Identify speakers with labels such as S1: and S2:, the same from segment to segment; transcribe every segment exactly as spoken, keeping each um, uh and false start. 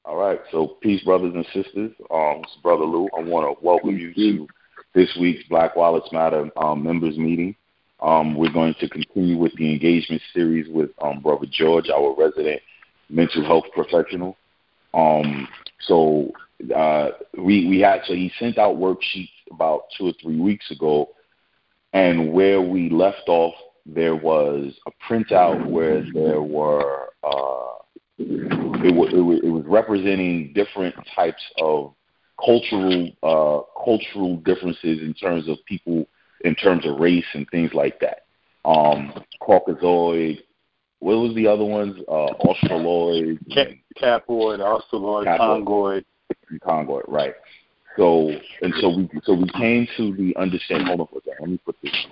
S1: All right. So, peace, brothers and sisters. Um, it's Brother Lou. I want to welcome you to this week's Black Wallets Matter um, members meeting. Um, we're going to continue with the engagement series with um, Brother George, our resident mental health professional. Um, so, uh, we we had so he sent out worksheets about two or three weeks ago, and where we left off, there was a printout where there were. Uh, It was, it was it was representing different types of cultural uh, cultural differences in terms of people, in terms of race and things like that. Um, Caucasoid. What was the other ones? Uh, Australoid,
S2: Capoid, Australoid, Congoid,
S1: and Congoid. Right. So and so we so we came to the understanding. Hold on for a second. Let me put this.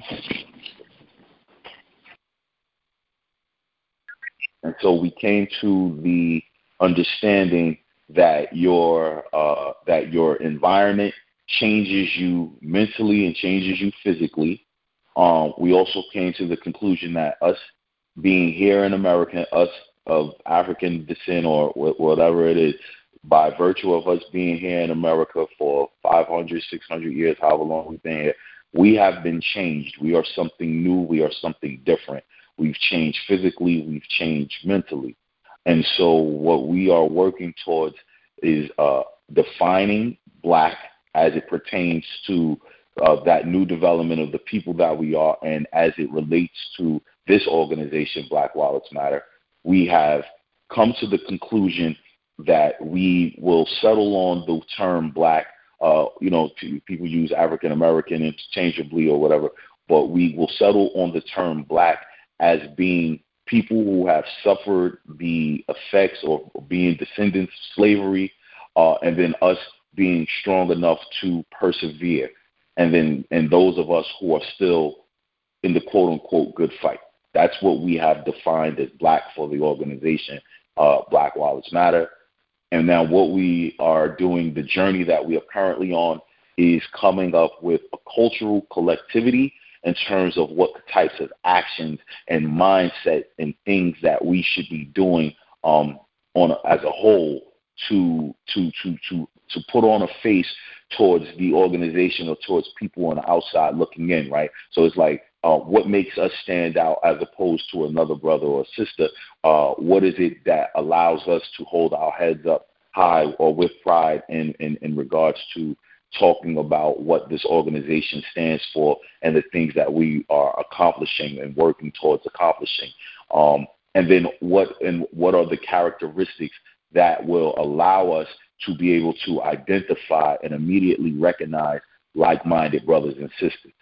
S1: And so we came to the understanding that your uh, that your environment changes you mentally and changes you physically. Um, we also came to the conclusion that us being here in America, us of African descent or whatever it is, by virtue of us being here in America for five hundred, six hundred years, however long we've been here, we have been changed. We are something new. We are something different. We've changed physically, we've changed mentally. And so what we are working towards is uh, defining black as it pertains to uh, that new development of the people that we are, and as it relates to this organization, Black Wallets Matter. We have come to the conclusion that we will settle on the term black. Uh, you know, people use African American interchangeably or whatever, but we will settle on the term black as being people who have suffered the effects of being descendants of slavery, uh, and then us being strong enough to persevere, and then and those of us who are still in the quote-unquote good fight. That's what we have defined as black for the organization, uh, Black Wallets Matter. And now what we are doing, the journey that we are currently on, is coming up with a cultural collectivity in terms of what types of actions and mindset and things that we should be doing um, on a, as a whole to to to to to put on a face towards the organization or towards people on the outside looking in, right? So it's like, uh, what makes us stand out as opposed to another brother or sister? Uh, what is it that allows us to hold our heads up high or with pride in in, in regards to talking about what this organization stands for and the things that we are accomplishing and working towards accomplishing. Um, and then what and what are the characteristics that will allow us to be able to identify and immediately recognize like-minded brothers and sisters.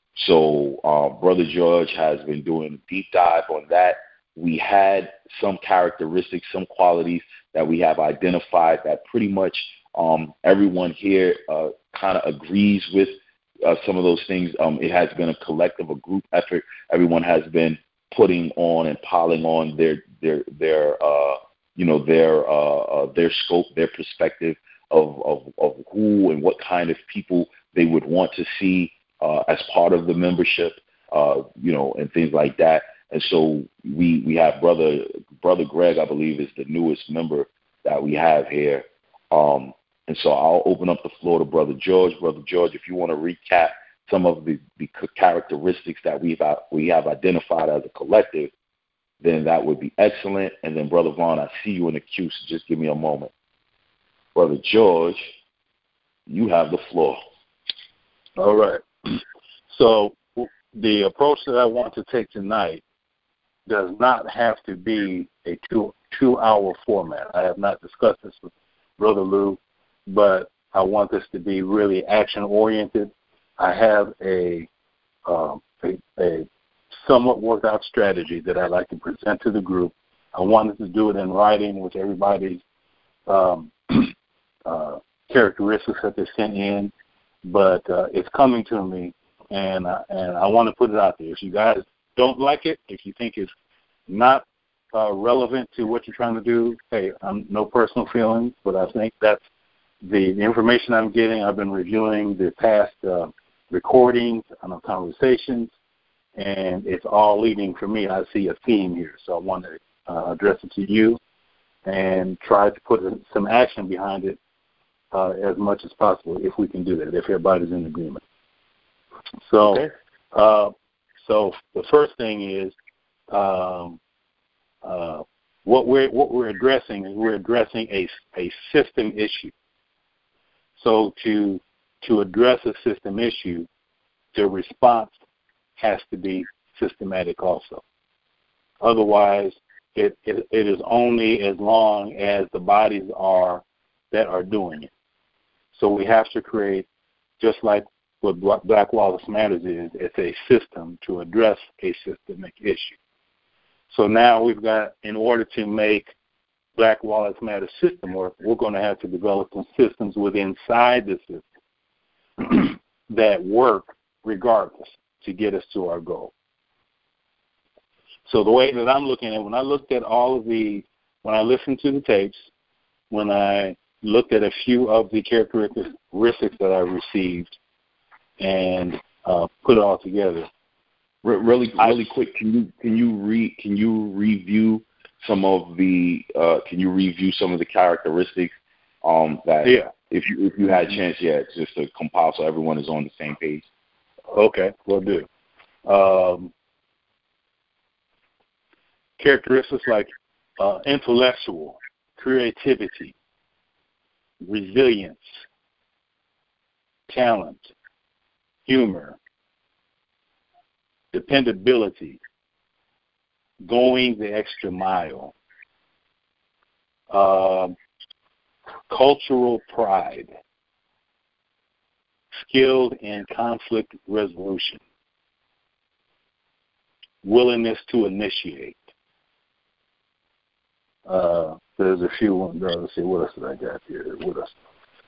S1: So uh, Brother George has been doing a deep dive on that. We had some characteristics, some qualities that we have identified that pretty much Um, everyone here uh, kind of agrees with uh, some of those things. Um, it has been a collective, a group effort. Everyone has been putting on and piling on their their their uh, you know their uh, uh, their scope, their perspective of, of of who and what kind of people they would want to see uh, as part of the membership, uh, you know, and things like that. And so we we have brother brother Greg, I believe, is the newest member that we have here. Um, And so I'll open up the floor to Brother George. Brother George, if you want to recap some of the, the characteristics that we've we have identified as a collective, then that would be excellent. And then, Brother Vaughn, I see you in the queue, so just give me a moment. Brother George, you have the floor.
S2: All right. So the approach that I want to take tonight does not have to be a two, two-hour format. I have not discussed this with Brother Lou, but I want this to be really action-oriented. I have a, um, a, a somewhat worked-out strategy that I'd like to present to the group. I wanted to do it in writing with everybody's um, uh, characteristics that they sent in, but uh, it's coming to me, and, uh, and I want to put it out there. If you guys don't like it, if you think it's not uh, relevant to what you're trying to do, hey, I'm no personal feelings, but I think that's The, the information I'm getting. I've been reviewing the past uh, recordings and conversations, and it's all leading for me. I see a theme here, so I want to uh, address it to you and try to put some action behind it uh, as much as possible, if we can do that, if everybody's in agreement. So, okay. uh, so the first thing is um, uh, what we're what we're addressing is we're addressing a a system issue. So to to address a system issue, the response has to be systematic also. Otherwise, it, it, it is only as long as the bodies are that are doing it. So we have to create, just like what Black Wallets Matters is, it's a system to address a systemic issue. So now we've got, in order to make Black Wallets Matter system work, we're going to have to develop some systems within inside the system that work regardless to get us to our goal. So the way that I'm looking at, when I looked at all of the, when I listened to the tapes, when I looked at a few of the characteristics that I received and uh, put it all together.
S1: Really, really I, quick, can you can you re can you review some of the uh, can you review some of the characteristics um, that
S2: yeah.
S1: if you if you had a chance, yeah, just to compile so everyone is on the same page.
S2: Okay, will do. Um, characteristics like uh, intellectual, creativity, resilience, talent, humor, dependability, going the extra mile, uh, cultural pride, skilled in conflict resolution, willingness to initiate. Uh, there's a few ones. Let's see, what else did I got here? What else?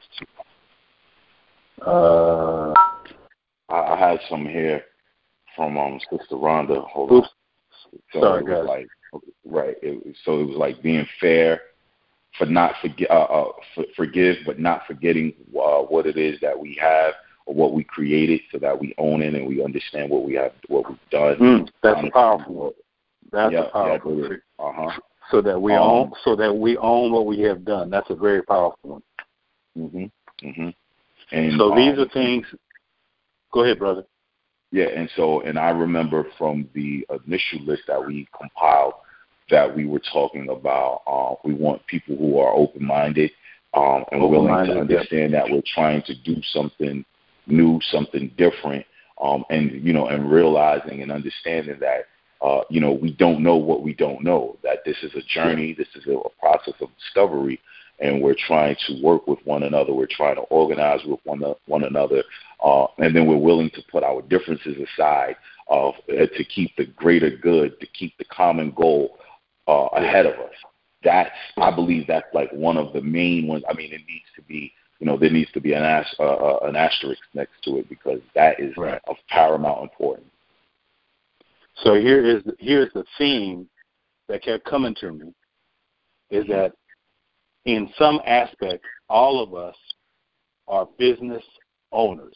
S2: Uh,
S1: I, I had some here from um, Sister Rhonda. Hold
S2: oops.
S1: on. So
S2: Sorry,
S1: it was
S2: guys.
S1: like, right. It, so it was like being fair, for not forget, uh, uh, for, forgive, but not forgetting uh, what it is that we have or what we created, so that we own it and we understand what we have, what we've done.
S2: Mm, that's a powerful one. That's
S1: yeah,
S2: a powerful one.
S1: Yeah, uh huh.
S2: So that we
S1: um,
S2: own, so that we own what we have done. That's a very powerful one.
S1: Mhm. Mhm. And
S2: so these
S1: um,
S2: are things. Go ahead, brother.
S1: Yeah, and so, and I remember from the initial list that we compiled that we were talking about, uh, we want people who are open-minded um, and willing to understand yep. that we're trying to do something new, something different, um, and, you know, and realizing and understanding that, uh, you know, we don't know what we don't know, that this is a journey, this is a, a process of discovery, and we're trying to work with one another. We're trying to organize with one, one another, uh, and then we're willing to put our differences aside uh, to keep the greater good, to keep the common goal uh, ahead of us. That's, I believe that's like one of the main ones. I mean, it needs to be, you know, there needs to be an, ast- uh, uh, an asterisk next to it, because that is
S2: right.
S1: of paramount importance.
S2: So here is the, here's the theme that kept coming to me, is that in some aspect, all of us are business owners.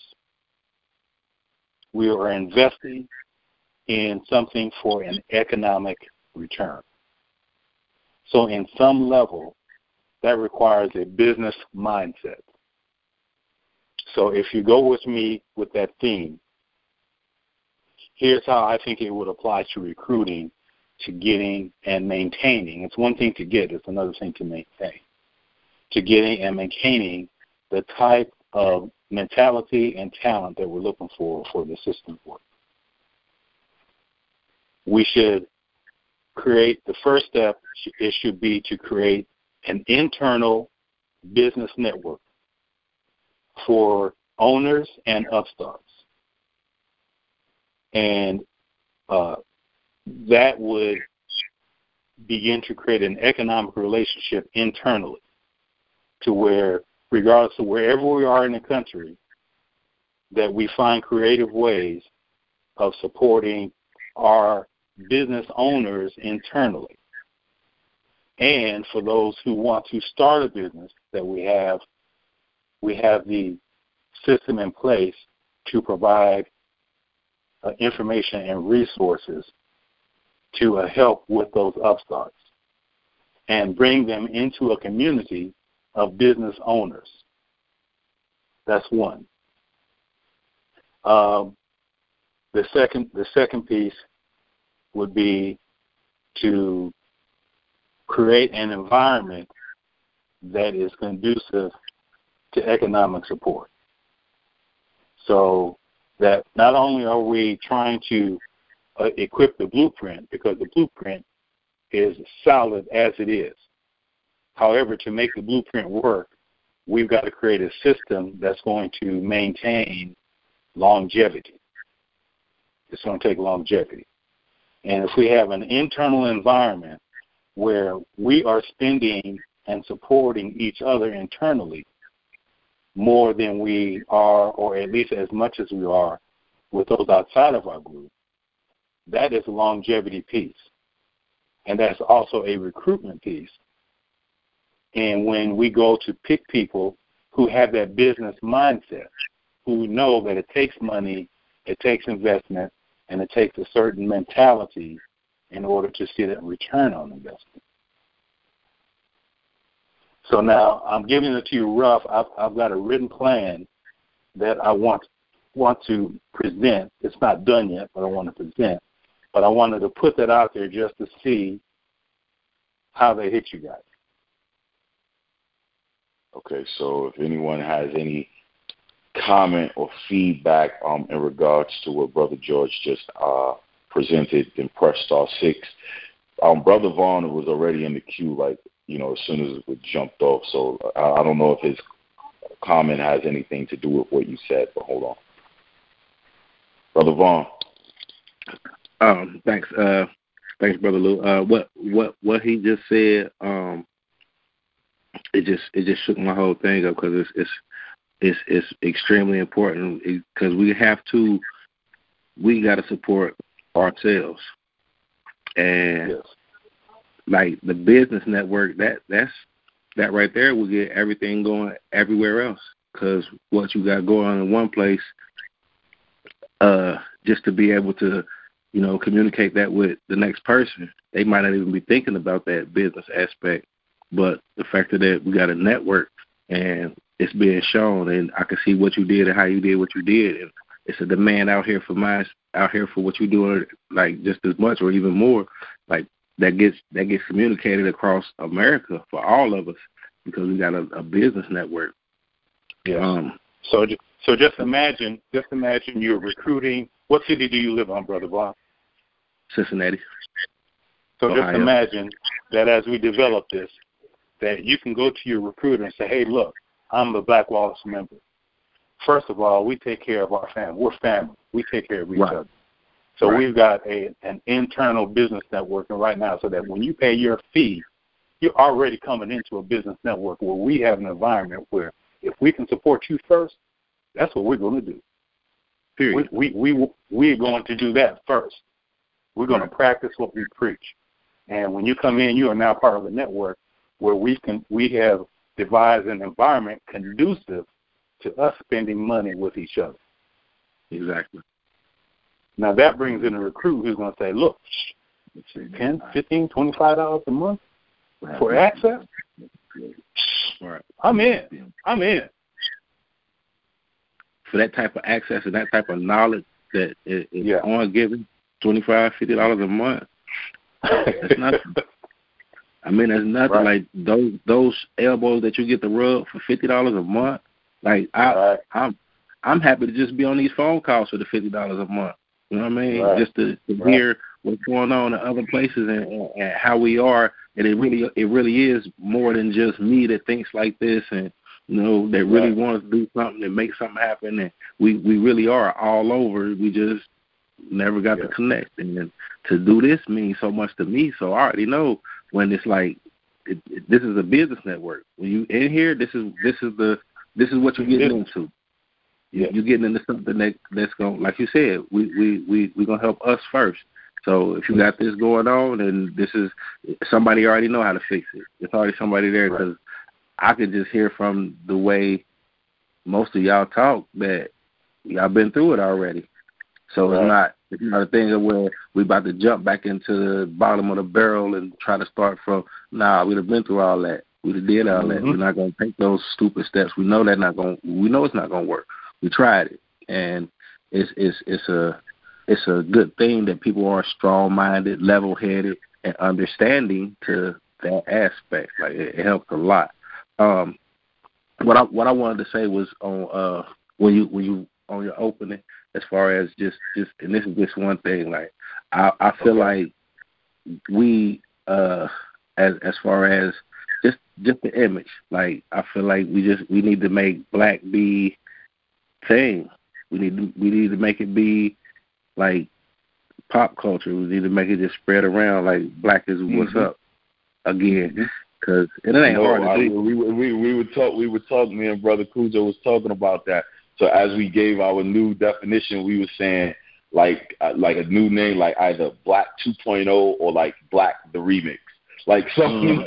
S2: We are investing in something for an economic return. So in some level, that requires a business mindset. So if you go with me with that theme, here's how I think it would apply to recruiting, to getting and maintaining. It's one thing to get, it's another thing to maintain. To getting and maintaining the type of mentality and talent that we're looking for for the system work. We should create, the first step, it should be to create an internal business network for owners and upstarts. And uh, that would begin to create an economic relationship internally, to where, regardless of wherever we are in the country, that we find creative ways of supporting our business owners internally. And for those who want to start a business, that we have we have the system in place to provide uh, information and resources to uh, help with those upstarts. and bring them into a community of business owners. That's one. Um, the second, the second piece would be to create an environment that is conducive to economic support. So that not only are we trying to uh, equip the blueprint, because the blueprint is solid as it is. However, to make the blueprint work, we've got to create a system that's going to maintain longevity. It's going to take longevity. And if we have an internal environment where we are spending and supporting each other internally more than we are, or at least as much as we are, with those outside of our group, that is a longevity piece. And that's also a recruitment piece. And when we go to pick people who have that business mindset, who know that it takes money, it takes investment, and it takes a certain mentality in order to see that return on investment. So now I'm giving it to you rough. I've, I've got a written plan that I want want to present. It's not done yet, but I want to present. But I wanted to put that out there just to see how they hit you guys.
S1: Okay, so if anyone has any comment or feedback um, in regards to what Brother George just uh, presented in press star six, um, Brother Vaughn was already in the queue, like, you know, as soon as it jumped off. So I, I don't know if his comment has anything to do with what you said, but hold on. Brother Vaughn.
S3: Um, thanks, uh, thanks, Brother Lou. Uh, what what what he just said, um, it just it just shook my whole thing up, because it's it's it's it's extremely important, because we have to we got to support ourselves, and
S2: yes.
S3: like the business network, that that's that right there will get everything going everywhere else, because what you got going on in one place, uh, just to be able to, you know, communicate that with the next person, they might not even be thinking about that business aspect. But the fact that we got a network and it's being shown, and I can see what you did and how you did what you did, and it's a demand out here for my out here for what you're doing, like just as much or even more. Like that gets that gets communicated across America for all of us, because we got a, a business network.
S2: Yeah.
S3: Um,
S2: so so just imagine just imagine you're recruiting. What city do you live on, Brother Vaughn?
S3: Cincinnati.
S2: So
S3: Ohio.
S2: Just imagine that as we develop this, that you can go to your recruiter and say, hey, look, I'm a Black Wallace member. First of all, we take care of our family. We're family. We take care of each
S3: right.
S2: other. So
S3: right.
S2: we've got a an internal business network right now, so that when you pay your fee, you're already coming into a business network where we have an environment where if we can support you first, that's what we're going to do.
S3: Period.
S2: We, we, we, we're going to do that first. We're going
S3: right.
S2: to practice what we preach. And when you come in, you are now part of a network where we can we have devised an environment conducive to us spending money with each other.
S3: Exactly.
S2: Now that brings in a recruit who's going to say, look, ten, fifteen, twenty-five dollars a month for access?
S3: Right.
S2: I'm in. I'm in.
S3: For that type of access and that type of knowledge that is
S2: yeah.
S3: on giving, twenty-five dollars, fifty dollars a month, that's nothing. I mean, that's nothing.
S2: Right.
S3: Like those those elbows that you get to rub for fifty dollars a month. Like I,
S2: right.
S3: I'm I'm happy to just be on these phone calls for the fifty dollars a month. You know what I mean?
S2: Right.
S3: Just to, to
S2: right.
S3: hear what's going on in other places and, and how we are. And it really it really is more than just me that thinks like this, and you know that really
S2: right.
S3: wants to do something and make something happen. And we we really are all over. We just never got
S2: yeah.
S3: to connect. And to do this means so much to me. So I already know when it's like it, it, this is a business network. When you in here, this is this is the this is what you're getting into.
S2: Yeah.
S3: You're getting into something that that's going, like you said, we we we we're gonna help us first. So if you got this going on, then this is somebody already know how to fix it. It's already somebody there, because right. I could just hear from the way most of y'all talk that y'all been through it already. So right. it's not It's not a thing of where we about to jump back into the bottom of the barrel and try to start from. Nah, we'd have been through all that. We'd have did all
S2: mm-hmm.
S3: that. We're not gonna take those stupid steps. We know that not gonna. We know it's not gonna work. We tried it, and it's it's it's a it's a good thing that people are strong-minded, level-headed, and understanding to that aspect. Like it, it helps a lot. Um, what I what I wanted to say was on uh when you when you on your opening, as far as just just and this is just one thing. Like I I feel okay. like we uh as as far as just just the image. Like I feel like we just we need to make black be thing. We need to, we need to make it be like pop culture. We need to make it just spread around like black is what's mm-hmm. up again. Because it ain't
S1: no,
S3: hard to
S1: I,
S3: do.
S1: We, we we would talk. We would talk. Me and Brother Cujo was talking about that. So as we gave our new definition, we were saying like uh, like a new name, like either Black two point oh or like Black the Remix. Like something,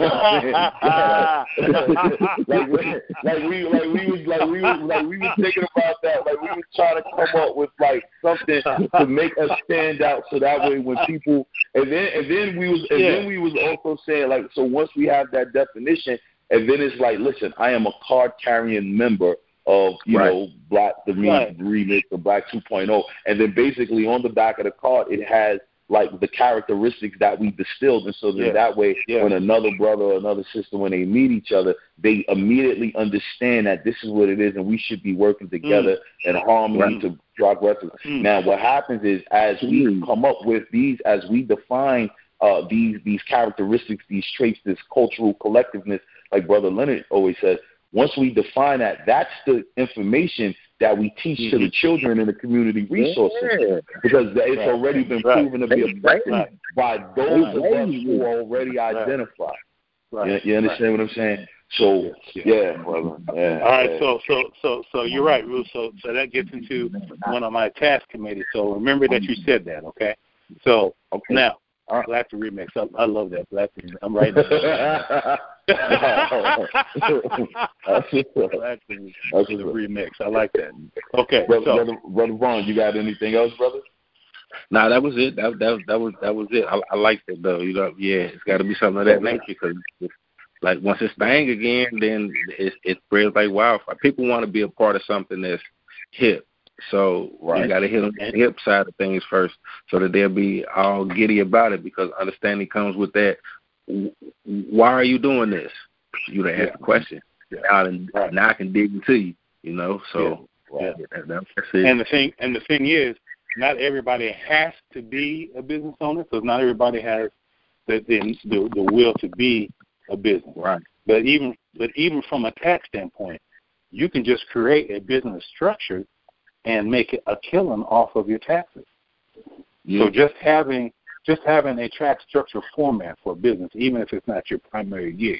S1: like, like, we, like we, like we was, like we, was, like we was thinking about that. Like we was trying to come up with like something to make us stand out, so that way when people, and then and then we was, and yeah. then we was also saying like, so once we have that definition, and then it's like, listen, I am a card carrying member of you right. know Black the right. Remix or Black two point oh, and then basically on the back of the card it has like the characteristics that we distilled, and so then yeah. that way yeah. when another brother or another sister, when they meet each other, they immediately understand that this is what it is and we should be working together mm. in harmony mm. to progress. Mm. Now what happens is as we mm. come up with these, as we define uh, these these characteristics, these traits, this cultural collectiveness, like Brother Leonard always says, once we define that, that's the information that we teach mm-hmm. to the children in the community resource yeah. because it's right. already been right. proven to be effective right. by those right. of us who are already right. identified. Right. You, you understand right. what I'm saying? So yeah, yeah brother. Yeah,
S2: All right,
S1: yeah.
S2: so so so so you're right, Ruth. So so that gets into one of my task committees. So remember that you said that, okay? So okay. now. All right. Black the Remix. I, I love that. Black the Remix. I'm writing that. Black the, the Remix. I like that. Okay.
S1: Brother,
S2: so,
S1: brother, brother Vaughn, you got anything else, brother?
S3: Nah, that was it. That that that was that was it. I, I liked it though. You know, yeah, it's got to be something of that nature because, like, once it's bang again, then it it spreads like wildfire. People want to be a part of something that's hip. So right. you got to hit them the hip side of things first so that they'll be all giddy about it because understanding comes with that. Why are you doing this? You to ask yeah. the question. Yeah. Now, I can, right. now I can dig into you, you know. So
S2: yeah.
S3: Right. that, that's it.
S2: And the thing, and the thing is, not everybody has to be a business owner because not everybody has the, the the the will to be a business.
S3: Right.
S2: But even but even from a tax standpoint, you can just create a business structure and make it a killing off of your taxes. Yeah. So just having just having a tax structure format for a business, even if it's not your primary gig,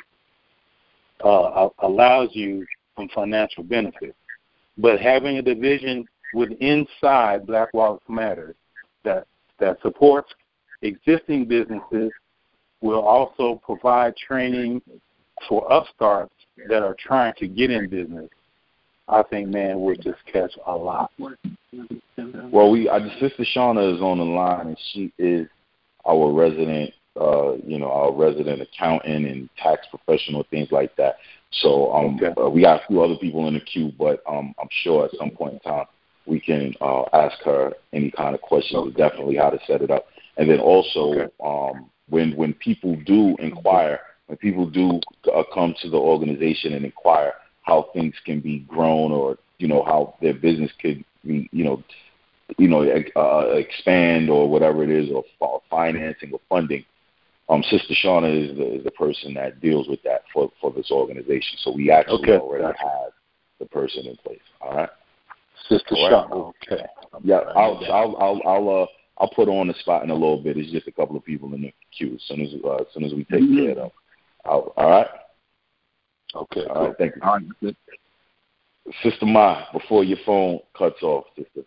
S2: uh, allows you some financial benefit. But having a division with inside Black Wallets Matter that that supports existing businesses will also provide training for upstarts that are trying to get in business. I think, man, we'll just catch a lot.
S1: Well, we, uh, Sister Shauna is on the line, and she is our resident, uh, you know, our resident accountant and tax professional, things like that. So um, okay. uh, we got a few other people in the queue, but um, I'm sure at some point in time we can uh, ask her any kind of questions, okay. definitely how to set it up. And then also okay. um, when when people do inquire, when people do uh, come to the organization and inquire how things can be grown or, you know, how their business could be, you know, you know, uh, expand or whatever it is, or f- financing or funding, um, Sister Shauna is the, is the person that deals with that for, for this organization. So we actually okay. already gotcha. have the person in place. All right,
S2: Sister all right. Shauna. Okay.
S1: Yeah, I'll I'll I'll I'll, uh, I'll put her on the spot in a little bit. It's just a couple of people in the queue. As soon as uh, as soon as we take mm-hmm. care of them. I'll, all right.
S2: Okay.
S1: All
S2: cool.
S1: right. Thank you. All right. Sister Ma, before your phone cuts off, sister.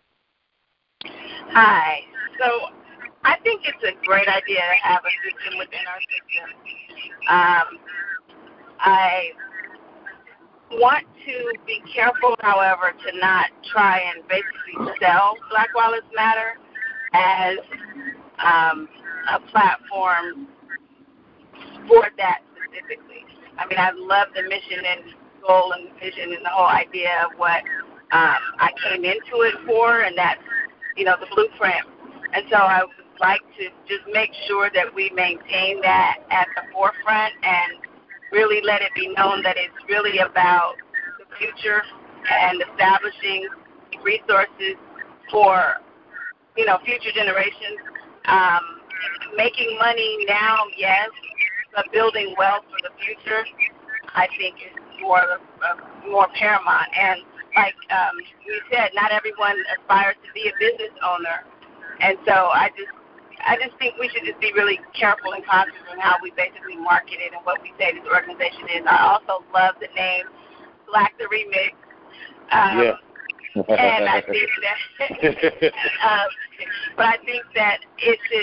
S4: Hi. So I think it's a great idea to have a system within our system. Um, I want to be careful, however, to not try and basically sell Black Wallets Matter as um, a platform for that specifically. I mean, I love the mission and goal and vision and the whole idea of what um, I came into it for, and that's, you know, the blueprint. And so I would like to just make sure that we maintain that at the forefront and really let it be known that it's really about the future and establishing resources for, you know, future generations. Um, making money now, yes, but building wealth for the future, I think, is more uh, more paramount. And like um, we said, not everyone aspires to be a business owner, and so I just I just think we should just be really careful and conscious in how we basically market it and what we say this organization is. I also love the name Black the Remix. Um,
S1: yeah.
S4: and I think that, um, but I think that it should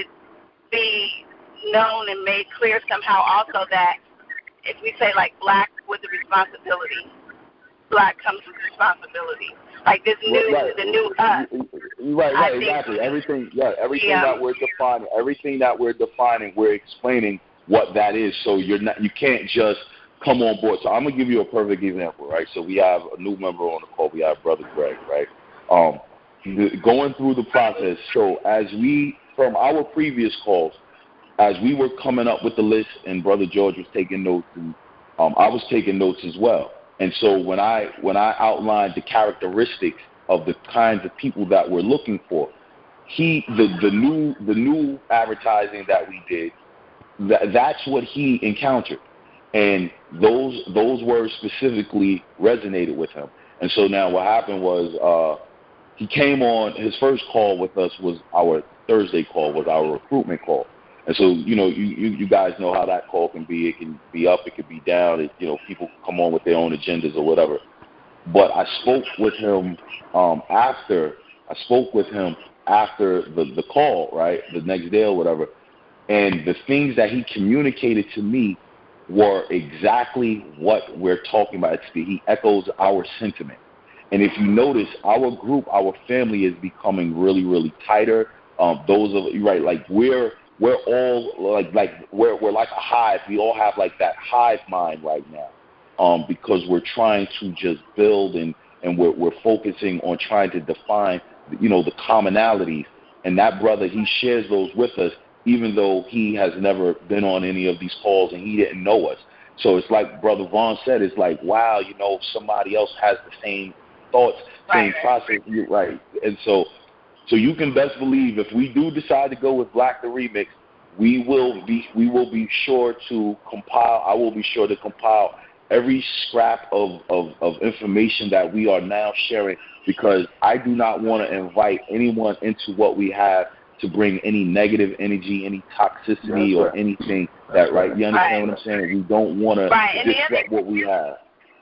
S4: be known and made clear somehow also that if we say like Black with the responsibility, Black comes with responsibility. Like this new,
S1: right.
S4: the new us.
S1: Right, right,
S4: I
S1: exactly.
S4: think,
S1: everything, yeah, everything
S4: yeah.
S1: that we're defining, everything that we're defining, we're explaining what that is. So you're not, you can't just come on board. So I'm gonna give you a perfect example, right? So we have a new member on the call. We have Brother Greg, right? Um, the, going through the process. So as we, from our previous calls, as we were coming up with the list, and Brother George was taking notes, and um, I was taking notes as well. And so when I when I outlined the characteristics of the kinds of people that we're looking for, he the, the new the new advertising that we did, that, that's what he encountered, and those those words specifically resonated with him. And so now what happened was uh, he came on. His first call with us was our Thursday call, was our recruitment call. And so, you know, you, you, you guys know how that call can be. It can be up, it can be down. It, you know, people come on with their own agendas or whatever. But I spoke with him um, after, I spoke with him after the, the call, right, the next day or whatever. And the things that he communicated to me were exactly what we're talking about. It's, he echoes our sentiment. And if you notice, our group, our family is becoming really, really tighter. Um, those of you, right, like we're, We're all like like we're we're like a hive. We all have like that hive mind right now, um, because we're trying to just build and, and we're we're focusing on trying to define, you know, the commonalities. And that brother, he shares those with us, even though he has never been on any of these calls and he didn't know us. So it's like Brother Vaughn said, it's like, wow, you know, somebody else has the same thoughts, same
S4: Right.
S1: process, you right, and so. So you can best believe if we do decide to go with Black the Remix, we will be we will be sure to compile. I will be sure to compile every scrap of, of, of information that we are now sharing, because I do not want to invite anyone into what we have to bring any negative energy, any toxicity,
S2: That's
S1: or
S2: right.
S1: anything.
S2: That's
S1: that right.
S2: right.
S1: You understand
S4: Right.
S1: what I'm saying? We don't want
S4: Right.
S1: to disrupt what we have.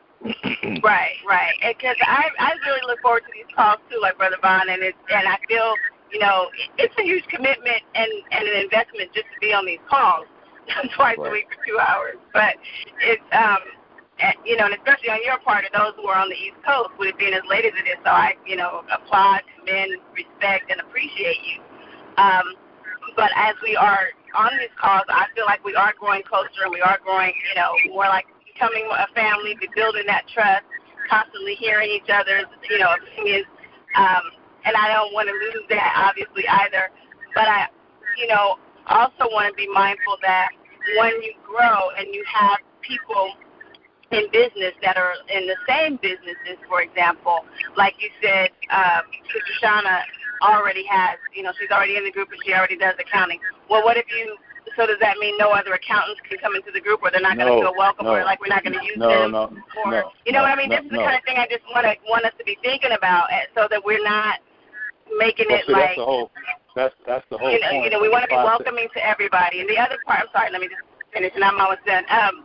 S4: Right, right. Because I, I really look forward to these calls too, like Brother Vaughn, and it's and I feel, you know, it's a huge commitment and, and an investment just to be on these calls twice
S1: Right.
S4: a week for two hours. But it's um, you know, and especially on your part of those who are on the East Coast, with it being as late as it is. So I, you know, applaud, commend, respect, and appreciate you. Um, but as we are on these calls, I feel like we are growing closer and we are growing, you know, more like becoming a family, be building that trust, constantly hearing each other's, you know, opinions. Um, and I don't want to lose that, obviously, either. But I, you know, also want to be mindful that when you grow and you have people in business that are in the same businesses, for example, like you said, um, Sister Shauna already has, you know, she's already in the group and she already does accounting. Well, what if you, so does that mean no other accountants can come into the group, or they're not going to
S2: No,
S4: feel welcome,
S2: no.
S4: or like we're not going to use
S2: No,
S4: them?
S2: no,
S4: or,
S2: no,
S4: you know
S2: no,
S4: what I mean?
S2: no,
S4: This is the
S2: no.
S4: kind of thing I just want to want us to be thinking about, eh, so that we're not making
S2: Well,
S4: it
S2: see,
S4: like,
S2: that's the whole. That's that's the whole
S4: you know,
S2: point.
S4: you know, we want to be
S2: Five-
S4: welcoming to everybody. And the other part, I'm sorry, let me just finish, and I'm almost done. Um,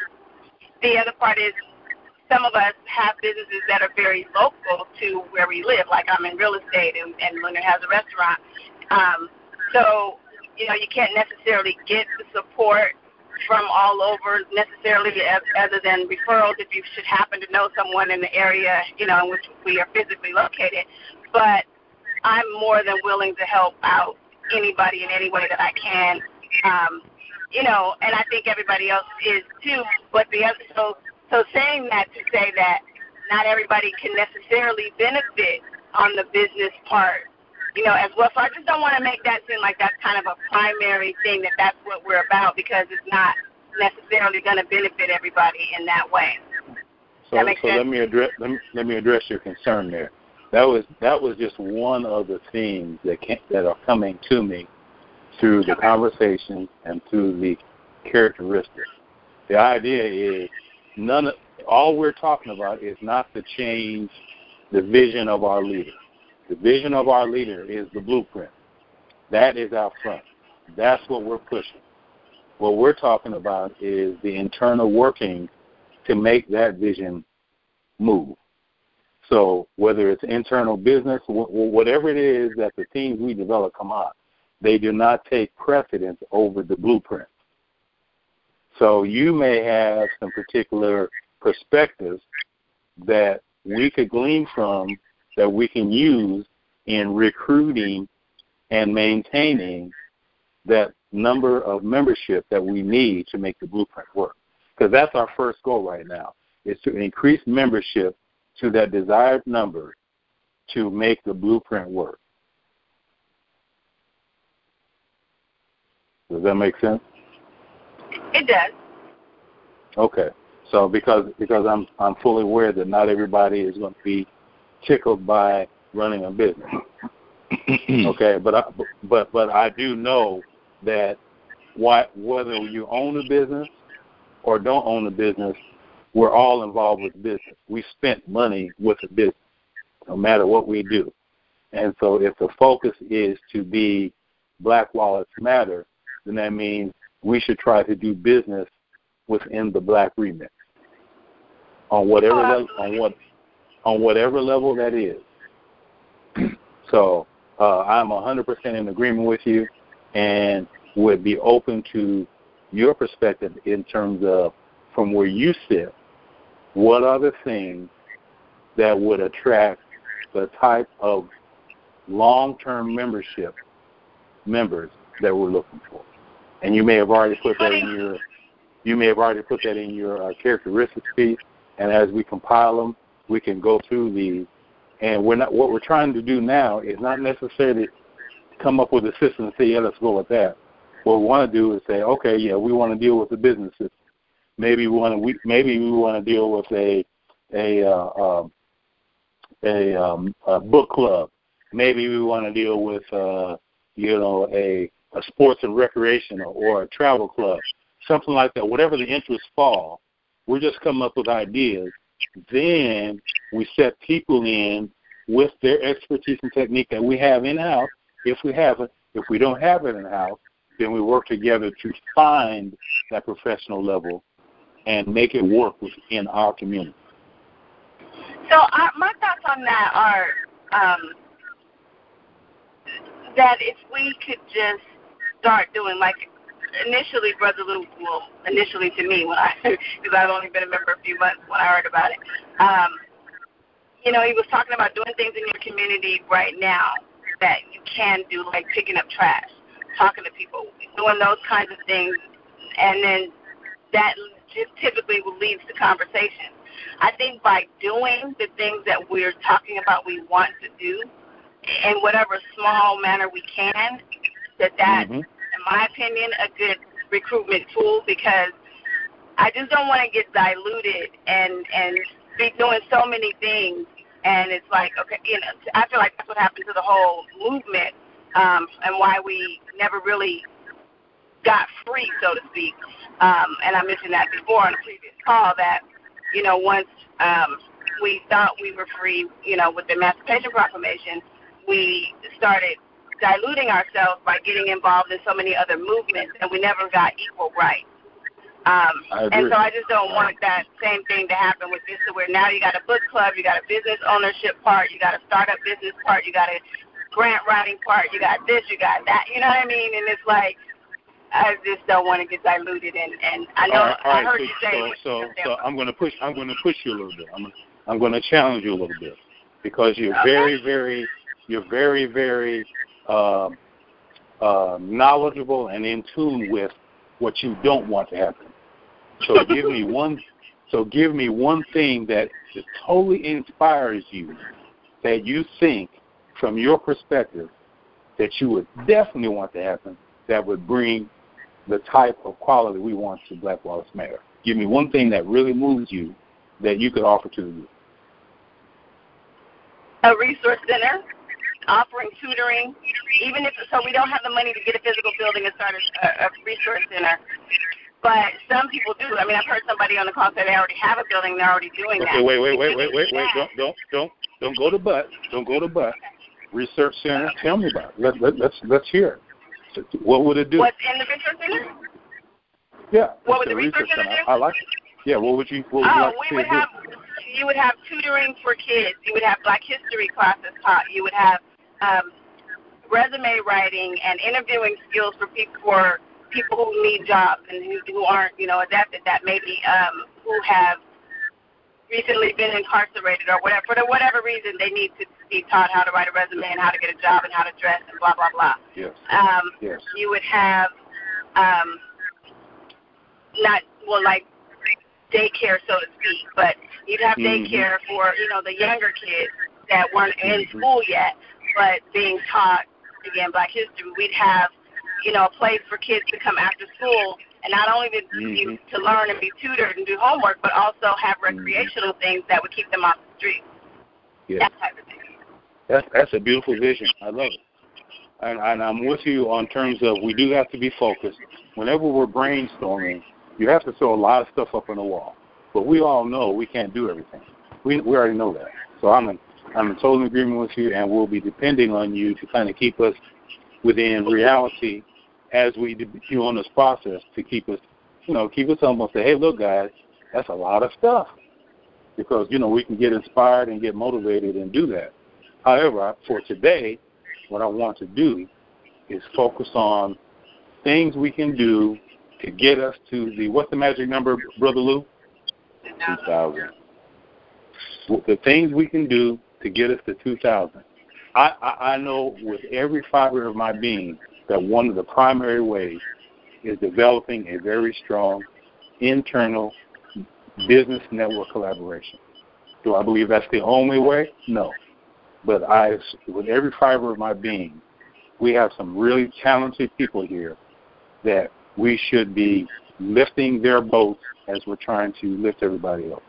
S4: the other part is, some of us have businesses that are very local to where we live. Like I'm in real estate, and, and Leonard has a restaurant. Um, so, you know, you can't necessarily get the support from all over necessarily, other than referrals if you should happen to know someone in the area, you know, in which we are physically located. But I'm more than willing to help out anybody in any way that I can. Um, you know, and I think everybody else is too. But the other, so so saying that to say that not everybody can necessarily benefit on the business part, you know, as well. So I just don't want to make that seem like that's kind of a primary thing, that that's what we're about, because it's not necessarily going to benefit everybody in that way.
S2: So,
S4: that
S2: so let me address let me, let me address your concern there. That was that was just one of the themes that can, that are coming to me through the conversation and through the characteristics. The idea is none of, all we're talking about is not to change the vision of our leader. The vision of our leader is the blueprint. That is out front. That's what we're pushing. What we're talking about is the internal working to make that vision move. So whether it's internal business, whatever it is that the teams we develop come out, they do not take precedence over the blueprint. So you may have some particular perspectives that we could glean from that we can use in recruiting and maintaining that number of membership that we need to make the blueprint work. Because that's our first goal right now, is to increase membership to that desired number to make the blueprint work. Does that make sense?
S4: It does.
S2: Okay. So because because I'm I'm fully aware that not everybody is going to be tickled by running a business. Okay, but I, but but I do know that why, whether you own a business or don't own a business, we're all involved with business. We spent money with a business, no matter what we do. And so if the focus is to be Black Wallets Matter, then that means we should try to do business within the Black remit on whatever
S4: oh,
S2: level, on what on whatever level that is. So uh, I'm one hundred percent in agreement with you, and would be open to your perspective in terms of from where you sit, what are the things that would attract the type of long-term membership members that we're looking for. And you may have already put that in your you may have already put that in your uh, characteristics piece, and as we compile them, we can go through these. And we're not what we're trying to do now is not necessarily come up with a system and say, yeah, let's go with that. What we want to do is say, okay, yeah, we want to deal with the business system. Maybe we want to we, maybe we want to deal with a a uh, uh, a, um, a book club. Maybe we want to deal with uh, you know a a sports and recreation or, or a travel club, something like that. Whatever the interests fall, we're just coming up with ideas. Then we set people in with their expertise and technique that we have in-house. If we have it, if we don't have it in-house, then we work together to find that professional level and make it work within our community.
S4: So our, my thoughts on that are um, that if we could just start doing, like initially Brother Luke, well, initially to me, when I because I've only been a member a few months when I heard about it, um, you know, he was talking about doing things in your community right now that you can do, like picking up trash, talking to people, doing those kinds of things, and then that just typically leads to conversation. I think by doing the things that we're talking about we want to do in whatever small manner we can, that that's,
S2: mm-hmm.
S4: in my opinion, a good recruitment tool, because I just don't want to get diluted and, and be doing so many things. And it's like, okay, you know, I feel like that's what happened to the whole movement um, and why we never really got free, so to speak. Um, and I mentioned that before on a previous call that, you know, once um, we thought we were free, you know, with the Emancipation Proclamation, we started diluting ourselves by getting involved in so many other movements, and we never got equal rights. Um, and so I just don't want that same thing to happen with this, where now you got a book club, you got a business ownership part, you got a startup business part, you got a grant writing part, you got this, you got that, you know what I mean? And it's like, I just don't want to get diluted, and, and I know
S2: all right, all right,
S4: I heard
S2: so,
S4: you say.
S2: So, so, so I'm going to push. I'm going to push you a little bit. I'm, I'm going to challenge you a little bit because you're
S4: okay.
S2: very, very you're very, very uh, uh, knowledgeable and in tune with what you don't want to happen. So give me one. So give me one thing that totally inspires you, that you think, from your perspective, that you would definitely want to happen, that would bring the type of quality we want to Black Wallace Mayor. Give me one thing that really moves you that you could offer to the youth.
S4: A resource center, offering tutoring, even if so we don't have the money to get a physical building and start a, a resource center. But some people do. I mean, I've heard somebody on the call say they already have a building, they're already doing
S2: okay,
S4: that.
S2: Wait, wait, wait, wait, wait, wait. Don't, don't, don't, don't go to but. Don't go to but. Research center. Tell me about it. Let, let, let's let's hear it. What would it do?
S4: What's in the research center?
S2: Yeah.
S4: What would the research center do?
S2: I like it. Yeah. What would you? What would
S4: oh,
S2: you like
S4: we
S2: to
S4: would
S2: do?
S4: have. You would have tutoring for kids. You would have Black history classes taught. You would have um, resume writing and interviewing skills for people for people who need jobs and who, who aren't, you know, adapted. That maybe um, who have recently been incarcerated or whatever, for whatever reason, they need to be taught how to write a resume and how to get a job and how to dress and blah, blah, blah.
S2: Yes.
S4: Um,
S2: yes.
S4: You would have um, not, well, like daycare, so to speak, but you'd have
S2: mm-hmm.
S4: daycare for, you know, the younger kids that weren't in mm-hmm. school yet, but being taught, again, Black history. We'd have, you know, a place for kids to come after school and not only to, mm-hmm. to learn and be tutored and do homework, but also have recreational mm-hmm. things that would keep them off the street.
S2: Yes.
S4: That type of thing.
S2: That's, that's a beautiful vision. I love it. And, and I'm with you on terms of we do have to be focused. Whenever we're brainstorming, you have to throw a lot of stuff up on the wall. But we all know we can't do everything. We we already know that. So I'm in, I'm in total agreement with you, and we'll be depending on you to kind of keep us within reality as we do on this process, to keep us, you know, keep us humble and say, hey, look, guys, that's a lot of stuff. Because, you know, we can get inspired and get motivated and do that. However, for today, what I want to do is focus on things we can do to get us to the, what's the magic number, Brother Lou?
S1: two thousand.
S2: The things we can do to get us to two thousand. I, I, I know with every fiber of my being that one of the primary ways is developing a very strong internal business network collaboration. Do I believe that's the only way? No. But I, with every fiber of my being, we have some really talented people here that we should be lifting their boats as we're trying to lift everybody up.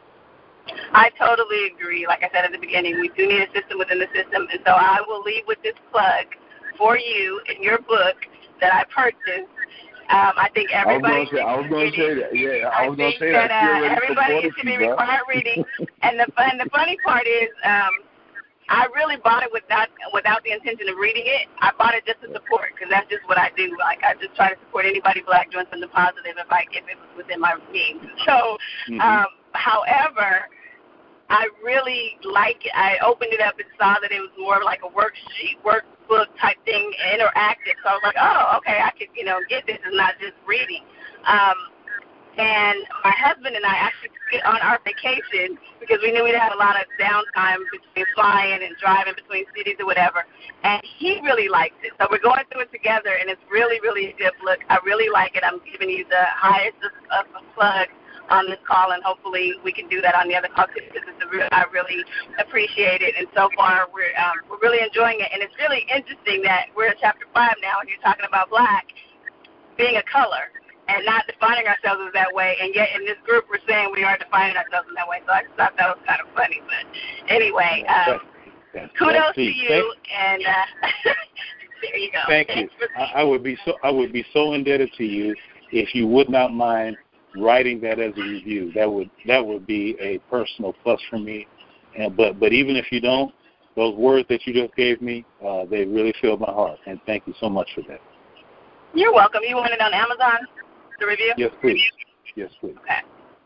S4: I totally agree. Like I said at the beginning, we do need a system within the system. And so I will leave with this plug for you in your book that I purchased. Um, I think everybody should
S1: I was going to say that. Yeah, I,
S4: I
S1: was going to say
S4: that.
S1: that.
S4: Uh, everybody should be required reading. And the fun, the funny part is, um, I really bought it without without the intention of reading it. I bought it just to support, because that's just what I do. Like, I just try to support anybody Black doing something positive if I if it was within my means. So, mm-hmm. um, however, I really like it. I opened it up and saw that it was more like a worksheet, workbook type thing, interactive. So I was like, oh, okay, I could, you know, get this. It's not just reading. Um, and my husband and I actually took it on our vacation because we knew we'd have a lot of downtime between flying and driving between cities or whatever. And he really likes it. So we're going through it together, and it's really, really a good look. I really like it. I'm giving you the highest of, of, of plugs on this call, and hopefully we can do that on the other call too, because it's a real, I really appreciate it. And so far we're um, we're really enjoying it. And it's really interesting that we're in chapter five now, and you're talking about Black being a color and not defining ourselves as that way. And yet in this group we're saying we are defining ourselves in that way. So I just thought that was kind of funny. But anyway, um, kudos to you. And uh, there you go.
S2: Thank you. I, I would be so I would be so indebted to you if you would not mind writing that as a review. That would that would be a personal plus for me. And but but even if you don't, those words that you just gave me, uh, they really filled my heart. And thank you so much for that.
S4: You're welcome. You want it on Amazon, the review?
S2: Yes, please. Yes, please.
S4: Okay.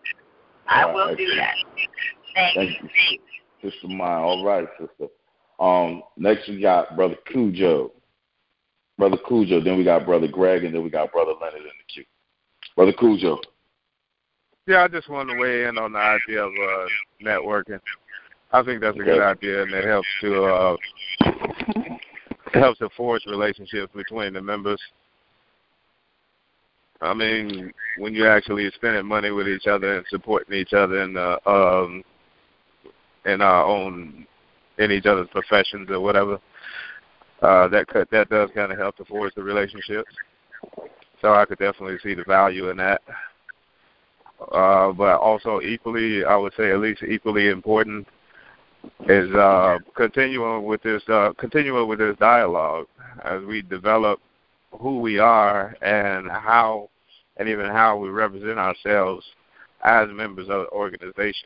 S4: I
S1: All
S4: will
S1: right,
S4: do
S1: sister.
S4: that. Thank,
S1: Thank
S4: you.
S1: you, Sister Mine. All right, sister. Um, next we got Brother Cujo. Brother Cujo. Then we got Brother Greg, and then we got Brother Leonard in the queue. Brother Cujo.
S5: Yeah, I just wanted to weigh in on the idea of uh, networking. I think that's a
S1: Okay.
S5: good idea, and it helps to uh, it helps to forge relationships between the members. I mean, when you're actually spending money with each other and supporting each other in uh, um, in our own in each other's professions or whatever, uh, that could, that does kind of help to forge the relationships. So I could definitely see the value in that. Uh, but also equally, I would say at least equally important is uh, continuing with this uh, continuing with this dialogue as we develop who we are and how, and even how we represent ourselves as members of the organization.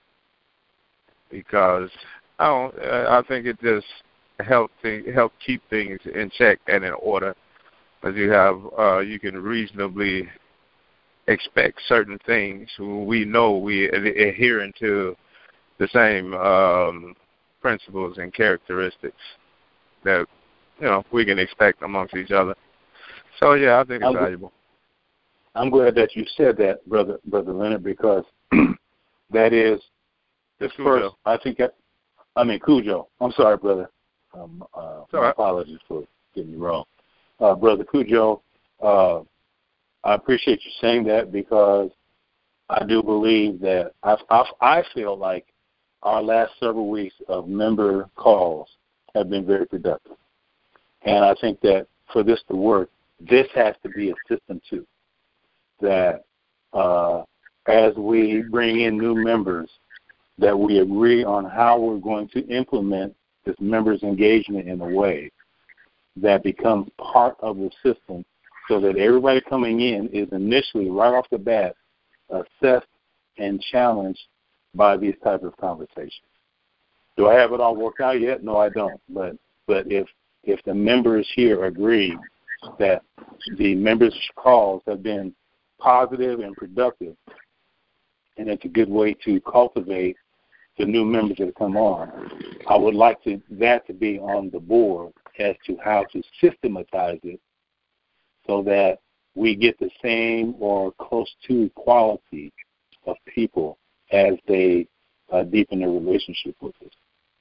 S5: Because I don't, I think it just help thing, help keep things in check and in order, as you have uh, you can reasonably expect certain things. We know we adhering to the same um, principles and characteristics that you know we can expect amongst each other. So yeah, I think it's
S2: I'm,
S5: valuable.
S2: I'm glad that you said that, brother, brother Leonard, because that is the
S5: It's
S2: first.
S5: Cujo.
S2: I think that, I mean Cujo. I'm sorry, brother. Um, uh, my
S5: right.
S2: apologies for getting you wrong, uh, brother Cujo. Uh, I appreciate you saying that because I do believe that I, I, I feel like our last several weeks of member calls have been very productive, and I think that for this to work, this has to be a system too. That uh, as we bring in new members, that we agree on how we're going to implement this members' engagement in a way that becomes part of the system, so that everybody coming in is initially, right off the bat, assessed and challenged by these types of conversations. Do I have it all worked out yet? No, I don't. But but if if the members here agree that the members' calls have been positive and productive, and it's a good way to cultivate the new members that come on, I would like to that to be on the board as to how to systematize it so that we get the same or close to quality of people as they uh, deepen their relationship with us.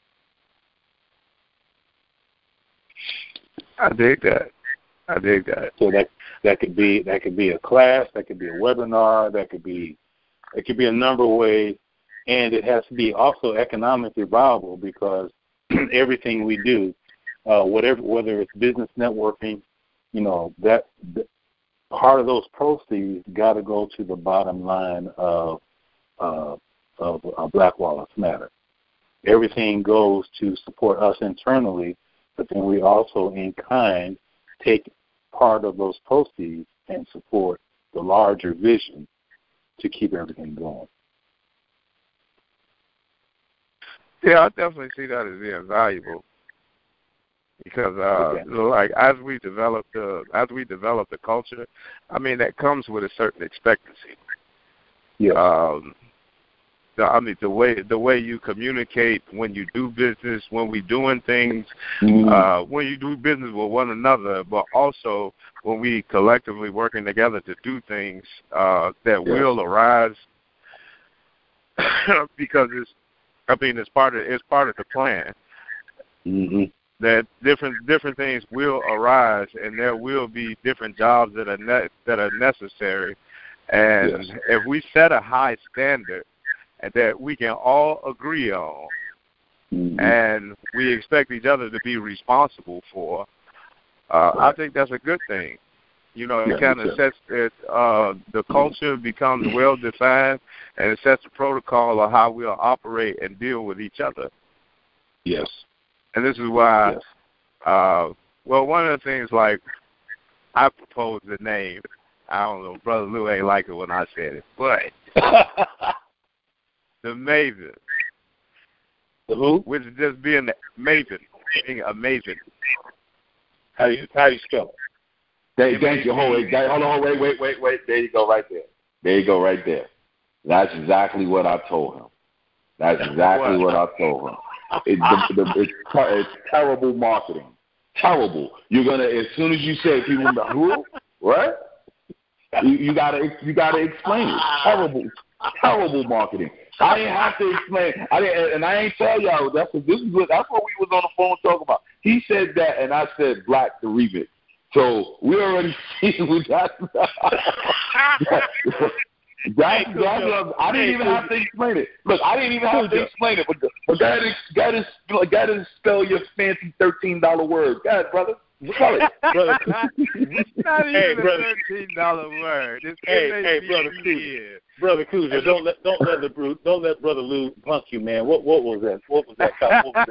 S5: I dig that. I dig that.
S2: So that that could be that could be a class, that could be a webinar, that could be it could be a number of ways, and it has to be also economically viable because everything we do, uh, whatever whether it's business networking, you know that, that part of those proceeds got to go to the bottom line of uh, of uh, Black Wallets Matter. Everything goes to support us internally, but then we also in kind take part of those proceeds and support the larger vision to keep everything going.
S5: Yeah, I definitely see that as being valuable because, uh,
S2: Okay.
S5: like, as we develop the as we develop the culture, I mean, that comes with a certain expectancy.
S2: Yeah.
S5: Um, the, I mean, the way the way you communicate when you do business, when we doing things,
S2: Mm-hmm.
S5: uh, when you do business with one another, but also when we collectively working together to do things uh, that
S2: Yes.
S5: will arise because it's. I mean, it's part of it's part of the plan.
S2: Mm-hmm.
S5: That different different things will arise, and there will be different jobs that are ne- that are necessary. And
S2: Yes.
S5: if we set a high standard that we can all agree on,
S2: Mm-hmm.
S5: and we expect each other to be responsible for, uh, I think that's a good thing. You know, it
S2: Yeah,
S5: kind
S2: me
S5: of
S2: too.
S5: sets it. Uh, the culture becomes well defined, and it sets the protocol of how we'll operate and deal with each other.
S2: Yes.
S5: And this is why,
S2: Yes.
S5: uh, well, one of the things, like, I proposed the name. I don't know, Brother Lou ain't like it when I said it, but the Maven,
S2: The who?
S5: which is just being a Maven, being a Maven.
S2: How do you how do you spell it?
S1: Thank, thank you. Hold, wait, hold on, wait, wait, wait, wait. There you go, right there. There you go, right there. That's exactly what I told him. That's exactly what I told him. It, the, the, it's, it's terrible marketing. Terrible. You're gonna as soon as you say people who, what? You, you gotta you gotta explain it. Terrible, terrible marketing. I didn't have to explain. I didn't, and I ain't tell y'all. That's what this is. What, that's what we was on the phone talking about. He said that, and I said Black the remix. So we already see we got. That's, that's what, I didn't even have to explain it. Look, I didn't even have to explain it, but but got to got to got to spell your fancy thirteen dollar word. Go ahead, brother. Spell it, brother.
S5: It's not even
S2: hey,
S5: a
S2: brother.
S5: thirteen dollar word. It's
S2: hey, hey, brother Cujo. Brother Cujo, don't let don't let the brute don't let brother Lou punk you, man. What what was that? What was that? What was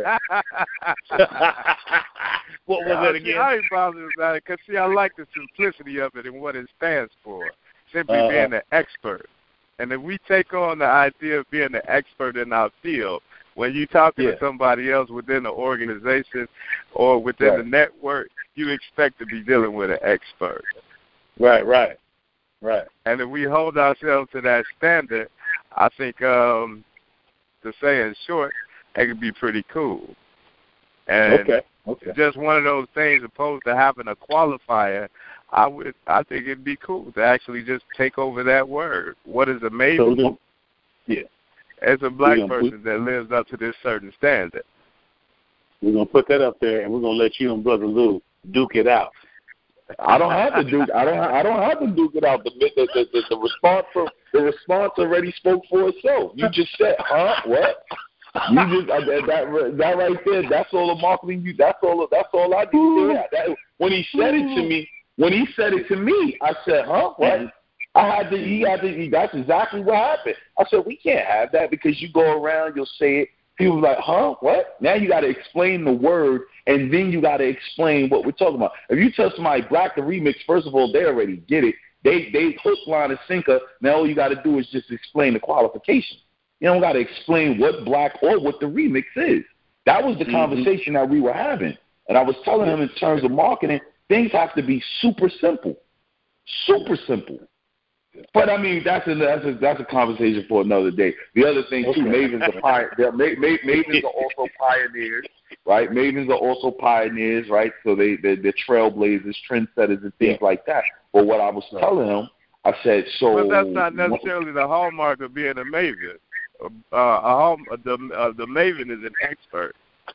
S2: that? What was
S5: no,
S2: that
S5: see,
S2: again?
S5: I ain't bothered about it because see, I like the simplicity of it and what it stands for. Simply
S2: uh-huh.
S5: being an expert. And if we take on the idea of being an expert in our field, when you're talking
S2: yeah.
S5: to somebody else within the organization or within
S2: right.
S5: the network, you expect to be dealing with an expert.
S2: Right, right, right.
S5: And if we hold ourselves to that standard, I think, um, to say in short, it could be pretty cool. And
S2: okay. Okay.
S5: just one of those things, opposed to having a qualifier, I would, I think it'd be cool to actually just take over that word. What is amazing?
S2: So, yeah.
S5: As a black
S2: gonna,
S5: person that lives up to this certain standard.
S2: We're gonna put that up there, and we're gonna let you and Brother Lou duke it out.
S1: I don't have to duke. I don't. I don't have to duke it out. The the the, the, the response from the response already spoke for itself. You just said, huh? What? You just uh, that that right there. That's all the marketing. You. That's all. That's all I do. Yeah. That, when he said it to me, when he said it to me, I said, huh? What? I had to. He had to. That's exactly what happened. I said, we can't have that because you go around, you'll say it. People like, huh? What? Now you got to explain the word, and then you got to explain what we're talking about. If you tell somebody Black the remix, first of all, they already get it. They they hook, line, and sinker. Now all you got to do is just explain the qualification. You don't got to explain what Black or what the remix is. That was the mm-hmm. conversation that we were having. And I was telling him in terms of marketing, things have to be super simple. Super simple. But, I mean, that's a, that's a, that's a conversation for another day. The other thing, too, okay. Mavens are, pioneers. Mavens are also pioneers, right? Mavens are also pioneers, right? So they, they're, they're trailblazers, trendsetters, and things yeah. like that. But what I was telling him, I said, so.
S5: But that's not necessarily the hallmark of being a Maven. Uh, a home, uh, the, uh, the Maven is an expert.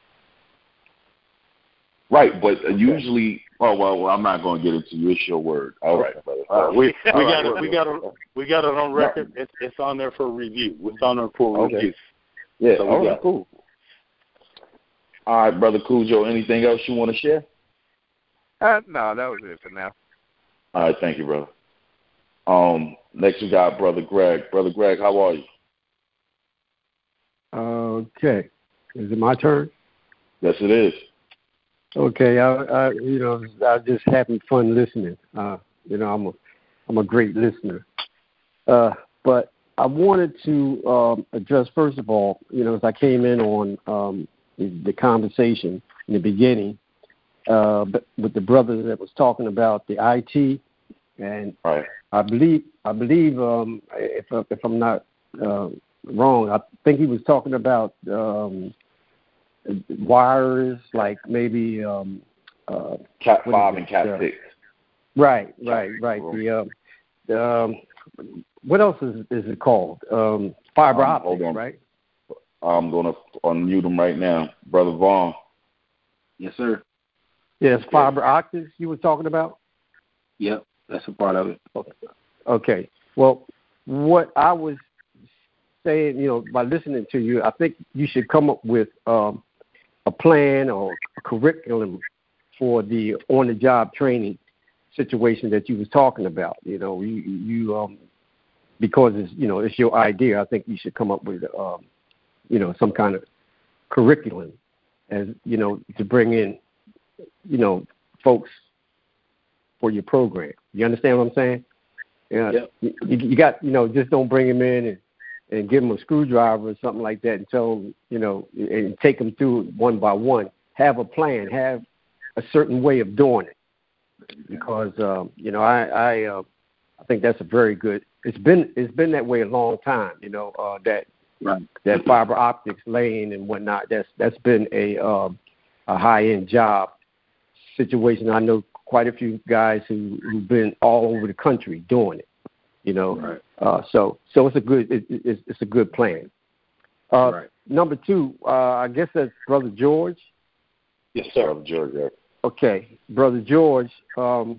S1: Right, but uh, usually, oh well, well, I'm not going to get into you. It's your word. All right, brother.
S2: Uh, we we got right, it. We got it. We got it on record. No. It's it's on there for review. It's on there for
S1: okay.
S2: review.
S1: Yeah.
S2: So
S1: all right. Cool. All right, brother Cujo. Anything else you want to share?
S5: Uh, no, that was it for now.
S1: All right. Thank you, brother. Um, next we got brother Greg. Brother Greg, how are you?
S6: Okay. Is it my turn?
S1: Yes, it is.
S6: Okay, I, I, you know, I was just having fun listening. Uh, you know, I'm a, I'm a great listener. Uh, but I wanted to um, address first of all, you know, as I came in on um, the, the conversation in the beginning, uh, but with the brother that was talking about the I T, and
S1: right.
S6: I believe, I believe, um, if if I'm not uh, wrong, I think he was talking about. Um, wires like maybe um uh
S1: cat five and cat uh, six
S6: right right right the um the, um what else is is it called um fiber
S1: um,
S6: optics right
S1: I'm gonna unmute him right now. Brother Vaughn.
S3: Yes, sir.
S6: Yes, fiber optics you were talking about.
S3: Yep, that's a part of it.
S6: Okay. Okay, well, what I was saying, you know, by listening to you, I think you should come up with um a plan or a curriculum for the on-the-job training situation that you was talking about. You know, you, you um, because it's, you know, it's your idea. I think you should come up with, um, you know, some kind of curriculum, as you know, to bring in, you know, folks for your program. You understand what I'm saying? Yeah.
S3: Yep.
S6: You, you got, you know, just don't bring them in and. and give them a screwdriver or something like that and tell them, you know, and take them through it one by one. Have a plan. Have a certain way of doing it. Because, um, you know, I I, uh, I think that's a very good – it's been it's been that way a long time, you know, uh, that
S3: right.
S6: that fiber optics lane and whatnot. That's That's been a, um, a high-end job situation. I know quite a few guys who, who've been all over the country doing it. You know,
S3: right.
S6: uh, so so it's a good it, it's, it's a good plan. Uh,
S3: right.
S6: Number two, uh, I guess that's Brother George.
S2: Yes, sir.
S1: Brother George. Yeah.
S6: Okay, Brother George. Um,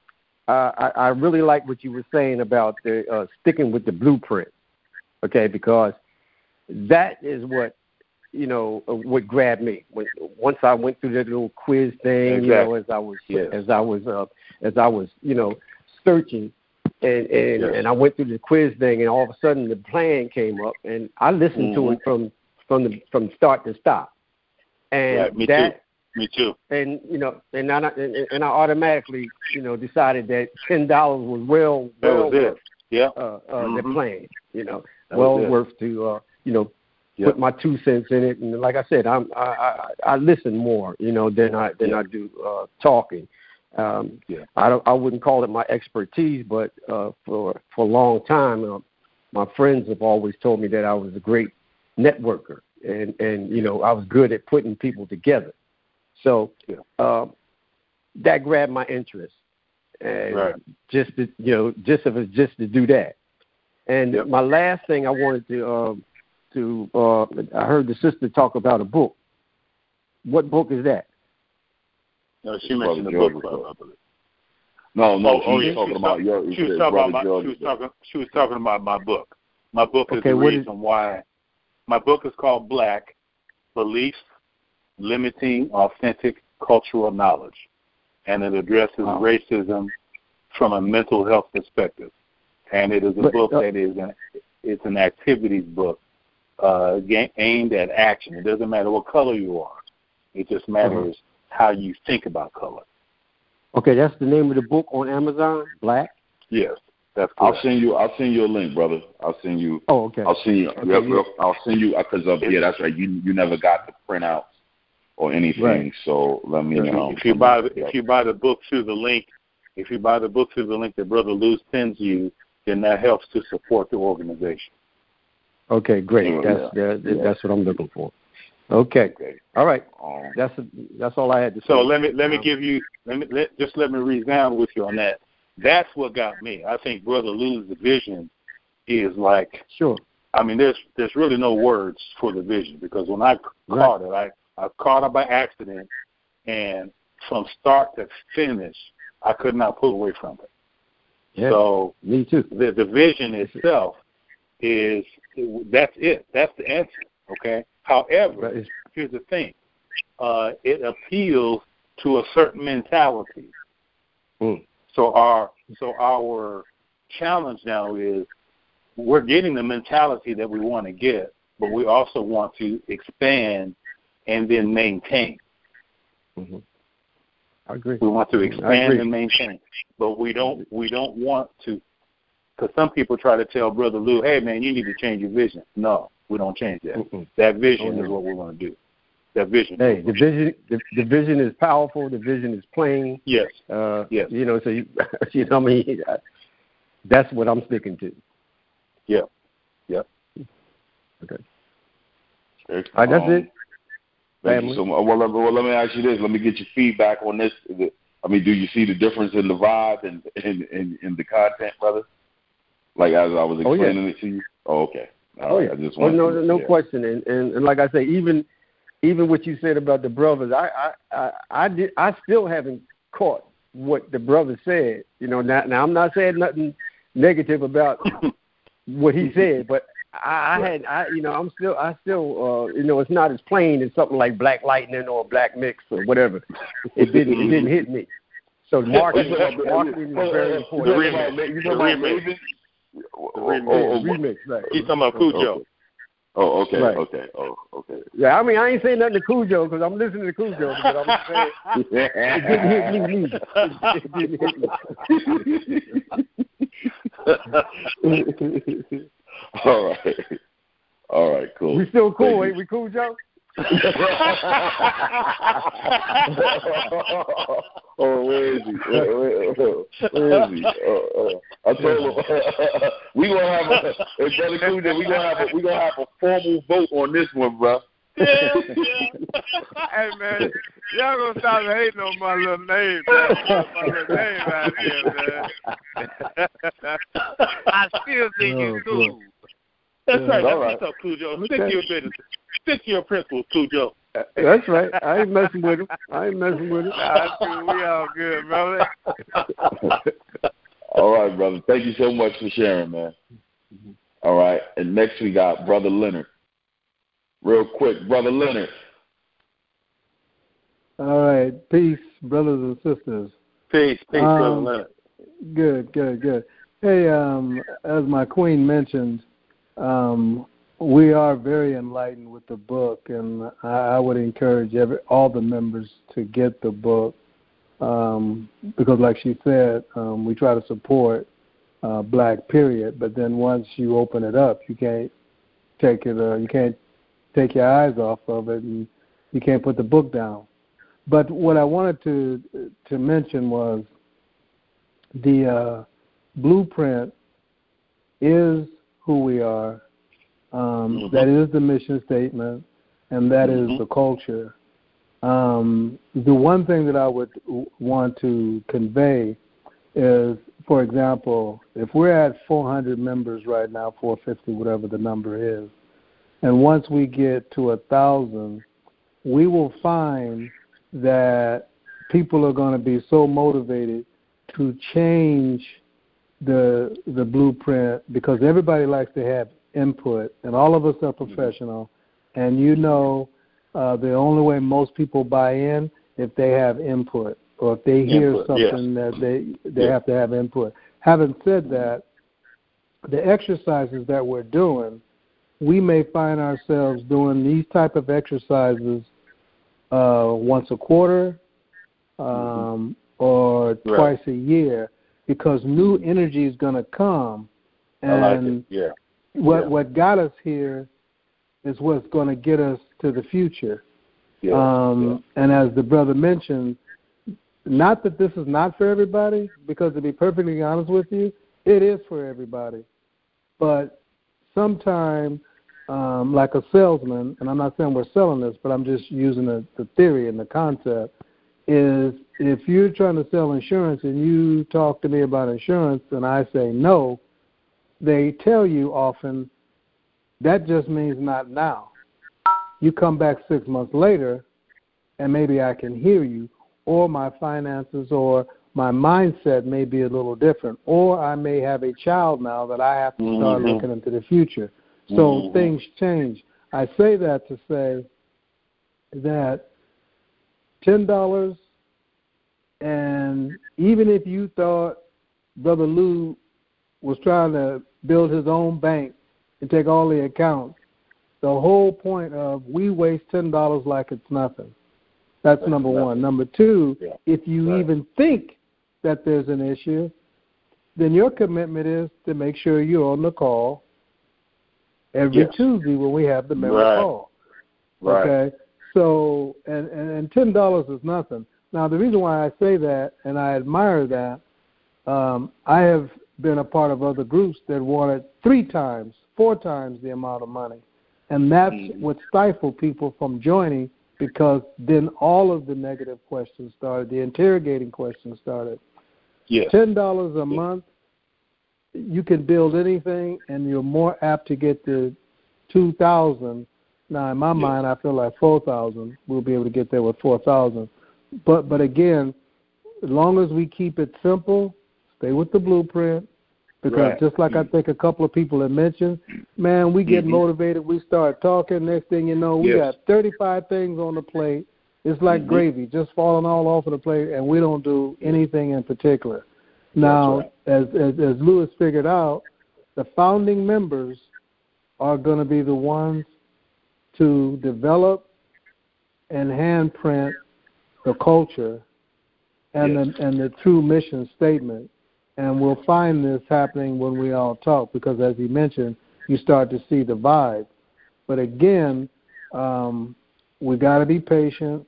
S6: I, I really like what you were saying about the, uh, sticking with the blueprint. Okay, because that is what you know uh, what grabbed me. When, once I went through that little quiz thing,
S2: Exactly.
S6: you know, as I was
S2: yes.
S6: as I was uh, as I was you know searching. And and,
S2: yes.
S6: and I went through the quiz thing, and all of a sudden the plan came up, and I listened
S2: mm-hmm.
S6: to it from from the from start to stop. And
S2: right. Me
S6: that,
S2: too. Me too.
S6: And you know, and I and, and I automatically you know decided that ten dollars was well
S2: that
S6: well
S2: was
S6: worth
S2: yeah
S6: uh, uh,
S2: mm-hmm.
S6: the plan. You know,
S2: that
S6: well worth to uh, you know
S2: yep.
S6: put my two cents in it. And like I said, I'm I I, I listen more you know than I than
S2: yeah.
S6: I do uh, talking. Um,
S2: yeah.
S6: I don't. I wouldn't call it my expertise, but uh, for for a long time, uh, my friends have always told me that I was a great networker, and and you know I was good at putting people together. So
S2: yeah.
S6: uh, that grabbed my interest, and
S2: right.
S6: just to, you know, just if it's just to do that. And
S2: yep.
S6: my last thing I wanted to uh, to uh, I heard the sister talk about a book. What book is that?
S2: No, she mentioned the
S1: George
S2: book club, I believe.
S1: No, no,
S2: oh,
S1: she
S2: oh,
S1: was
S2: yeah.
S1: talking
S2: she
S1: about
S2: was
S1: your.
S2: She was talking about my.
S1: George
S2: She was talking. She was talking about my book. My book is
S6: okay,
S2: the reason
S6: is,
S2: why. My book is called Black Beliefs Limiting Authentic Cultural Knowledge, and it addresses
S6: wow.
S2: racism from a mental health perspective. And it is a
S6: but,
S2: book
S6: uh,
S2: that is an it's an activities book uh, aimed at action. It doesn't matter what color you are. It just matters uh-huh. how you think about color.
S6: Okay, that's the name of the book on Amazon, Black?
S2: Yes, that's correct.
S1: I'll send you. I'll send you a link, brother. I'll send you.
S6: Oh, okay.
S1: I'll send you.
S6: Okay,
S1: yep,
S6: yeah.
S1: yep, I'll send you because of yeah, that's right. You you never got the printouts or anything.
S6: Right.
S1: So let me.
S2: If you,
S1: um,
S2: if you buy the,
S1: yep.
S2: if you buy the book through the link, if you buy the book through the link that Brother Lou sends you, then that helps to support the organization.
S6: Okay, great.
S1: Yeah,
S6: that's
S1: yeah.
S6: That,
S1: Yeah.
S6: that's what I'm looking for. Okay.
S1: Okay.
S6: All right.
S1: Um,
S6: That's that's all I had to say.
S2: So let me let me
S6: um,
S2: give you let me let, just let me resound with you on that. That's what got me. I think Brother Lou's vision is like
S6: sure.
S2: I mean, there's there's really no words for the vision because when I
S6: Right.
S2: caught it, I I caught it by accident, and from start to finish, I could not pull away from it.
S6: Yeah.
S2: So
S6: me too.
S2: The the vision itself is that's it. That's the answer. Okay. However, here's the thing. Uh, it appeals to a certain mentality.
S6: Mm.
S2: So our so our challenge now is we're getting the mentality that we want to get, but we also want to expand and then maintain.
S6: Mm-hmm. I agree.
S2: We want to expand and maintain, but we don't we don't want to. Because some people try to tell Brother Lou, "Hey man, you need to change your vision." No, we don't change that. Mm-mm. That vision oh, no. is what we're going to do. That vision.
S6: Hey, the vision, the, the vision is powerful. The vision is plain.
S2: Yes.
S6: Uh,
S2: yes.
S6: You know, so you, you know, what I mean, that's what I'm sticking to.
S2: Yeah. Yep.
S6: Okay.
S1: okay.
S6: All right, that's
S1: um,
S6: it.
S1: Thank you so much. Well, let, well, let me ask you this. Let me get your feedback on this. I mean, do you see the difference in the vibe and in, in, in the content, brother? Like as I was explaining oh, yeah. it to you. Oh, okay. All
S6: oh
S1: right.
S6: yeah.
S1: I just
S6: oh, no,
S1: to,
S6: no
S1: yeah.
S6: question. And, and and like I say, even even what you said about the brothers, I I I, I did I still haven't caught what the brother said. You know, now now I'm not saying nothing negative about what he said, but I, I had I you know I'm still I still uh, you know it's not as plain as something like Black Lightning or Black Mix or whatever. It didn't it didn't hit me. So marketing marketing is very important.
S2: The remix. You know the remix.
S1: Oh, remix. Oh, oh,
S6: remix, right.
S2: He's talking about Cujo.
S1: Okay. Oh, okay,
S6: right.
S1: okay, oh, okay.
S6: Yeah, I mean, I ain't saying nothing to Cujo because I'm listening to Cujo, but I'm saying it didn't hit me neither. It didn't hit me.
S1: All right. All right, cool.
S6: We still cool, ain't we, Cujo?
S1: Oh, where is he? Where, where, where is he? Uh, uh, I told him we gonna have a, hey, brother Cujo, we gonna have a we gonna have a formal vote on this one, bro.
S5: Yeah, yeah. Hey man, y'all gonna stop hating on my little name, man. My little name out here, man. I still think
S6: oh,
S5: it's cool.
S2: That's right. That's
S1: All right.
S2: what's up, Cujo. Stick
S6: Okay.
S2: to your business. Stick to your principles, Cujo.
S6: That's right. I ain't messing with him. I ain't messing with him.
S5: Nah, that's cool. We all good, brother.
S1: All right, brother. Thank you so much for sharing, man. All right. And next we got Brother Leonard. Real quick, Brother Leonard.
S7: All right. Peace, brothers and sisters.
S2: Peace, peace,
S7: Um,
S2: Brother Leonard.
S7: Good, good, good. Hey, um, as my queen mentioned, um, we are very enlightened with the book, and I, I would encourage every, all the members to get the book um, because, like she said, um, we try to support uh, Black period. But then once you open it up, you can't take it. Uh, you can't take your eyes off of it, and you can't put the book down. But what I wanted to to mention was the uh, blueprint is who we are. Um,
S2: Mm-hmm.
S7: that is the mission statement, and that
S2: Mm-hmm.
S7: is the culture. Um, the one thing that I would w- want to convey is, for example, if we're at four hundred members right now, four fifty, whatever the number is, and once we get to a thousand, we will find that people are going to be so motivated to change the the blueprint because everybody likes to have input, and all of us are professional. And you know, uh, the only way most people buy in if they have input, or if they hear
S2: Input,
S7: something
S2: yes.
S7: that they they
S2: Yeah.
S7: have to have input. Having said that, the exercises that we're doing, we may find ourselves doing these type of exercises uh, once a quarter um, or
S2: Right.
S7: twice a year, because new energy is going to come. And
S2: I like it. Yeah.
S7: what
S2: Yeah.
S7: what got us here is what's going to get us to the future.
S2: Yeah.
S7: Um, and as the brother mentioned, not that this is not for everybody, because to be perfectly honest with you, it is for everybody. But sometime, um, like a salesman, and I'm not saying we're selling this, but I'm just using the, the theory and the concept, is if you're trying to sell insurance and you talk to me about insurance and I say no, they tell you often that just means not now. You come back six months later and maybe I can hear you, or my finances or my mindset may be a little different, or I may have a child now that I have to start
S2: Mhm.
S7: looking into the future. So
S2: Mhm.
S7: things change. I say that to say that ten dollars, and even if you thought Brother Lou was trying to build his own bank and take all the accounts, the whole point of we waste ten dollars like it's nothing. That's, That's number nothing. one. Number two, yeah. if you right. even think that there's an issue, then your commitment is to make sure you're on the call every yes. Tuesday when we have the member
S2: right.
S7: call.
S2: Right.
S7: Okay? So, and, and, and ten dollars is nothing. Now, the reason why I say that, and I admire that, um, I have been a part of other groups that wanted three times, four times the amount of money. And that's mm-hmm. what stifled people from joining, because then all of the negative questions started, the interrogating questions started.
S2: Yes.
S7: ten dollars a
S2: yes.
S7: month, you can build anything, and you're more apt to get to two thousand dollars. Now, in my yes. mind, I feel like four thousand dollars. We'll be able to get there with four thousand dollars. But, but again, as long as we keep it simple, stay with the blueprint, because
S2: right.
S7: just like mm-hmm. I think a couple of people have mentioned, man, we get mm-hmm. motivated, we start talking, next thing you know, we yes. got thirty-five things on the plate. It's like mm-hmm. gravy, just falling all off of the plate, and we don't do anything in particular. Now, right. as, as as Lewis figured out, the founding members are going to be the ones to develop and handprint the culture and yes. the and the true mission statement. And we'll find this happening when we all talk, because as he mentioned, you start to see the vibe. But again, um, we got to be patient.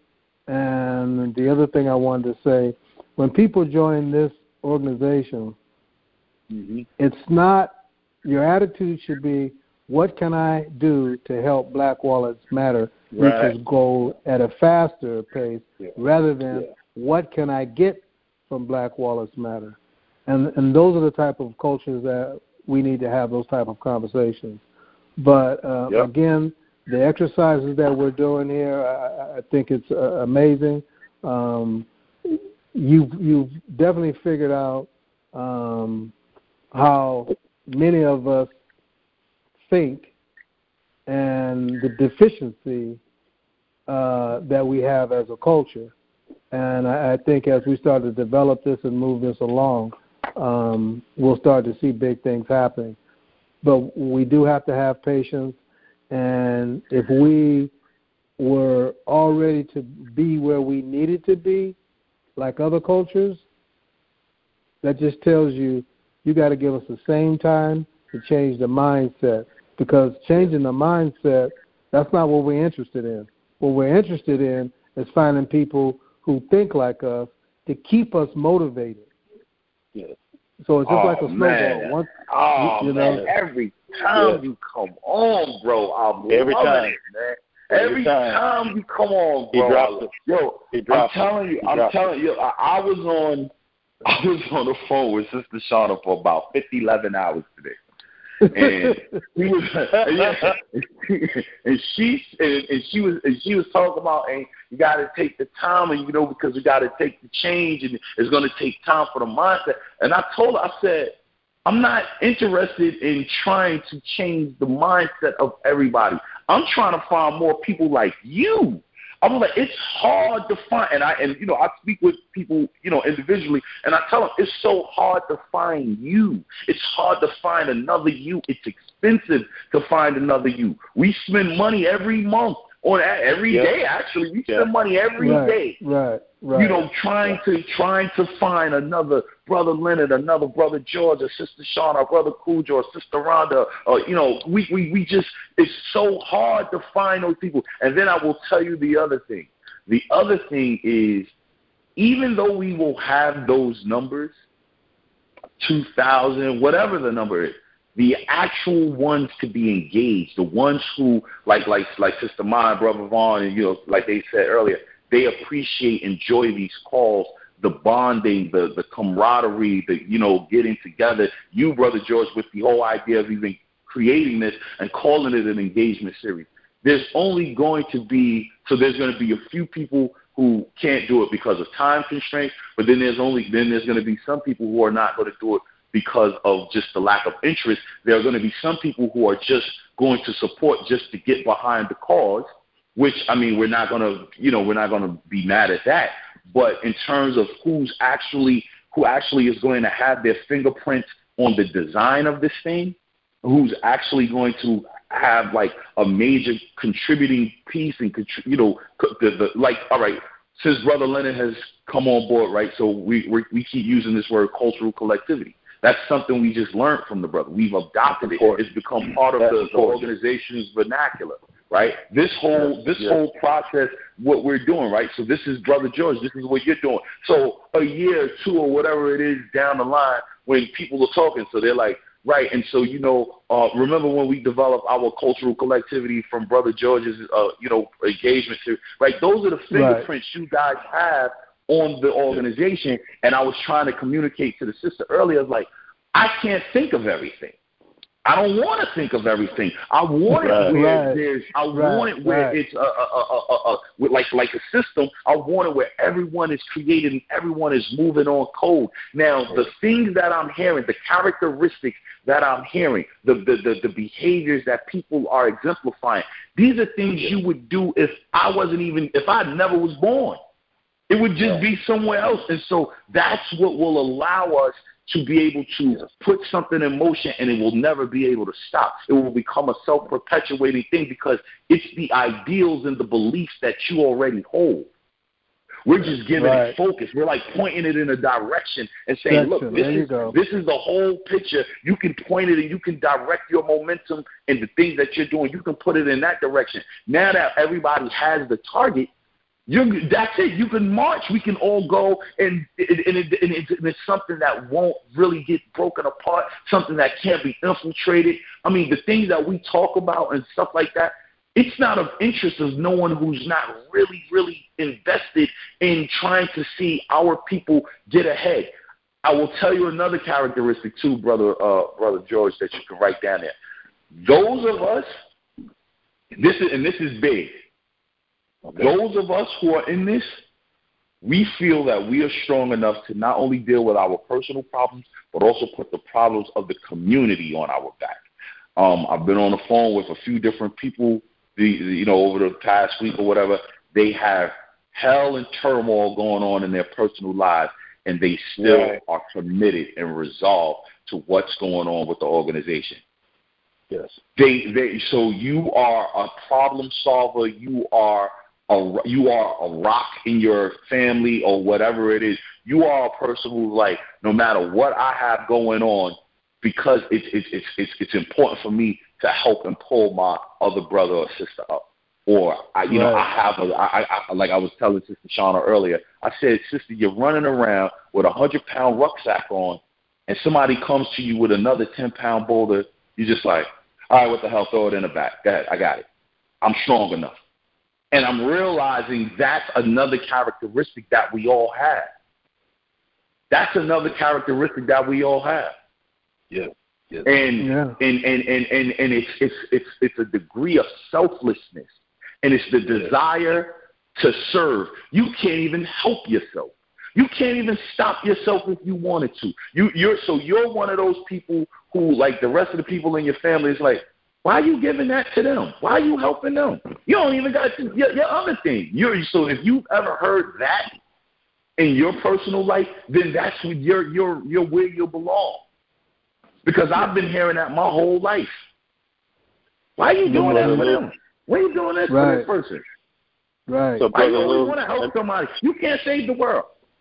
S7: And the other thing I wanted to say, when people join this organization, mm-hmm. it's not, your attitude should be, what can I do to help Black Wallets Matter reach
S2: right.
S7: its goal at a faster pace,
S2: yeah.
S7: rather than yeah. what can I get from Black Wallets Matter? And and those are the type of cultures that we need to have, those type of conversations. But uh,
S2: yep.
S7: again, the exercises that we're doing here, I, I think it's uh, amazing. Um, you've, you've definitely figured out um, how many of us think and the deficiency uh, that we have as a culture. And I, I think as we start to develop this and move this along, um, we'll start to see big things happening. But we do have to have patience. And if we were all ready to be where we needed to be, like other cultures, that just tells you you got to give us the same time to change the mindset. Because changing the mindset, that's not what we're interested in. What we're interested in is finding people who think like us to keep us motivated.
S1: Yeah.
S7: So it's just
S1: oh,
S7: like a snowball.
S1: Man.
S7: Once,
S1: oh,
S7: you
S1: man.
S7: know,
S1: Every time
S2: yeah.
S1: you come on, bro, I'm
S2: Every
S1: loving
S2: time.
S1: it, man.
S2: Every,
S1: Every
S2: time.
S1: time you come on,
S2: He
S1: bro.
S2: dropped it.
S1: Yo,
S2: He
S1: I'm
S2: dropped
S1: telling you,
S2: He
S1: I'm
S2: dropped
S1: telling you, I, I was on I was on the phone with Sister Shauna for about fifty, eleven hours today. and he was, yeah, and she and, and she was and she was talking about, and you got to take the time, and you know, because you got to take the change, and it's going to take time for the mindset. And I told her, I said, I'm not interested in trying to change the mindset of everybody. I'm trying to find more people like you. I'm like, it's hard to find, and I and you know, I speak with people, you know, individually, and I tell them it's so hard to find you. It's hard to find another you. It's expensive to find another you. We spend money every month on every
S2: yep.
S1: day. Actually, we spend
S2: yep.
S1: money every
S7: right,
S1: day.
S7: Right, right.
S1: You know, trying to trying to find another Brother Leonard, another Brother George, or Sister Shawn, or Brother Cujo, or Sister Rhonda. Or, you know, we, we, we just, it's so hard to find those people. And then I will tell you the other thing. The other thing is, even though we will have those numbers, two thousand, whatever the number is, the actual ones to be engaged, the ones who, like like like Sister Ma and Brother Vaughn, and, you know, like they said earlier, they appreciate, enjoy these calls, the bonding, the, the camaraderie, the, you know, getting together. You, Brother George, with the whole idea of even creating this and calling it an engagement series. There's only going to be, so there's going to be a few people who can't do it because of time constraints, but then there's only, then there's going to be some people who are not going to do it because of just the lack of interest. There are going to be some people who are just going to support just to get behind the cause, which, I mean, we're not going to, you know, we're not going to be mad at that. But in terms of who's actually, who actually is going to have their fingerprint on the design of this thing, who's actually going to have like a major contributing piece and, you know, the, the, like, all right, since Brother Leonard has come on board, right, so we we, we keep using this word cultural collectivity. That's something we just learned from the brother. We've adopted it. It's become part of the, the organization's vernacular, right? This whole this yeah. whole process, what we're doing, right? So this is Brother George. This is what you're doing. So a year or two or whatever it is down the line, when people are talking, so they're like, right, and so, you know, uh, remember when we developed our cultural collectivity from Brother George's, uh, you know, engagement to, right? Those are the fingerprints right. you guys have on the organization. And I was trying to communicate to the sister earlier, like, I can't think of everything. I don't want to think of everything. I want
S2: right.
S1: it where
S7: right.
S1: there's. I
S7: right.
S1: want it where
S7: right.
S1: it's a, a, a, a, a with like like a system. I want it where everyone is created and everyone is moving on code. Now, the things that I'm hearing, the characteristics that I'm hearing, the the the, the behaviors that people are exemplifying, these are things you would do if I wasn't even if I never was born. It would just be somewhere else, and so that's what will allow us to be able to put something in motion, and it will never be able to stop. It will become a self-perpetuating thing because it's the ideals and the beliefs that you already hold. We're just giving
S7: right.
S1: it focus. We're like pointing it in a direction and saying,
S7: Section.
S1: look, this
S7: there
S1: is,
S7: you
S1: this is the whole picture. You can point it and you can direct your momentum and the things that you're doing. You can put it in that direction. Now that everybody has the target, You're, that's it. You can march. We can all go, and, and, and, it, and, it, and it's something that won't really get broken apart, something that can't be infiltrated. I mean, the things that we talk about and stuff like that, it's not of interest of no one who's not really, really invested in trying to see our people get ahead. I will tell you another characteristic, too, Brother uh, Brother George, that you can write down there. those of us, this is and this is big. Okay. Those of us who are in this, we feel that we are strong enough to not only deal with our personal problems, but also put the problems of the community on our back. Um, I've been on the phone with a few different people, the, you know, over the past week or whatever. They have hell and turmoil going on in their personal lives, and they still right. are committed and resolved to what's going on with the organization.
S2: Yes.
S1: They, they. So you are a problem solver. You are a, you are a rock in your family or whatever it is. You are a person who's like, no matter what I have going on, because it's it's it's it's, it's important for me to help and pull my other brother or sister up. Or I, you right. know, I have a, I, I, like I was telling Sister Shauna earlier. I said, sister, you're running around with a hundred pound rucksack on, and somebody comes to you with another ten pound boulder. You're just like, all right, what the hell? Throw it in the back. Go ahead, I got it. I'm strong enough. And I'm realizing that's another characteristic that we all have. That's another characteristic that we all have.
S2: Yeah. Yes.
S1: And,
S7: yeah.
S1: and and and and and it's it's it's it's a degree of selflessness, and it's the desire to serve. You can't even help yourself. You can't even stop yourself if you wanted to. You you're so you're one of those people who, like the rest of the people in your family, is like, why are you giving that to them? Why are you helping them? You don't even got to, your, your other thing. You're so if you've ever heard that in your personal life, then that's where you're you're you're where you belong. Because I've been hearing that my whole life. Why are you doing that for them? Why are you doing that
S7: right.
S1: for this person?
S7: Right.
S1: So, Why do you always want to help somebody? You can't save the world.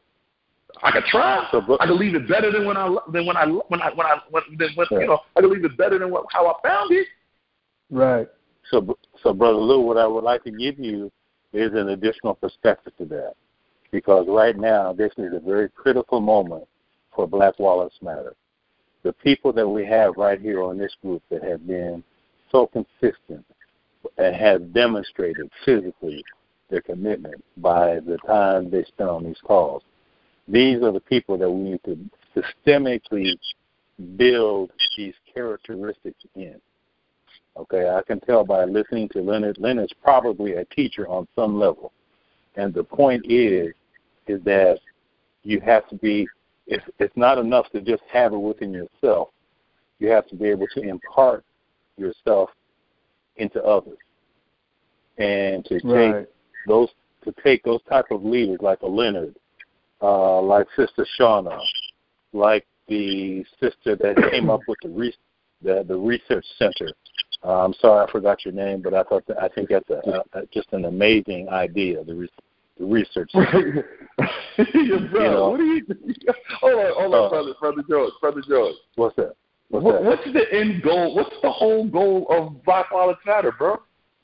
S1: I could try. So, I could leave it better than when I than when I when I when I when, than when yeah. you know I could leave it better than what, how I found it.
S7: Right.
S2: So, so Brother Lou, what I would like to give you is an additional perspective to that, because right now this is a very critical moment for Black Wallets Matter. The people that we have right here on this group that have been so consistent and have demonstrated physically their commitment by the time they spend on these calls, these are the people that we need to systemically build these characteristics in. Okay, I can tell by listening to Leonard. Leonard's probably a teacher on some level. And the point is, is that you have to be, It's, it's not enough to just have it within yourself. You have to be able to impart yourself into others, and to
S7: right.
S2: take those to take those type of leaders like a Leonard, uh, like Sister Shauna, like the sister that came up with the re- the, the research center. Uh, I'm sorry, I forgot your name, but I thought that, I think that's a, a, just an amazing idea. The research. The research.
S1: Bro, you know, what are you? Hold on, hold on, uh, brother, brother George, brother George.
S2: What's that? What's,
S1: what,
S2: that?
S1: what's the end goal? What's the whole goal of Black Wallets Matter, bro?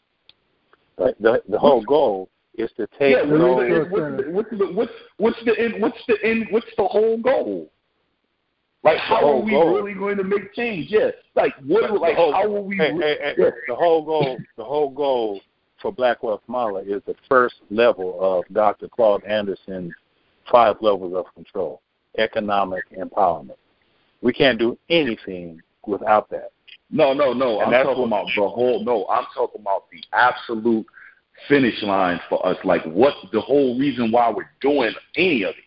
S2: Right. The the whole goal is to take.
S1: Yeah, those, what's, the, what's, the, what's, what's the end? What's the end? What's the whole goal? Like, how are we goal. really going to make change? Yeah, like what? Right. Like, whole, how are we?
S2: Hey, hey, hey, yeah. The whole goal. The whole goal. For Black Wealth Mala is the first level of Doctor Claude Anderson's five levels of control, economic empowerment. We can't do anything without that.
S1: No, no, no. And I'm talking about the whole, no, I'm talking about the absolute finish line for us. Like, what the whole reason why we're doing any of it.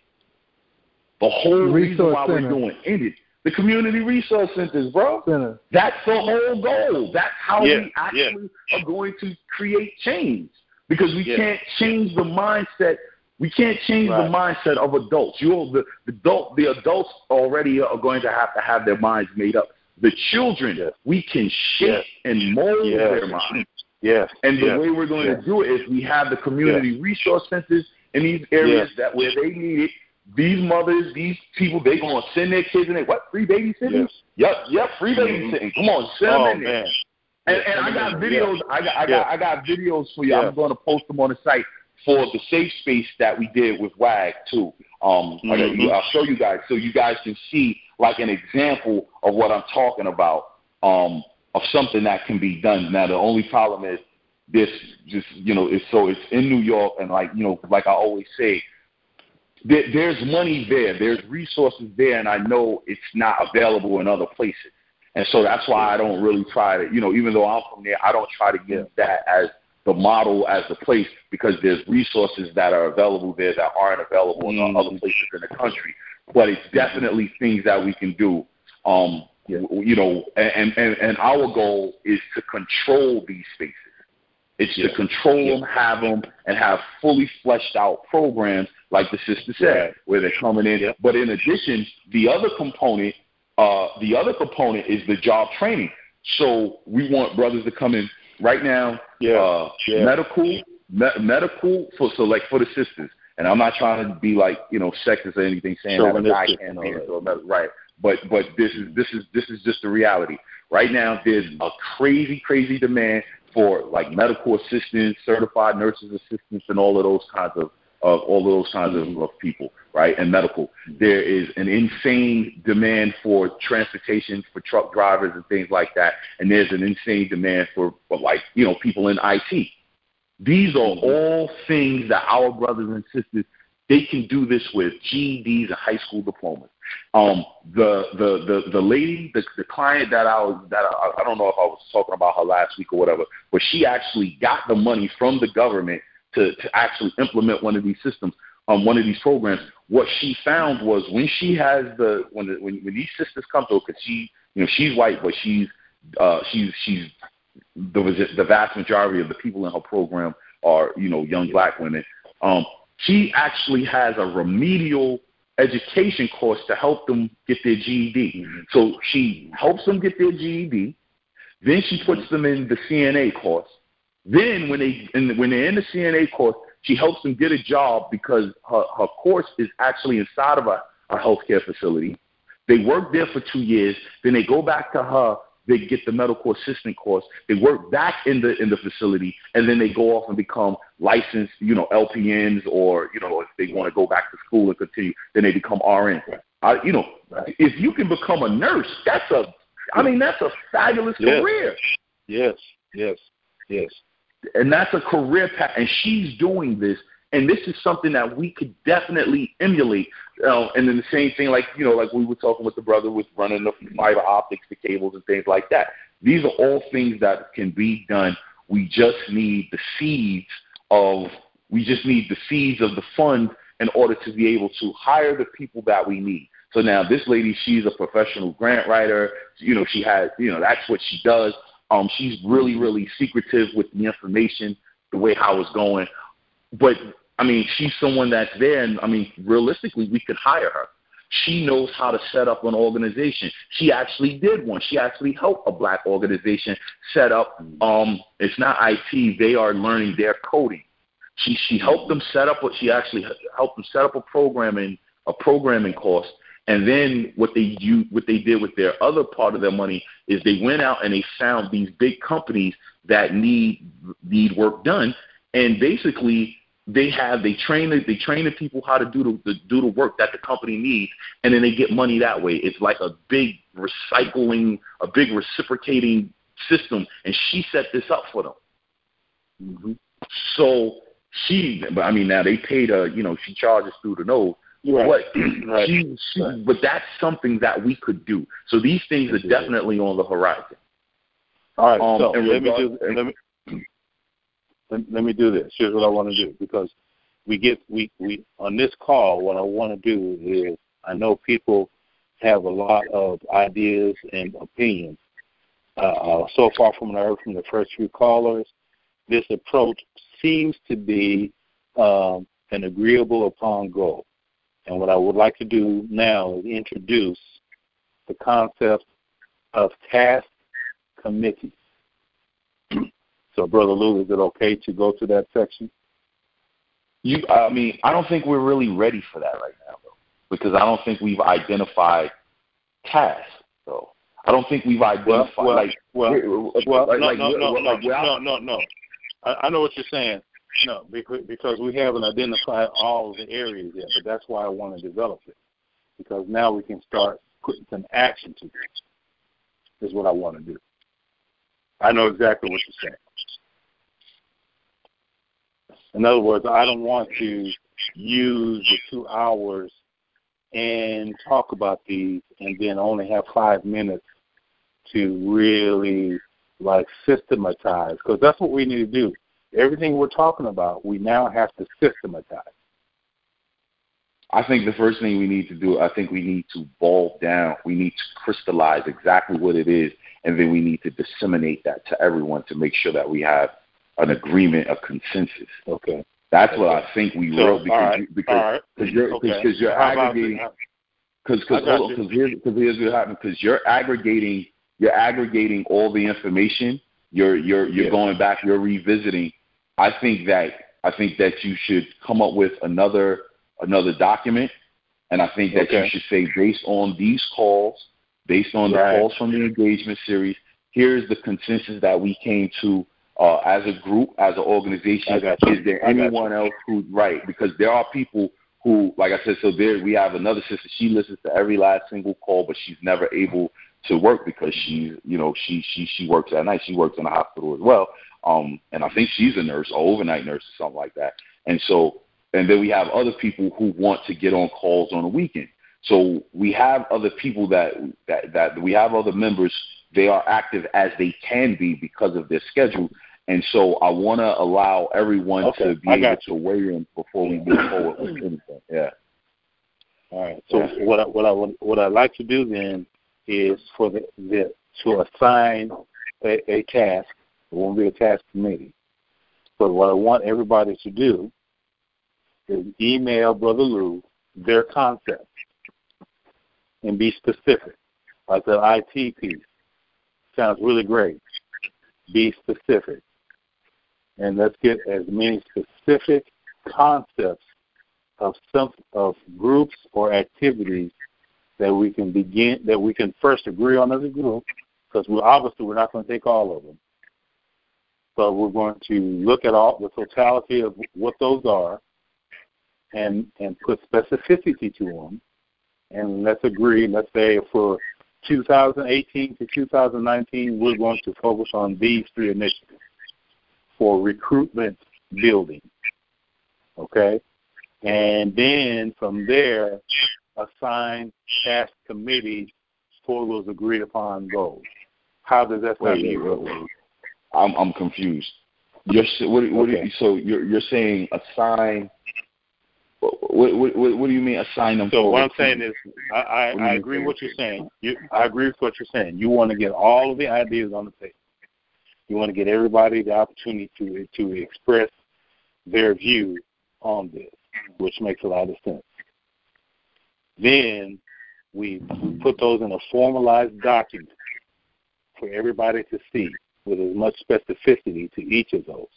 S1: The whole
S7: Resource
S1: reason why
S7: center.
S1: we're doing any of it. The community resource centers, bro.
S7: Center.
S1: That's the whole goal. That's how
S2: yeah,
S1: we actually
S2: yeah.
S1: are going to create change. Because we
S2: yeah.
S1: can't change the mindset. We can't change
S2: right.
S1: the mindset of adults. You the, the adult the adults already are going to have to have their minds made up. The children,
S2: yes.
S1: we can shape
S2: yes.
S1: and mold
S2: yes.
S1: their minds.
S2: Yes.
S1: And the
S2: yes.
S1: way we're going
S2: yes.
S1: to do it is we have the community yes. resource centers in these areas
S2: yes.
S1: that where they need it. These mothers, these people, they going to send their kids in there. What, free babysitting?
S2: Yes.
S1: Yep, yep, free babysitting. Come on, send
S2: oh,
S1: them in there.
S2: Man.
S1: And,
S2: yes.
S1: and I got videos.
S2: Yes.
S1: I got, I got,
S2: yes.
S1: I got videos for you.
S2: Yes.
S1: I'm going to post them on the site for the safe space that we did with W A G too. Um,
S2: mm-hmm.
S1: I got you, I'll show you guys so you guys can see like an example of what I'm talking about. Um, of something that can be done. Now the only problem is this, just you know, it's so it's in New York, and like you know, like I always say. There's money there. There's resources there, and I know it's not available in other places. And so that's why I don't really try to, you know, even though I'm from there, I don't try to use that as the model, as the place, because there's resources that are available there that aren't available in mm. other places in the country. But it's definitely things that we can do. Um, yeah. You know, and, and, and our goal is to control these spaces. It's yeah. to control yeah. them, have them, and have fully fleshed out programs, like the sister said, right. where they're coming in. Yeah. But in addition, the other component, uh, the other component is the job training. So we want brothers to come in right now. Yeah. Uh, yeah. Medical, me- medical for so like for the sisters. And I'm not trying to be like, you know, sexist or anything, saying so that a guy can't be or medical, right. But but this is this is this is just the reality. Right now, there's a crazy, crazy demand for like medical assistants, certified nurses assistants, and all of those kinds of of all of those kinds of, of people, right? And medical. There is an insane demand for transportation for truck drivers and things like that, and there's an insane demand for, for like you know people in I T. These are all things that our brothers and sisters, they can do this with G E Ds and high school diplomas. Um, the the the the lady, the, the client that I was that I, I don't know if I was talking about her last week or whatever, but she actually got the money from the government to, to actually implement one of these systems, um, one of these programs. What she found was when she has the when the, when, when these sisters come to her, because she you know she's white, but she's uh, she's she's the the vast majority of the people in her program are you know young black women. Um, she actually has a remedial education course to help them get their G E D. Mm-hmm. So she helps them get their G E D. Then she puts them in the C N A course. Then when they in, when they're in the C N A course, she helps them get a job because her, her course is actually inside of a, a healthcare facility. They work there for two years. Then they go back to her. They get the medical assistant course. They work back in the in the facility, and then they go off and become licensed, you know, L P Ns, or you know, if they want to go back to school and continue, then they become R N. I, you know, if you can become a nurse, that's a, I mean, that's a fabulous
S2: yes.
S1: career.
S2: Yes, yes, yes.
S1: And that's a career path, and she's doing this. And this is something that we could definitely emulate. Uh, and then the same thing, like, you know, like we were talking with the brother with running the fiber optics, the cables, and things like that. These are all things that can be done. We just need the seeds of, we just need the seeds of the fund in order to be able to hire the people that we need. So now this lady, she's a professional grant writer. You know, she has, you know, that's what she does. Um, she's really, really secretive with the information, the way how it's going. But, I mean, she's someone that's there, and, I mean, realistically, we could hire her. She knows how to set up an organization. She actually did one. She actually helped a black organization set up, um, it's not I T, they are learning their coding. She she helped them set up, she actually helped them set up a programming, a programming course. And then what they do, what they did with their other part of their money is they went out and they found these big companies that need need work done, and basically they have they train the, they train the people how to do the, the do the work that the company needs, and then they get money that way. It's like a big recycling, a big reciprocating system, and she set this up for them. Mm-hmm. So she, but I mean, now they paid her, you know, she charges through the nose. Right. But, right. She, she, right. but that's something that we could do. So these things are definitely on the horizon.
S2: All right.
S1: Um,
S2: so let me do let me let, let me do this. Here's what I want to do, because we get we we on this call. What I want to do is, I know people have a lot of ideas and opinions. Uh, so far from what I heard from the first few callers, this approach seems to be um, an agreeable upon goal. And what I would like to do now is introduce the concept of task committees. So, Brother Lou, is it okay to go to that section?
S1: You, I mean, I don't think we're really ready for that right now, though, because I don't think we've identified tasks, though. I don't think we've identified,
S2: well, well,
S1: like,
S2: well, well like, no, like, no, no, like, no, no, no, no. I, I know what you're saying. No, because we haven't identified all of the areas yet, but that's why I want to develop it, because now we can start putting some action to it, is what I want to do. I know exactly what you're saying. In other words, I don't want to use the two hours and talk about these and then only have five minutes to really like systematize, because that's what we need to do. Everything we're talking about, we now have to systematize.
S1: I think the first thing we need to do, I think we need to boil down. We need to crystallize exactly what it is, and then we need to disseminate that to everyone to make sure that we have an agreement, a consensus.
S2: Okay.
S1: That's
S2: okay.
S1: what I think we
S2: so,
S1: will, because,
S2: right.
S1: you, because,
S2: right.
S1: because you're,
S2: okay.
S1: because you're aggregating. Because because here's, here's what happens. Because you're aggregating, you're aggregating all the information. You're you're you're yeah. going back. You're revisiting. I think that I think that you should come up with another another document, and I think that okay. you should say, based on these calls, based on the
S2: right.
S1: calls from the engagement series, here's the consensus that we came to uh, as a group, as an organization. Is there anyone else who right? Because there are people who, like I said, so there we have another sister. She listens to every last single call, but she's never able to work because she's, you know, she she she works at night. She works in a hospital as well, um, and I think she's a nurse, or overnight nurse, or something like that. And so. And then we have other people who want to get on calls on the weekend. So we have other people that, that, that we have other members. They are active as they can be because of their schedule. And so I want to allow everyone
S2: okay.
S1: to be
S2: I
S1: able to weigh in before we move forward with anything. Yeah.
S2: All right. So yeah. what I, what I what I'd like to do then is for the, the to assign a, a task. It won't be a task committee. But what I want everybody to do is email Brother Lou their concept and be specific. Like the I T piece sounds really great. Be specific, and let's get as many specific concepts of some of groups or activities that we can begin that we can first agree on as a group, because we obviously we're not going to take all of them, but we're going to look at all the totality of what those are. And, and put specificity to them, and let's agree. Let's say for two thousand eighteen to two thousand nineteen, we're going to focus on these three initiatives for recruitment building. Okay, and then from there, assign task committees for those agreed upon goals. How does that sound to you?
S1: I'm I'm confused. You're what, what
S2: okay.
S1: you, so you're you're saying assign. What, what, what, what do you mean assign them?
S2: So
S1: for
S2: what I'm saying is, I, I, I agree with what you're saying. You, I agree with what you're saying. You want to get all of the ideas on the table. You want to get everybody the opportunity to to express their view on this, which makes a lot of sense. Then we, we put those in a formalized document for everybody to see with as much specificity to each of those.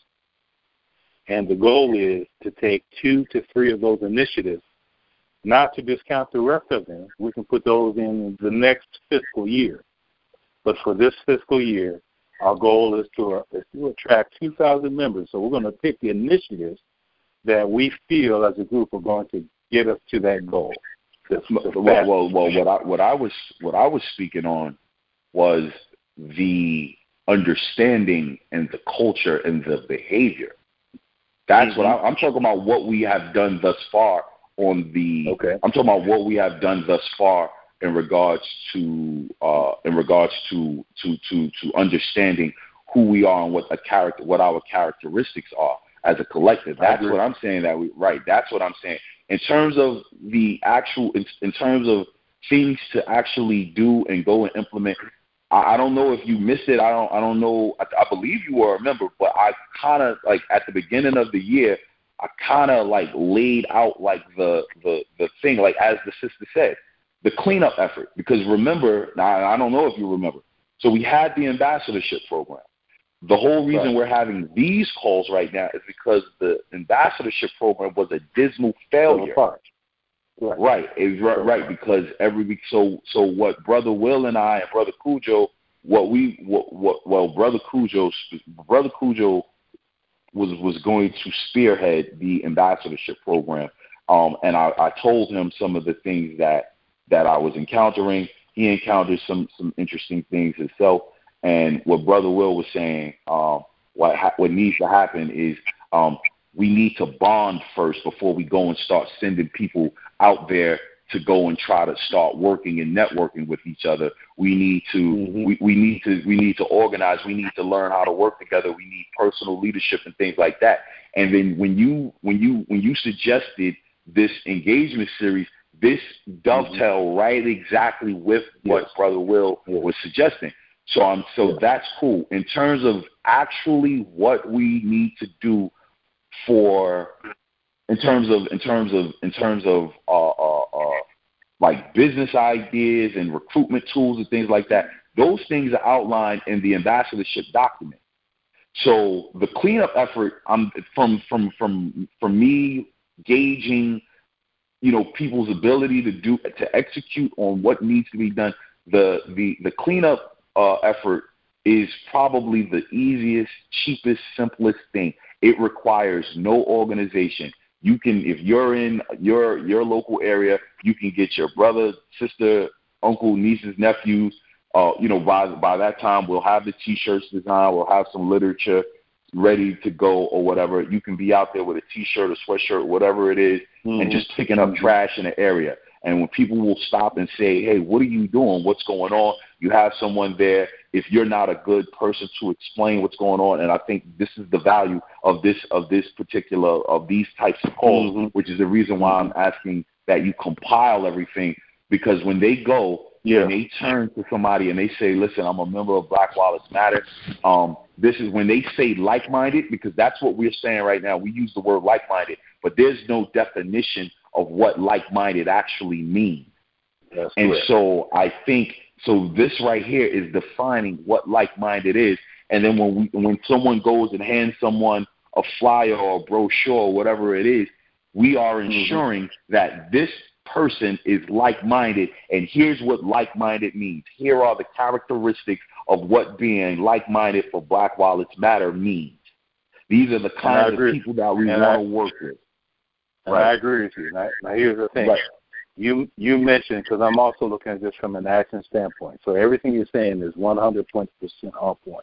S2: And the goal is to take two to three of those initiatives, not to discount the rest of them. We can put those in the next fiscal year. But for this fiscal year, our goal is to, is to attract two thousand members. So we're going to pick the initiatives that we feel as a group are going to get us to that goal. Well,
S1: well, well, what I what I was what I was speaking on was the understanding and the culture and the behavior. That's mm-hmm. what I, I'm talking about. What we have done thus far on the.
S2: Okay.
S1: I'm talking about what we have done thus far in regards to uh, in regards to, to to to understanding who we are and what a character, what our characteristics are as a collective. That's what I'm saying. That we right. That's what I'm saying. In terms of the actual, in, in terms of things to actually do and go and implement. I don't know if you missed it. I don't. I don't know. I, I believe you were a member, but I kind of like at the beginning of the year, I kind of like laid out like the the the thing, like as the sister said, the cleanup effort. Because remember, now I don't know if you remember. So we had the ambassadorship program. The whole reason right. we're having these calls right now is because the ambassadorship program was a dismal failure. Right, right, it's right, right. Because every week, so so what Brother Will and I and Brother Cujo, what we what what well Brother Cujo Brother Cujo was was going to spearhead the ambassadorship program, um, and I, I told him some of the things that that I was encountering. He encountered some some interesting things himself, and what Brother Will was saying, um, what ha- what needs to happen is um, we need to bond first before we go and start sending people out there to go and try to start working and networking with each other. We need to
S2: mm-hmm.
S1: we, we need to we need to organize. We need to learn how to work together. We need personal leadership and things like that. And then when you when you when you suggested this engagement series, this dovetail mm-hmm. right exactly with what yes. Brother Will yes. was suggesting. So I'm so yes. that's cool. In terms of actually what we need to do for in terms of in terms of in terms of uh, uh, uh, like business ideas and recruitment tools and things like that, those things are outlined in the ambassadorship document. So the cleanup effort, I'm from from from from me gauging, you know, people's ability to do to execute on what needs to be done. The the the cleanup uh, effort is probably the easiest, cheapest, simplest thing. It requires no organization. You can, if you're in your your local area, you can get your brother, sister, uncle, nieces, nephews. Uh, you know, by by that time, we'll have the T-shirts designed. We'll have some literature ready to go or whatever. You can be out there with a T-shirt, a sweatshirt, whatever it is, mm-hmm. and just picking up trash in the area. And when people will stop and say, hey, what are you doing? What's going on? You have someone there. If you're not a good person to explain what's going on, and I think this is the value of this of this particular of these types of calls, mm-hmm. which is the reason why I'm asking that you compile everything, because when they go yeah. and they turn to somebody and they say, listen, I'm a member of Black Wallets Matter, um, this is when they say like-minded, because that's what we're saying right now. We use the word like-minded, but there's no definition of what like-minded actually means.
S2: That's
S1: and
S2: correct.
S1: so I think so this right here is defining what like-minded is. And then when we when someone goes and hands someone a flyer or a brochure or whatever it is, we are ensuring mm-hmm. that this person is like-minded, and here's what like-minded means. Here are the characteristics of what being like-minded for Black Wallets Matter means. These are the kinds of people that we and want I, to work with.
S2: And right. I agree with you. Now, now here's the thing. Right. You you mentioned, because I'm also looking at this from an action standpoint. So everything you're saying is one hundred percent on point.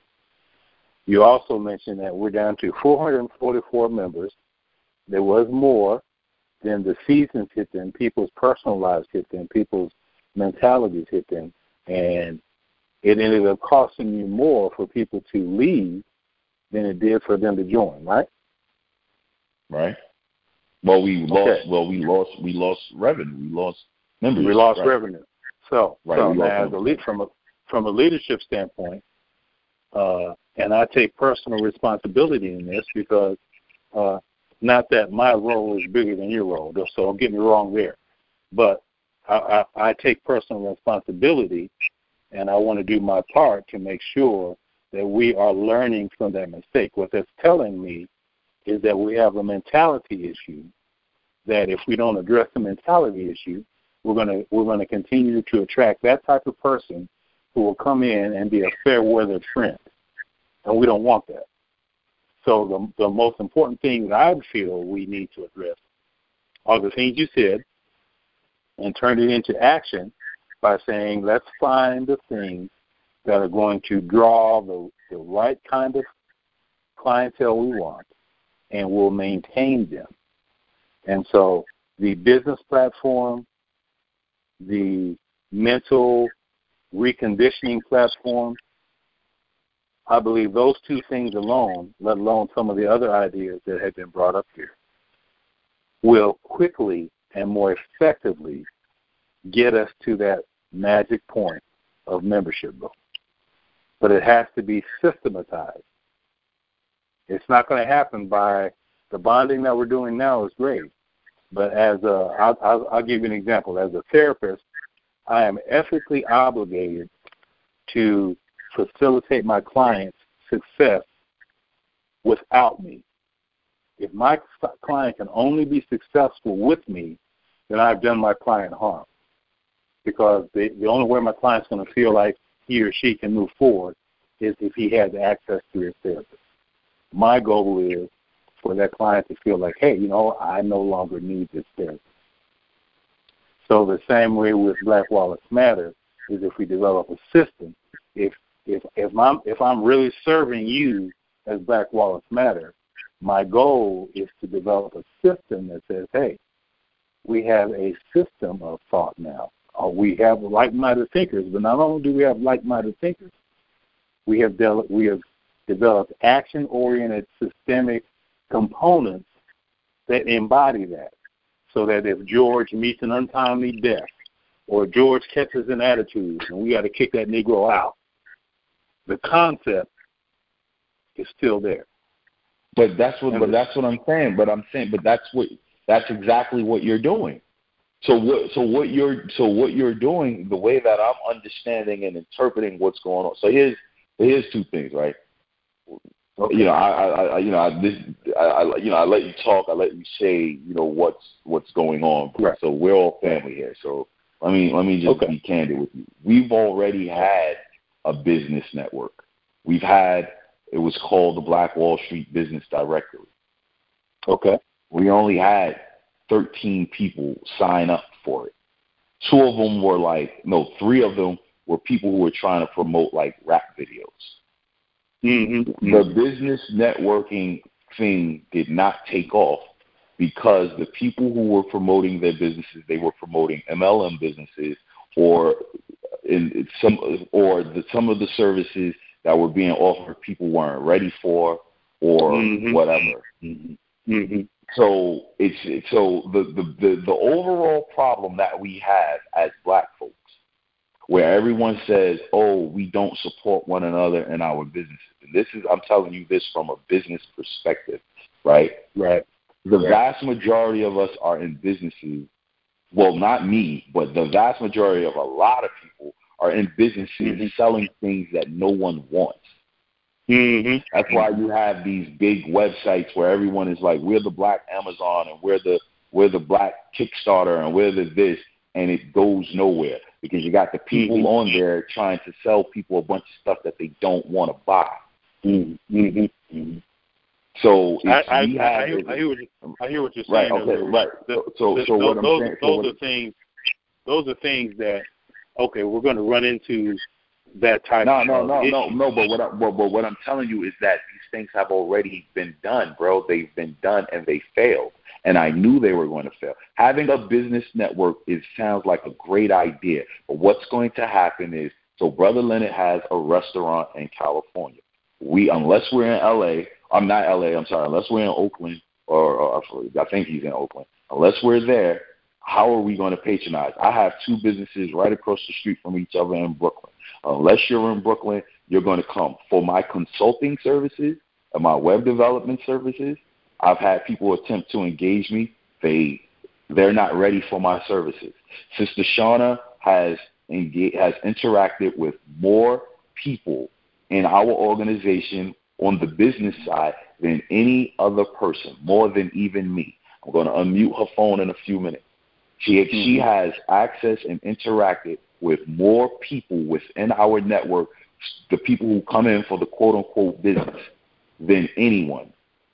S2: You also mentioned that we're down to four hundred forty-four members. There was more than the seasons hit them, people's personal lives hit them, people's mentalities hit them, and it ended up costing you more for people to leave than it did for them to join, right?
S1: Right. Well, we
S2: okay.
S1: lost. Well, we lost. We lost revenue. We lost members.
S2: We lost
S1: right.
S2: revenue. So,
S1: right.
S2: so now, as a lead, from a from a leadership standpoint, uh, and I take personal responsibility in this because, uh, not that my role is bigger than your role. So don't get me wrong there, but I, I, I take personal responsibility, and I want to do my part to make sure that we are learning from that mistake. What that's telling me is that we have a mentality issue, that if we don't address the mentality issue, we're going to we're going to continue to attract that type of person who will come in and be a fair-weather friend, and we don't want that. So the the most important thing that I feel we need to address are the things you said and turn it into action by saying, let's find the things that are going to draw the, the right kind of clientele we want, and we'll maintain them. And so the business platform, the mental reconditioning platform, I believe those two things alone, let alone some of the other ideas that have been brought up here, will quickly and more effectively get us to that magic point of membership growth. But it has to be systematized. It's not going to happen by the bonding that we're doing now is great. But as a, I'll, I'll, I'll give you an example. As a therapist, I am ethically obligated to facilitate my client's success without me. If my client can only be successful with me, then I've done my client harm. Because the, the only way my client's going to feel like he or she can move forward is if he has access to his therapist. My goal is for that client to feel like, hey, you know, I no longer need this therapist. So the same way with Black Wallets Matter is if we develop a system, if if if I'm if I'm really serving you as Black Wallets Matter, my goal is to develop a system that says, hey, we have a system of thought now, uh, we have like-minded thinkers, but not only do we have like-minded thinkers, we have de- we have developed action-oriented systemic components that embody that. So that if George meets an untimely death, or George catches an attitude, and we got to kick that Negro out, the concept is still there.
S1: But that's what. But that's what I'm saying. But I'm saying. But that's what. That's exactly what you're doing. So what? So what you're. So what you're doing. The way that I'm understanding and interpreting what's going on. So here's. Here's two things, right? Okay. You know, I, I, you know, I, this, I, I, you know, I let you talk. I let you say, you know, what's what's going on.
S2: Right.
S1: So we're all family here. So let me let me just okay. be candid with you. We've already had a business network. We've had. It was called the Black Wall Street Business Directory.
S2: Okay.
S1: We only had thirteen people sign up for it. Two of them were like, no, three of them were people who were trying to promote like rap videos.
S2: Mm-hmm.
S1: The business networking thing did not take off because the people who were promoting their businesses, they were promoting M L M businesses or in some or the, some of the services that were being offered people weren't ready for or
S2: mm-hmm.
S1: whatever.
S2: Mm-hmm. Mm-hmm.
S1: So it's so the, the, the, the overall problem that we have as black folks, where everyone says, oh, we don't support one another in our businesses. And this is, I'm telling you this from a business perspective, right?
S2: Right.
S1: The
S2: right.
S1: vast majority of us are in businesses. Well, not me, but the vast majority of a lot of people are in businesses mm-hmm. selling things that no one wants.
S2: Mm-hmm.
S1: That's why you have these big websites where everyone is like, we're the black Amazon and we're the we're the black Kickstarter and we're the this, and it goes nowhere because you got the people mm-hmm. on there trying to sell people a bunch of stuff that they don't want to buy.
S2: Mm-hmm. Mm-hmm.
S1: So
S2: I, I, I, I, hear, I, hear what you, I hear what you're saying.
S1: Right. Okay. Right.
S2: The,
S1: so,
S2: the,
S1: so
S2: those,
S1: what I'm
S2: those,
S1: saying,
S2: those
S1: so
S2: are things. Those are things that okay, we're going to run into that type.
S1: No,
S2: of
S1: no, no,
S2: issue.
S1: no, no. But what, I, but, but what I'm telling you is that these things have already been done, bro. They've been done and they failed. And I knew they were going to fail. Having a business network, it sounds like a great idea. But what's going to happen is, so Brother Leonard has a restaurant in California. We, unless we're in L A, I'm not L A, I'm sorry, unless we're in Oakland, or, or I think he's in Oakland, unless we're there, how are we going to patronize? I have two businesses right across the street from each other in Brooklyn. Unless you're in Brooklyn, you're going to come. For my consulting services and my web development services, I've had people attempt to engage me. They, they're not ready for my services. Sister Shauna has engaged, has interacted with more people in our organization on the business side than any other person, more than even me. I'm going to unmute her phone in a few minutes. She, mm-hmm. she has access and interacted with more people within our network, the people who come in for the quote-unquote business, than anyone.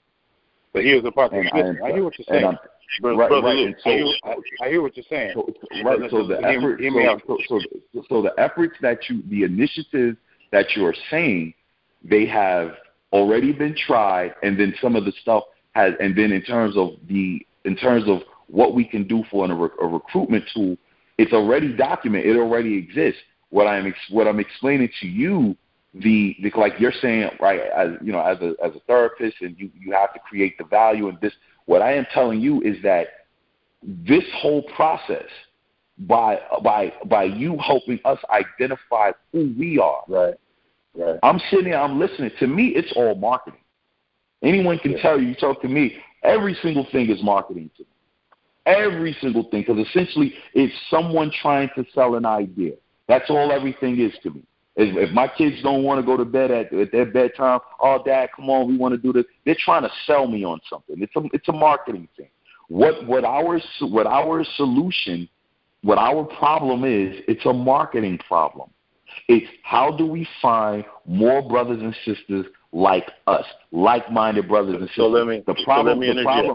S2: But here's the part. I, I hear what you're saying. Brother,
S1: right,
S2: Brother
S1: right.
S2: Luke,
S1: So,
S2: I, hear, I, I hear what you're saying.
S1: So, right. So the effort, so, so, so, so the efforts that you, the initiatives that you are saying, they have already been tried, and then some of the stuff has, and then in terms of the, in terms of what we can do for an, a recruitment tool, it's already documented. It already exists. What I'm ex, what I'm explaining to you, the, the like you're saying, right? As you know, as a as a therapist, and you you have to create the value in this. What I am telling you is that this whole process, by by by you helping us identify who we are.
S2: Right. Right.
S1: I'm sitting here. I'm listening. To me, it's all marketing. Anyone can yeah. tell you. You talk to me. Every single thing is marketing to me. Every single thing, because essentially it's someone trying to sell an idea. That's all everything is to me. If, if my kids don't want to go to bed at, at their bedtime, oh, Dad, come on, we want to do this. They're trying to sell me on something. It's a it's a marketing thing. What what our what our solution, what our problem is, it's a marketing problem. It's how do we find more brothers and sisters like us, like-minded brothers and sisters.
S2: So let me
S1: the problem.
S2: So let me
S1: the problem.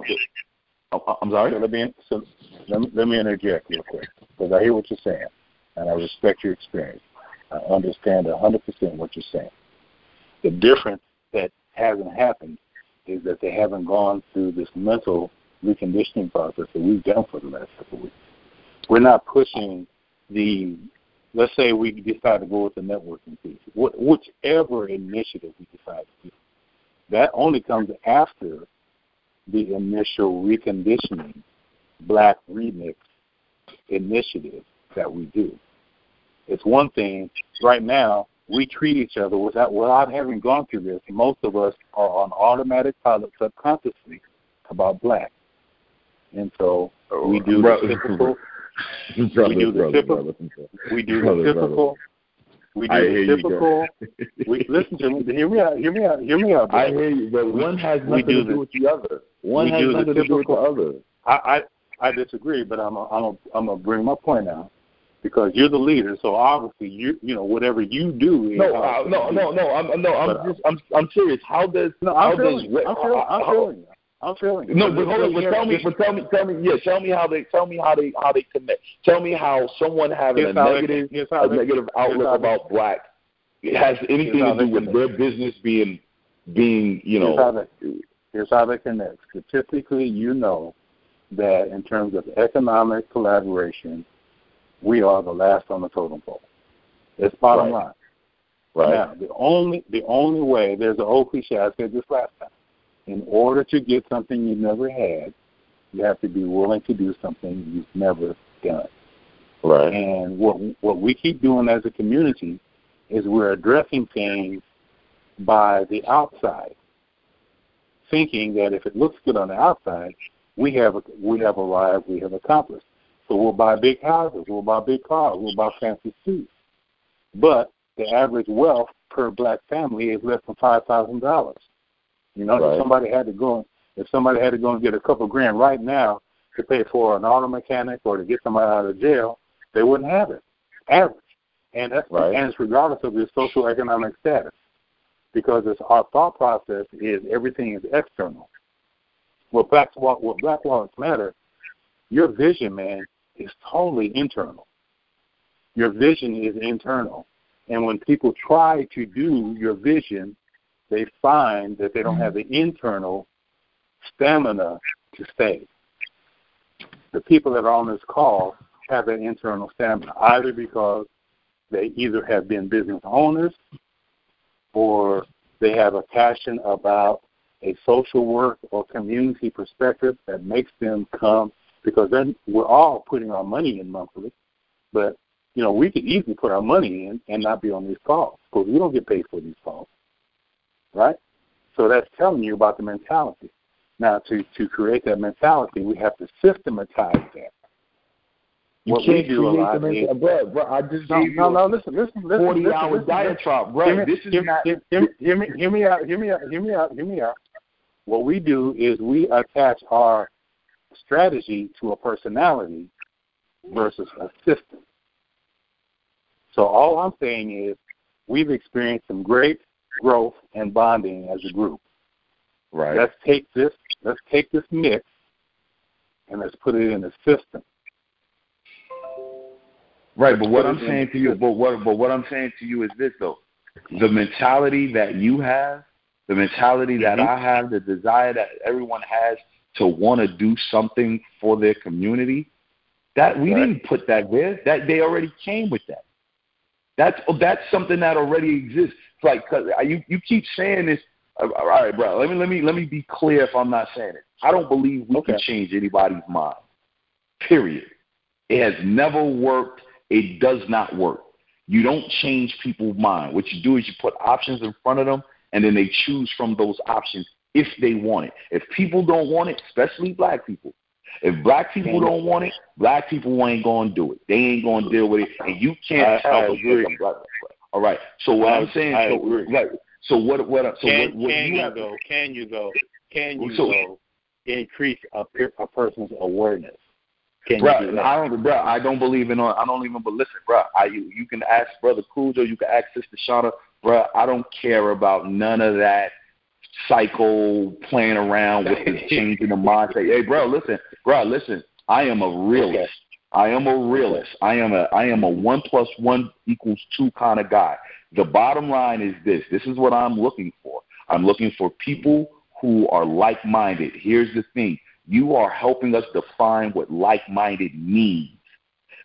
S1: I'm sorry?
S2: So let, me, so let, me, let me interject real quick, because I hear what you're saying, and I respect your experience. I understand one hundred percent what you're saying. The difference that hasn't happened is that they haven't gone through this mental reconditioning process that we've done for the last couple of weeks. We're not pushing the let's say we decide to go with the networking piece, wh- whichever initiative we decide to do, that only comes after the initial reconditioning Black Remix initiative that we do. It's one thing right now we treat each other without without having gone through this. Most of us are on automatic pilot subconsciously about Black, and so we do the typical.
S1: Brother,
S2: we do the
S1: brother,
S2: typical.
S1: brother.
S2: We do
S1: Brother,
S2: the typical. We do
S1: I
S2: the
S1: hear you,
S2: typical. we listen to me. Hear me out. Hear me out. Hear me out.
S1: I hear you, but one has
S2: we
S1: nothing
S2: do
S1: to do
S2: the,
S1: with the other. One has
S2: do
S1: nothing
S2: the
S1: to do with the other.
S2: I, I I disagree, but I'm a, I'm a, I'm gonna bring my point out because you're the leader. So obviously you you know whatever you do. Is
S1: no, uh, no, no, no. I'm no. I'm
S2: but,
S1: just I'm I'm serious. How does
S2: no? I'm
S1: how
S2: feeling.
S1: does
S2: I'm feeling. I'm feeling. I'm feeling.
S1: No, but hold on. But tell me. But tell me. Tell me. Yeah. Tell me how they. Tell me how they. How they connect. Tell me how someone having a negative,
S2: they,
S1: a negative outlook about Black has anything to do with their business being, being you know.
S2: Here's how, they, here's how they connect. Statistically, you know that in terms of economic collaboration, we are the last on the totem pole. It's bottom
S1: right.
S2: line.
S1: Right.
S2: Now, the only the only way, there's an old cliche, I said this last time. In order to get something you've never had, you have to be willing to do something you've never done.
S1: Right.
S2: And what what we keep doing as a community is we're addressing things by the outside, thinking that if it looks good on the outside, we have we have arrived, we have accomplished. So we'll buy big houses, we'll buy big cars, we'll buy fancy suits. But the average wealth per Black family is less than five thousand dollars. You know,
S1: right.
S2: if somebody had to go, if somebody had to go and get a couple grand right now to pay for an auto mechanic or to get somebody out of jail, they wouldn't have it. Average, and that's
S1: right.
S2: and it's regardless of their social economic status, because it's our thought process is everything is external. What Black what Black Lives Matter, your vision, man, is totally internal. Your vision is internal, and when people try to do your vision, they find that they don't have the internal stamina to stay. The people that are on this call have that internal stamina, either because they either have been business owners or they have a passion about a social work or community perspective that makes them come, because then we're all putting our money in monthly, but, you know, we could easily put our money in and not be on these calls because we don't get paid for these calls. Right? So that's telling you about the mentality. Now, to, to create that mentality, we have to systematize that.
S1: You
S2: what
S1: can't
S2: we do
S1: create
S2: a lot
S1: the mentality.
S2: is,
S1: bro, bro, I just
S2: no,
S1: gave
S2: no,
S1: you
S2: no,
S1: a
S2: listen, listen, listen,
S1: forty-hour
S2: listen,
S1: diatribe, bro.
S2: Hear me,
S1: this is
S2: hear,
S1: not.
S2: Hear, hear, hear, me, hear me out. Hear me out. Hear me out. Hear me out. What we do is we attach our strategy to a personality versus a system. So all I'm saying is we've experienced some great growth and bonding as a group.
S1: Right.
S2: Let's take this. Let's take this mix and let's put it in a system.
S1: Right,
S2: let's
S1: but what I'm saying to you, but what, but what I'm saying to you is this though: the mentality that you have, the mentality that
S2: mm-hmm.
S1: I have, the desire that everyone has to want to do something for their community. That we
S2: right.
S1: didn't put that there. That they already came with that. That's that's something that already exists. It's like cause you you keep saying this. All right, bro. Let me let me let me be clear. If I'm not saying it, I don't believe we
S2: okay.
S1: can change anybody's mind. Period. It has never worked. It does not work. You don't change people's mind. What you do is you put options in front of them, and then they choose from those options if they want it. If people don't want it, especially Black people, if Black people don't want it, Black people ain't going to do it. They ain't going to deal with it, and you can't
S2: I,
S1: tell
S2: I
S1: them.
S2: agree.
S1: All right. So what
S2: I,
S1: I'm saying,
S2: I
S1: so,
S2: agree.
S1: right. So what? What? So
S2: can,
S1: what? what
S2: can
S1: you,
S2: you
S1: have
S2: though?
S1: to,
S2: Can you though? Can you
S1: so,
S2: though? Increase a, a person's awareness. Can
S1: bro,
S2: you do that?
S1: I don't, bro. I don't believe in. I don't even. But listen, bro. I you, you can ask Brother Cujo. You can ask Sister Shauna, bro. I don't care about none of that psycho playing around with the changing the mindset. Hey, bro, listen, bro, listen. I am a realist. Okay. I am a realist. I am a I am a one plus one equals two kind of guy. The bottom line is this. This is what I'm looking for. I'm looking for people who are like-minded. Here's the thing. You are helping us define what like-minded means.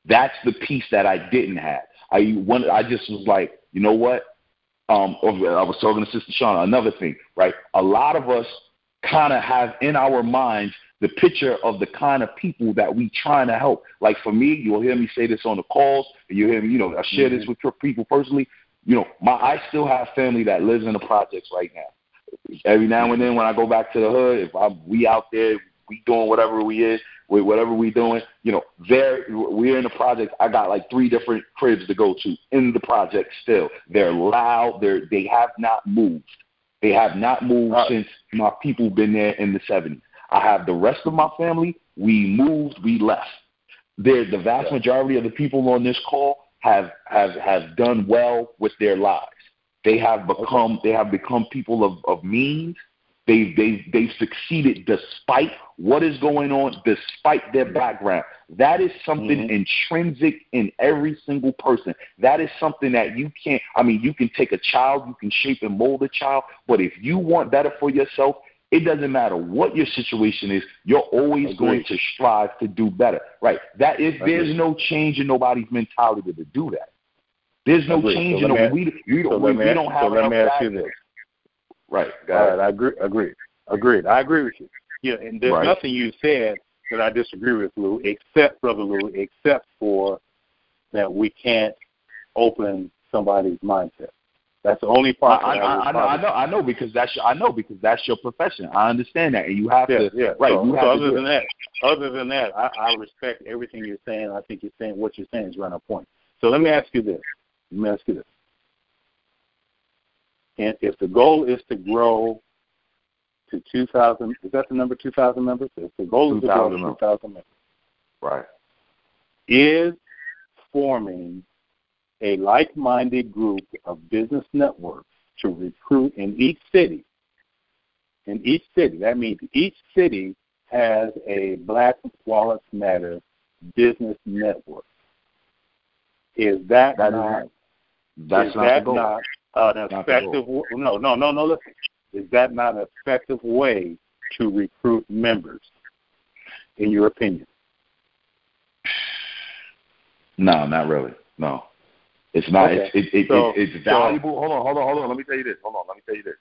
S1: That's the piece that I didn't have. I one, I just was like, you know what? Um, I was talking to Sister Shauna. Another thing, right? A lot of us kind of have in our minds the picture of the kind of people that we trying to help. Like for me, you'll hear me say this on the calls, and you'll hear me, you know, I share mm-hmm. this with people personally. You know, my I still have family that lives in the projects right now. Every now and then when I go back to the hood, if I we out there, we doing whatever we is, with whatever we doing, you know, there we're in the project. I got like three different cribs to go to in the project still. They're loud. They're they have not moved. They have not moved right. since my people been there in the seventies. I have the rest of my family. We moved. We left. They're, the vast yeah. majority of the people on this call have have have done well with their lives. They have become okay. they have become people of, of means. They've, they've, they've succeeded despite what is going on, despite their background. That is something mm-hmm. intrinsic in every single person. That is something that you can't, I mean, you can take a child, you can shape and mold a child, but if you want better for yourself, it doesn't matter what your situation is, you're always Agreed. going to strive to do better. Right. That is, there's no change in nobody's mentality to do that. There's no
S2: Agreed.
S1: change
S2: so
S1: in
S2: it.
S1: We, we, don't,
S2: so
S1: we, we don't have
S2: so
S1: enough
S2: let me ask you this.
S1: Right.
S2: All right, I agree. Agreed. Agreed. I agree with you. Yeah, and there's
S1: right.
S2: nothing you said that I disagree with, Lou, except, Brother Lou, except for that we can't open somebody's mindset. That's the only part.
S1: I,
S2: that
S1: I,
S2: I,
S1: I know. I know. I know because that's your, I know because that's your profession. I understand that, and you have
S2: yeah,
S1: to.
S2: Yeah.
S1: Right.
S2: So,
S1: you have
S2: so
S1: to
S2: other
S1: do
S2: than
S1: it.
S2: that, other than that, I, I respect everything you're saying. I think you're saying what you're saying is right on point. So let me ask you this. Let me ask you this. And if the goal is to grow to two thousand, is that the number, two thousand members? If the goal is to grow to two thousand members.
S1: Right.
S2: Is forming a like-minded group of business networks to recruit in each city, in each city, that means each city has a Black Wallets Matter business network. Is that,
S1: that
S2: not,
S1: is, that's
S2: is
S1: not
S2: that
S1: the goal.
S2: not an
S1: not
S2: effective, no, no, no, no, listen. Is that not an effective way to recruit members, in your opinion?
S1: No, not really. No. It's not.
S2: Okay.
S1: It's, it, it,
S2: so,
S1: it, it's valuable.
S2: So,
S1: hold on, hold on, hold on. Let me tell you this. Hold on, let me tell you this.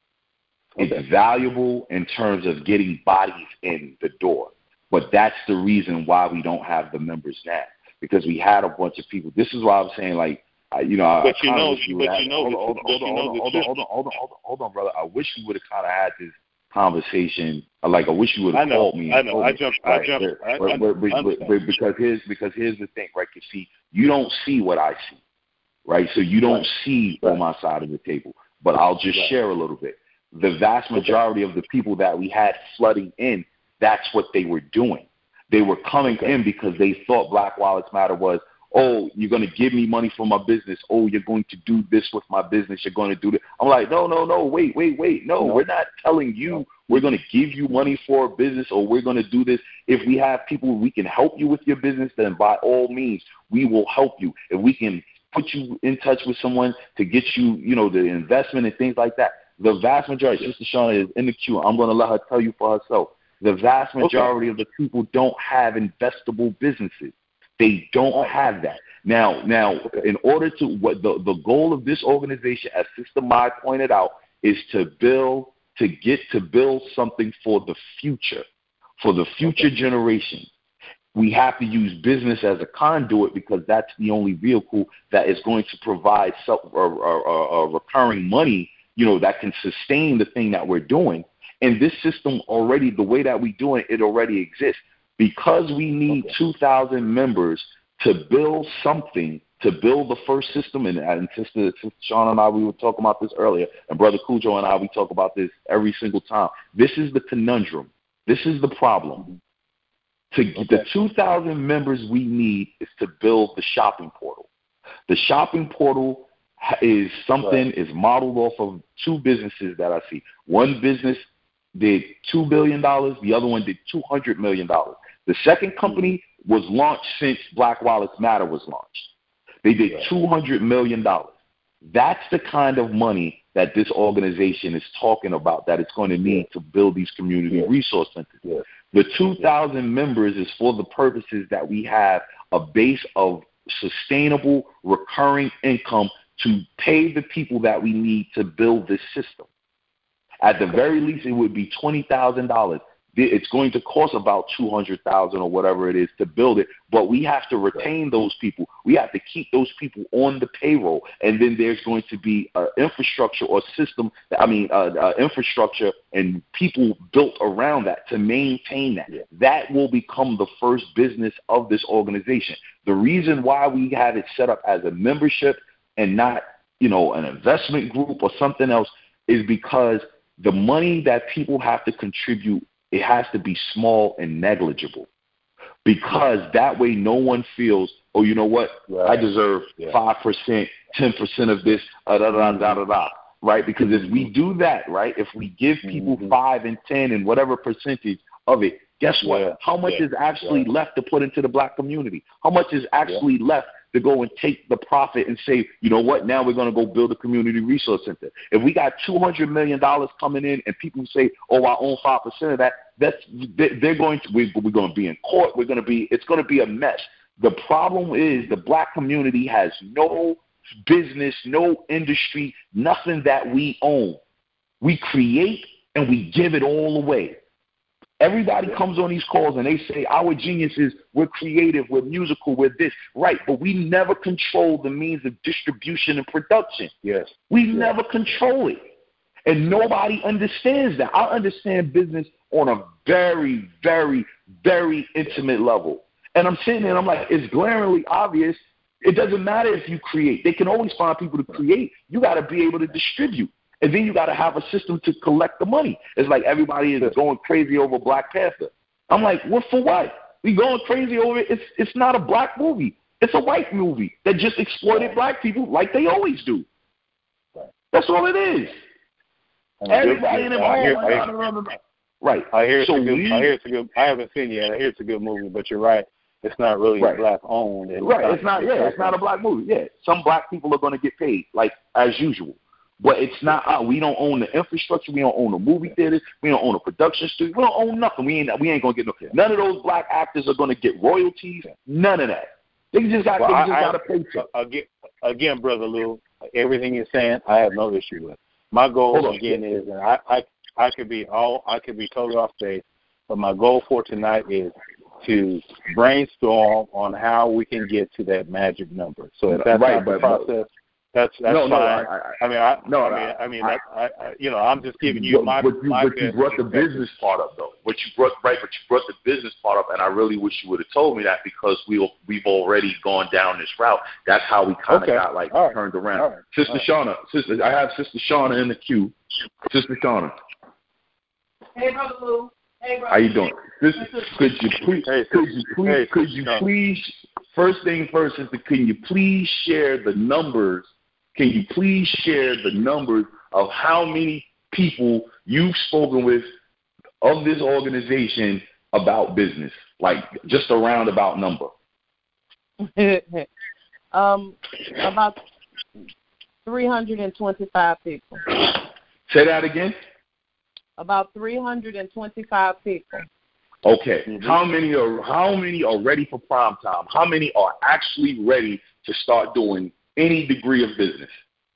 S2: Okay.
S1: It's valuable in terms of getting bodies in the door. But that's the reason why we don't have the members now. Because we had a bunch of people. This is why I'm saying, like, I, you know,
S2: but
S1: I
S2: you know,
S1: you
S2: but
S1: had,
S2: you know,
S1: hold on, hold on, hold on, hold on, hold on, hold on, hold on, hold on, brother. I wish we would have kind of had this conversation. Like, I wish you would have called me.
S2: I know. I jumped. I
S1: right,
S2: jumped.
S1: But,
S2: I,
S1: but,
S2: I,
S1: but, but, but because here's because here's the thing, right? You see, you don't see what I see, right? So you don't
S2: right.
S1: see
S2: right.
S1: on my side of the table. But I'll just
S2: right.
S1: share a little bit. The vast majority okay. of the people that we had flooding in, that's what they were doing. They were coming
S2: okay.
S1: in because they thought Black Wallets Matter was, oh, you're going to give me money for my business. Oh, you're going to do this with my business. You're going to do this. I'm like, no, no, no, wait, wait, wait. No, no. we're not telling you no. we're going to give you money for a business or we're going to do this. If we have people we can help you with your business, then by all means, we will help you. If we can put you in touch with someone to get you, you know, the investment and things like that, the vast majority, Sister Shauna is in the queue. I'm going to let her tell you for herself. The vast majority okay. of the people don't have investable businesses. They don't have that. Now, now, okay. in order to what the, the goal of this organization, as Sister Mai pointed out, is to build, to get to build something for the future, for the future okay. generations. We have to use business as a conduit because that's the only vehicle that is going to provide self, uh, uh, uh, recurring money, you know, that can sustain the thing that we're doing. And this system already, the way that we do it, it already exists. Because we need okay. two thousand members to build something, to build the first system, and, and Sister, Sister Shauna and I, we were talking about this earlier, and Brother Cujo and I, we talk about this every single time. This is the conundrum. This is the problem. To okay. The two thousand members we need is to build the shopping portal. The shopping portal is something, right. is modeled off of two businesses that I see. One business did two billion dollars. The other one did two hundred million dollars. The second company was launched since Black Wallets Matter was launched. They did two hundred million dollars. That's the kind of money that this organization is talking about that it's going to need to build these community resource centers. The two thousand members is for the purposes that we have a base of sustainable, recurring income to pay the people that we need to build this system. At the very least, it would be twenty thousand dollars. It's going to cost about two hundred thousand dollars or whatever it is to build it, but we have to retain those people. We have to keep those people on the payroll, and then there's going to be an infrastructure or system, I mean, uh, uh, infrastructure and people built around that to maintain that. Yeah. That will become the first business of this organization. The reason why we have it set up as a membership and not, you know, an investment group or something else is because the money that people have to contribute, it has to be small and negligible, because that way no one feels, oh, you know what, right. I deserve yeah. five percent, ten percent of this, uh, da, da, da, da, da, right? Because if we do that, right, if we give people mm-hmm. five and ten and whatever percentage of it, guess what? Yeah. How much yeah. is actually yeah. left to put into the black community? How much is actually yeah. left to go and take the profit and say, you know what, now we're going to go build a community resource center? If we got two hundred million dollars coming in and people say, oh, I own five percent of that, that's, they're going to, we're going to be in court. We're going to be, it's going to be a mess. The problem is the black community has no business, no industry, nothing that we own. We create and we give it all away. Everybody comes on these calls and they say, our geniuses, we're creative, we're musical, we're this. Right, but we never control the means of distribution and production.
S2: Yes.
S1: We
S2: yes.
S1: never control it. And nobody understands that. I understand business on a very, very, very intimate level. And I'm sitting there and I'm like, it's glaringly obvious. It doesn't matter if you create. They can always find people to create. You got to be able to distribute. And then you got to have a system to collect the money. It's like everybody is going crazy over Black Panther. I'm like, what for what? We going crazy over it? It's, it's not a black movie. It's a white movie that just exploited black people like they always do. That's all it is. Everybody in the
S2: home.
S1: Right.
S2: I hear it's
S1: so
S2: a good.
S1: we,
S2: I hear it's a good. I haven't seen it yet. I hear it's a good movie, but you're right. It's not really
S1: right.
S2: black owned. It's
S1: right.
S2: Not,
S1: it's not. Yeah. It's not a black movie. Yeah. Some black people are going to get paid like as usual, but it's not. Uh, we don't own the infrastructure. We don't own the movie theaters. We don't own a production studio. We don't own nothing. We ain't. We ain't going to get no. None of those black actors are going to get royalties. None of that. They just got.
S2: Well,
S1: they
S2: I,
S1: just
S2: I,
S1: got to pay for.
S2: Again, again, brother Lou, everything you're saying, I have no issue with. My goal again is, and I, I, I could be all, I could be totally off base, but my goal for tonight is to brainstorm on how we can get to that magic number. So if that's
S1: right,
S2: not the process, that's that's
S1: no,
S2: fine.
S1: No, I, I,
S2: I mean, I,
S1: no,
S2: I mean, I, I mean, I, I, I, you know, I'm just giving you
S1: but,
S2: my.
S1: But you,
S2: my
S1: but you brought the business part up, though. What you brought, right? But you brought the business part up, and I really wish you would have told me that because we we've already gone down this route. That's how we kind of
S2: okay.
S1: got like
S2: right.
S1: turned around.
S2: Right.
S1: Sister
S2: right.
S1: Shauna, sister, I have Sister Shauna in the queue. Sister Shauna.
S8: Hey, brother Lou. Hey, brother.
S1: How you doing? Sister, could you please?
S2: Hey,
S1: could you please?
S2: Hey,
S1: could you please? First thing first, sister, can you please share the numbers? Can you please share the numbers of how many people you've spoken with of this organization about business? Like just a roundabout number.
S8: um, about three hundred twenty-five people.
S1: Say that again.
S8: About three hundred twenty-five people.
S1: Okay.
S2: Mm-hmm.
S1: How many are how many are ready for prime time? How many are actually ready to start doing any degree of business?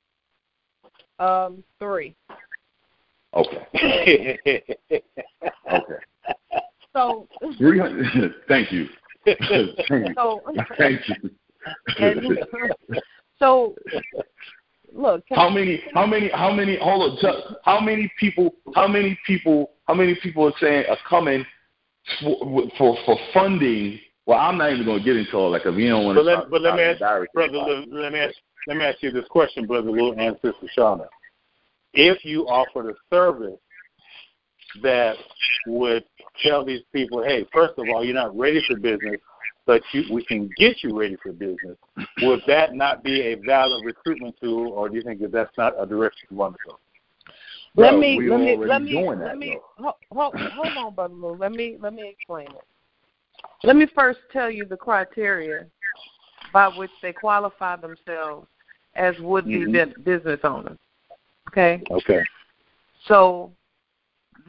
S8: Um, three.
S1: Okay. okay.
S8: So.
S1: Three hundred. Thank you. Thank you.
S8: So,
S1: Thank you.
S8: And, so, look.
S1: How many? How many? How many? Hold on. T- how many people? How many people? How many people are saying are coming for for, for funding? Well, I'm not even going to get into all that because we don't want to.
S2: But let, but let me ask, brother. Lou, let me ask. Let me ask you this question, brother Lou and Sister Shauna. If you offered a service that would tell these people, hey, first of all, you're not ready for business, but you, we can get you ready for business, would that not be a valid recruitment tool, or do you think that that's not a direction you want to go?
S8: Let
S1: Bro,
S8: me, let me, let me,
S1: that,
S8: let me, hold, hold, hold on, brother Lou. Let me, let me explain it. Let me first tell you the criteria by which they qualify themselves as would-be mm-hmm. business owners. Okay?
S2: Okay.
S8: So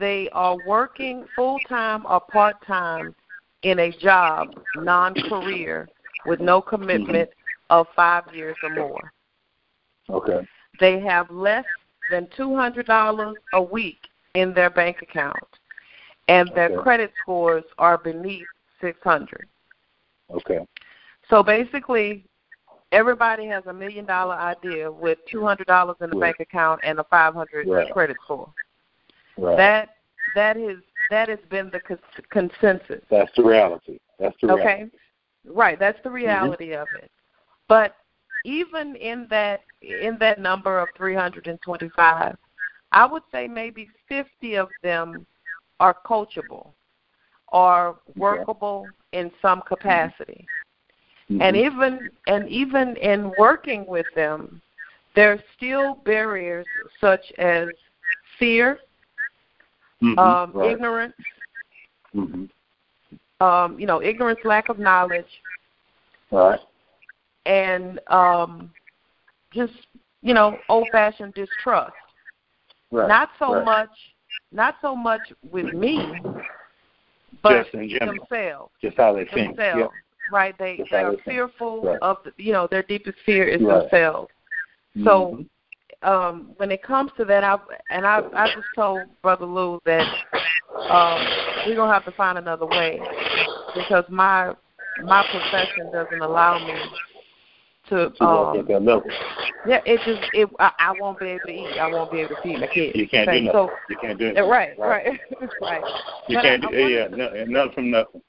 S8: they are working full-time or part-time in a job, non-career, with no commitment of five years or more.
S2: Okay.
S8: They have less than two hundred dollars a week in their bank account, and their
S2: Okay.
S8: credit scores are beneath six hundred.
S2: Okay.
S8: So basically, everybody has a million-dollar idea with two hundred dollars in the
S2: Right.
S8: bank account and a five hundred
S2: Right.
S8: credit score.
S2: Right.
S8: That that is that has been the cons- consensus.
S2: That's the reality. That's the reality.
S8: Okay, right. That's the reality mm-hmm. of it. But even in that in that number of three hundred twenty-five, I would say maybe fifty of them are coachable or workable okay. in some capacity. Mm-hmm. And even and even in working with them, there are still barriers such as fear,
S2: mm-hmm.
S8: um,
S2: right.
S8: ignorance,
S2: mm-hmm.
S8: um, you know, ignorance, lack of knowledge,
S2: right.
S8: and um, just, you know, old-fashioned distrust.
S2: Right.
S8: Not so
S2: right.
S8: much, not so much with me, but
S2: just in general.
S8: themselves.
S2: Just how they
S8: themselves.
S2: think. Yep.
S8: Right. They
S2: just
S8: they are
S2: they
S8: fearful
S2: right.
S8: of, the, you know, their deepest fear is
S2: right.
S8: themselves.
S2: Mm-hmm.
S8: So um, when it comes to that, I and I I just told Brother Lou that um, we're gonna have to find another way because my my profession doesn't allow me to.
S2: To
S8: um,
S2: at that level.
S8: Yeah, it just it. I, I won't be able to eat. I won't be able to feed my kids.
S2: You can't
S8: okay?
S2: do nothing.
S8: So,
S2: you can't do anything.
S8: Right,
S2: right,
S8: right, right.
S2: You
S8: but
S2: can't.
S8: I, I
S2: do, yeah,
S8: to,
S2: no, nothing from nothing.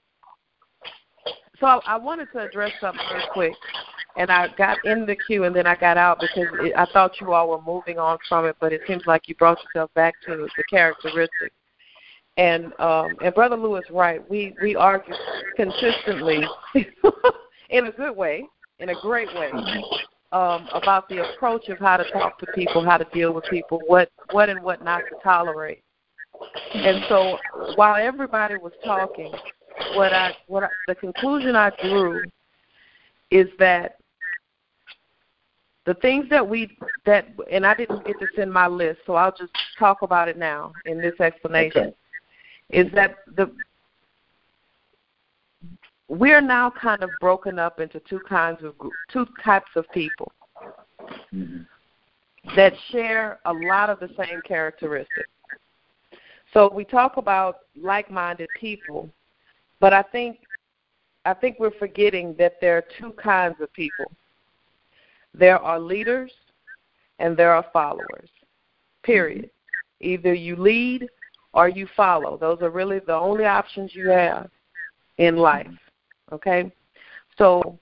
S8: So I, I wanted to address something real quick, and I got in the queue and then I got out because it, I thought you all were moving on from it, but it seems like you brought yourself back to the characteristics. And um, and Brother Lou is right. We we argue consistently in a good way, in a great way, um, about the approach of how to talk to people, how to deal with people, what what and what not to tolerate. And so while everybody was talking, what I what I, the conclusion I drew is that the things that we that and I didn't get this in my list, so I'll just talk about it now in this explanation.
S2: Okay.
S8: Is that the we're now kind of broken up into two kinds of two types of people
S2: mm-hmm.
S8: that share a lot of the same characteristics. So we talk about like-minded people, but I think I think we're forgetting that there are two kinds of people. There are leaders and there are followers. Period. Mm-hmm. Either you lead or you follow. Those are really the only options you have in life. Okay? So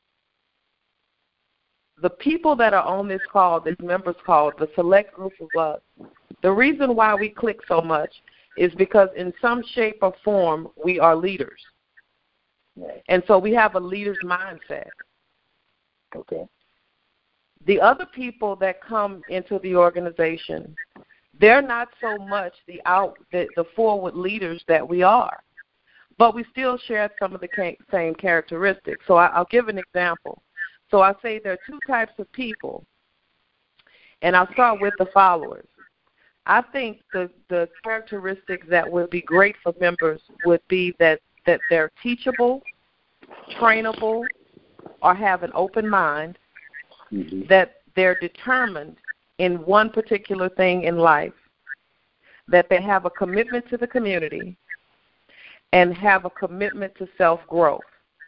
S8: the people that are on this call, this members call, the select group of us, the reason why we click so much is because in some shape or form we are leaders.
S2: Right.
S8: And so we have a leader's mindset.
S2: Okay.
S8: The other people that come into the organization, they're not so much the out the, the forward leaders that we are, but we still share some of the ca- same characteristics. So I, I'll give an example. So I say there are two types of people, and I'll start with the followers. I think the, the characteristics that would be great for members would be that, that they're teachable, trainable, or have an open mind, mm-hmm. that they're determined in one particular thing in life, that they have a commitment to the community, and have a commitment to self-growth.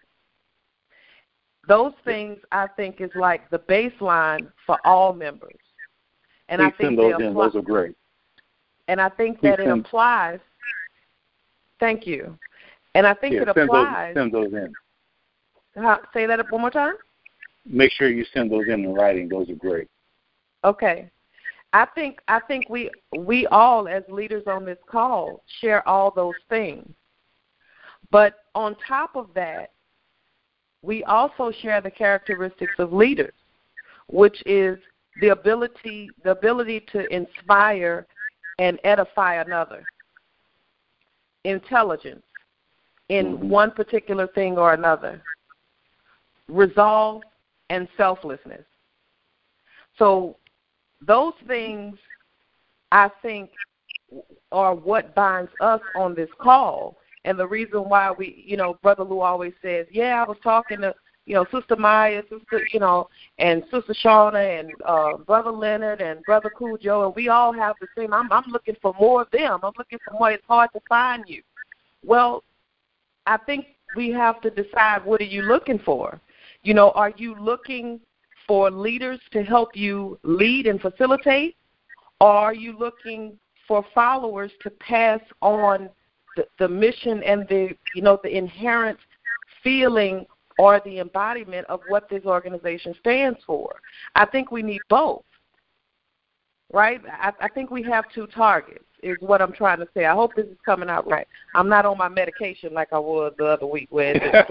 S8: Those things, I think, is like the baseline for all members. And
S2: Please
S8: I think
S2: send those
S8: they
S2: in.
S8: apply,
S2: those are great.
S8: And I think
S2: Please
S8: that
S2: send,
S8: it applies. Thank you. And I think
S2: yeah,
S8: it
S2: send
S8: applies.
S2: Those, send those in.
S8: How, say that one more time?
S2: Make sure you send those in in writing. Those are great.
S8: Okay. I think I think we we all as leaders on this call share all those things. But on top of that, we also share the characteristics of leaders, which is the ability the ability to inspire and edify another. Intelligence in
S2: mm-hmm.
S8: one particular thing or another. Resolve and selflessness. So those things, I think, are what binds us on this call. And the reason why we, you know, Brother Lou always says, yeah, I was talking to, you know, Sister Maya, Sister, you know, and Sister Shauna and uh, Brother Leonard and Brother Cujo, and we all have the same, I'm, I'm looking for more of them. I'm looking for more. It's hard to find you. Well, I think we have to decide, what are you looking for? You know, are you looking for leaders to help you lead and facilitate? Or are you looking for followers to pass on the, the mission and the, you know, the inherent feeling or the embodiment of what this organization stands for? I think we need both, right? I, I think we have two targets, is what I'm trying to say. I hope this is coming out right. I'm not on my medication like I was the other week where it just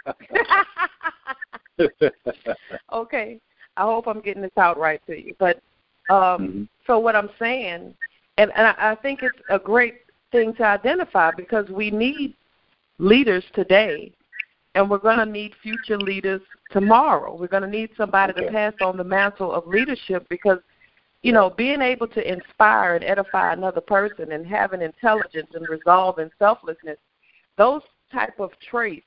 S8: flowed. Okay. I hope I'm getting this out right to you. But um, mm-hmm. so what I'm saying, and, and I, I think it's a great thing to identify, because we need leaders today, and we're going to need future leaders tomorrow. We're going to need somebody okay. to pass on the mantle of leadership, because, you know, being able to inspire and edify another person and having intelligence and resolve and selflessness, those type of traits,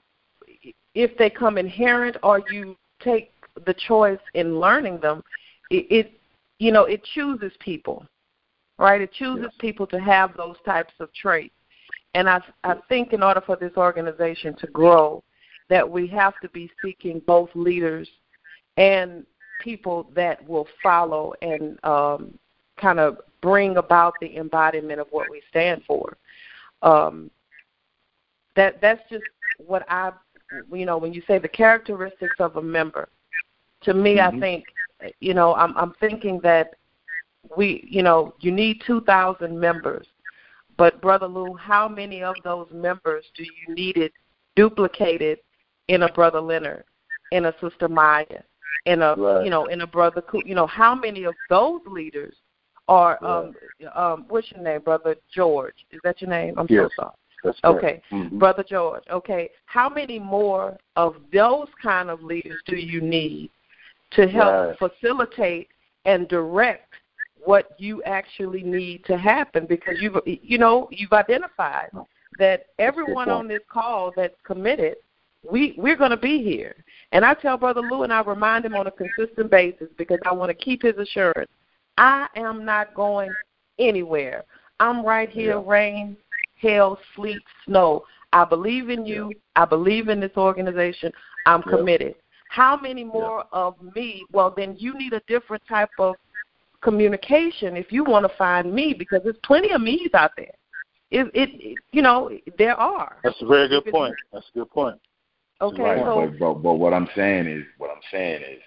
S8: if they come inherent or you take the choice in learning them, it, it you know, it chooses people, right? It chooses yes. people to have those types of traits. And I, I think in order for this organization to grow, that we have to be seeking both leaders and people that will follow and um, kind of bring about the embodiment of what we stand for. Um, that that's just what I, you know, when you say the characteristics of a member, to me, mm-hmm. I think, you know, I'm, I'm thinking that we, you know, you need two thousand members. But, Brother Lou, how many of those members do you need it duplicated in a Brother Leonard, in a Sister Maya, in a, right. you know, in a Brother, you know, how many of those leaders are, right. um, um, what's your name, Brother George? Is that your name? I'm
S2: yes.
S8: so sorry.
S2: That's
S8: okay,
S2: mm-hmm.
S8: Brother George, okay. How many more of those kind of leaders do you need to help right. facilitate and direct what you actually need to happen? Because you've, you know, you've identified that everyone on this call that's committed, we, we're going to be here. And I tell Brother Lou, and I remind him on a consistent basis, because I want to keep his assurance, I am not going anywhere. I'm right here, yeah. rain, hail, sleet, snow. I believe in you. Yeah. I believe in this organization. I'm yeah. committed. How many more yeah. of me? Well, then you need a different type of communication if you want to find me, because there's plenty of me's out there. It, it, it you know, there are.
S2: That's a very good point. That's a good point.
S8: Okay,
S1: right,
S8: so,
S1: but, but, but what I'm saying is, what I'm saying is,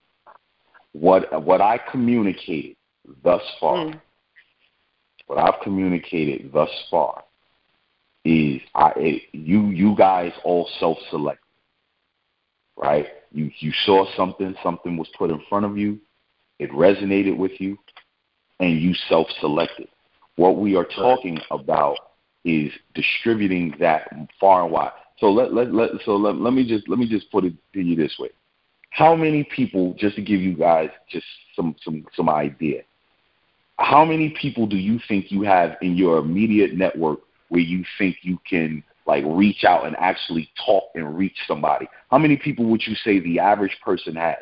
S1: what what I communicated thus far, mm. what I've communicated thus far is, I it, you you guys all self-select, right? You you saw something, something was put in front of you. It resonated with you, and you self-selected. What we are talking about is distributing that far and wide. So let let, let so let, let me just let me just put it to you this way: how many people, just to give you guys just some some some idea, how many people do you think you have in your immediate network where you think you can like reach out and actually talk and reach somebody? How many people would you say the average person has?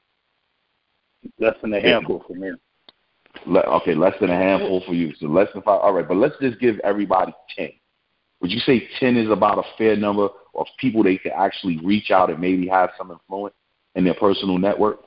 S2: Less than a handful for me.
S1: Okay, less than a handful for you. So less than five. All right, but let's just give everybody ten. Would you say ten is about a fair number of people they can actually reach out and maybe have some influence in their personal network?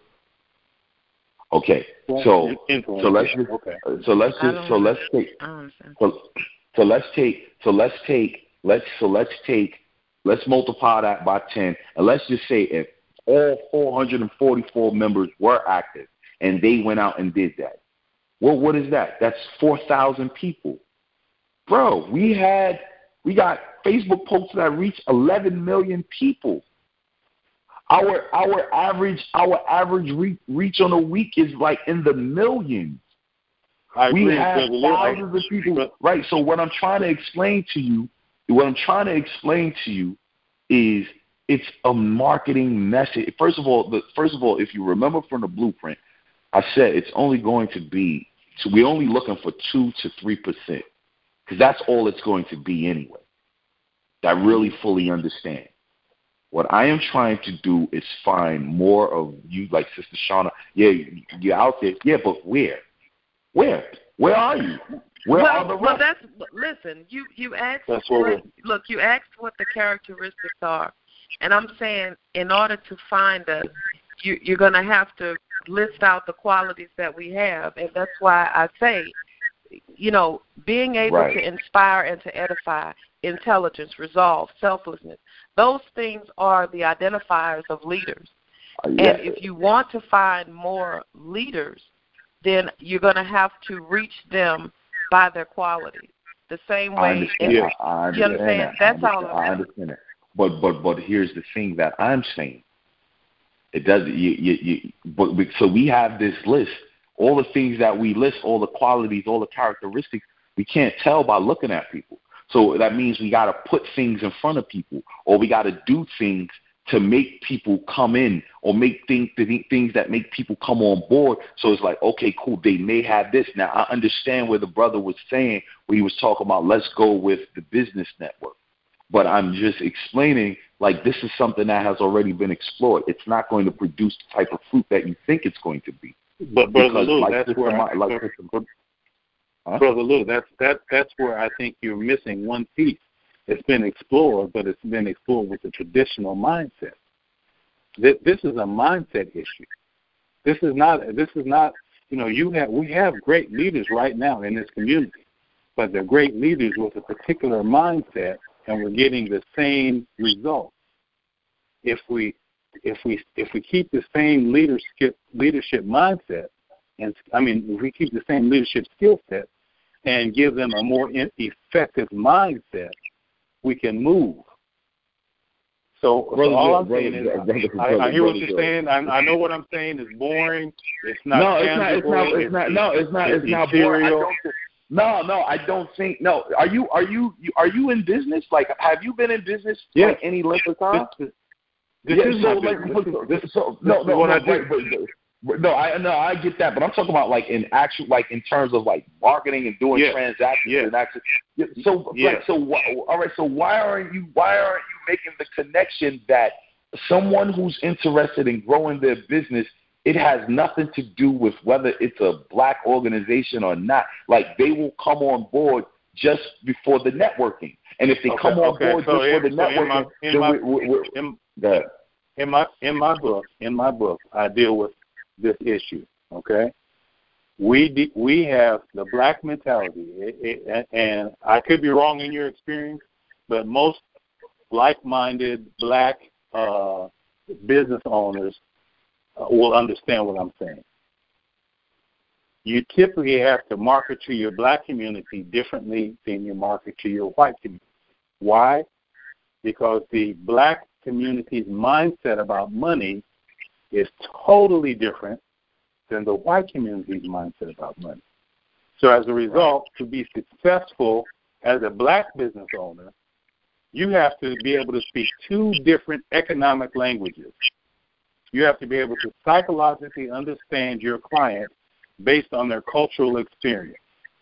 S1: Okay, so so let's just, okay. so let's just so let's take so, so let's take so let's take let's so let's take let's multiply that by ten, and let's just say if all four hundred forty-four members were active and they went out and did that. Well, what is that? That's four thousand people. Bro, we had, we got Facebook posts that reach eleven million people. Our our average our average re- reach on a week is like in the millions.
S2: I
S1: we
S2: agree,
S1: have thousands of people. Right, so what I'm trying to explain to you, what I'm trying to explain to you is it's a marketing message. First of all, the, first of all, if you remember from the blueprint, I said it's only going to be So we're only looking for two to three percent because that's all it's going to be anyway. That really fully understand. What I am trying to do is find more of you, like Sister Shauna. Yeah, you're out there. Yeah, but where? Where? Where are you? Where
S8: well,
S1: are the
S8: well,
S1: rest?
S8: that's listen. You you asked.
S2: That's what
S8: what, look, you asked what the characteristics are, and I'm saying in order to find us, you, you're going to have to list out the qualities that we have, and that's why I say, you know, being able
S1: Right.
S8: to inspire and to edify, intelligence, resolve, selflessness. Those things are the identifiers of leaders.
S1: Uh, yeah.
S8: And if you want to find more leaders, then you're going to have to reach them by their qualities. The same way.
S1: I understand.
S8: And,
S1: I, I understand
S8: you understand?
S1: that.
S8: That's
S1: I
S8: all
S1: understand,
S8: I'm
S1: I understand that. But but but here's the thing that I'm saying. It doesn't. You, you, you, but so we have this list. All the things that we list, all the qualities, all the characteristics, we can't tell by looking at people. So that means we got to put things in front of people, or we got to do things to make people come in, or make things things that make people come on board. So it's like, okay, cool, they may have this. Now I understand where the brother was saying, where he was talking about, let's go with the business network. But I'm just explaining, like, this is something that has already been explored. It's not going to produce the type of fruit that you think it's going to be.
S2: But Brother
S1: Because,
S2: Lou,
S1: like
S2: that's
S1: Sister
S2: where
S1: Ma-
S2: I,
S1: like
S2: but-
S1: Sister-
S2: but-
S1: Huh?
S2: Brother Lou, that's that that's where I think you're missing one piece. It's been explored, but it's been explored with the traditional mindset. This, this is a mindset issue. This is not. This is not. You know, you have we have great leaders right now in this community, but they're great leaders with a particular mindset, and we're getting the same results. If we if we if we keep the same leadership leadership mindset, and I mean, if we keep the same leadership skill set and give them a more effective mindset, we can move. So,
S1: Brother
S2: so all
S1: Joe,
S2: I'm
S1: brother,
S2: saying is,
S1: brother, brother,
S2: I, I hear what
S1: brother
S2: you're
S1: Joe.
S2: saying. I, I know what I'm saying is boring. It's not
S1: No, it's not. It's
S2: tangible.
S1: not. It's not. No, it's not. It's,
S2: it's
S1: not boring. I
S2: ethereal.
S1: don't think, no, no, I don't think. No, are you? Are you? you- Are you in business? Like, have you been in business for
S2: Yes.
S1: like any length of time?
S2: This, this
S1: yeah.
S2: is
S1: So,
S2: my
S1: like,
S2: business.
S1: so,
S2: This,
S1: so
S2: this
S1: no,
S2: is
S1: no,
S2: what
S1: no,
S2: I do.
S1: wait, wait, wait. No, I no, I get that, but I'm talking about like in actual, like in terms of like marketing and doing
S2: Yes.
S1: transactions
S2: Yes.
S1: and actually. yeah, So,
S2: Yes.
S1: like, so wh- all right. So why aren't you? Why aren't you making the connection that someone who's interested in growing their business, it has nothing to do with whether it's a black organization or not. Like, they will come on board just before the networking. And if they
S2: Okay,
S1: come on
S2: okay.
S1: board
S2: So
S1: just
S2: in-
S1: for the
S2: so in
S1: networking,
S2: my- in
S1: then
S2: my-
S1: we, we, we,
S2: in-
S1: go ahead.
S2: In my in my book, in my book, I deal with this issue. Okay, we de- we have the black mentality, it, it, and I could be wrong in your experience, but most like-minded black uh, business owners uh, will understand what I'm saying. You typically have to market to your black community differently than you market to your white community. Why? Because the black community's mindset about money is totally different than the white community's mindset about money. So as a result, to be successful as a black business owner, you have to be able to speak two different economic languages. You have to be able to psychologically understand your client based on their cultural experience.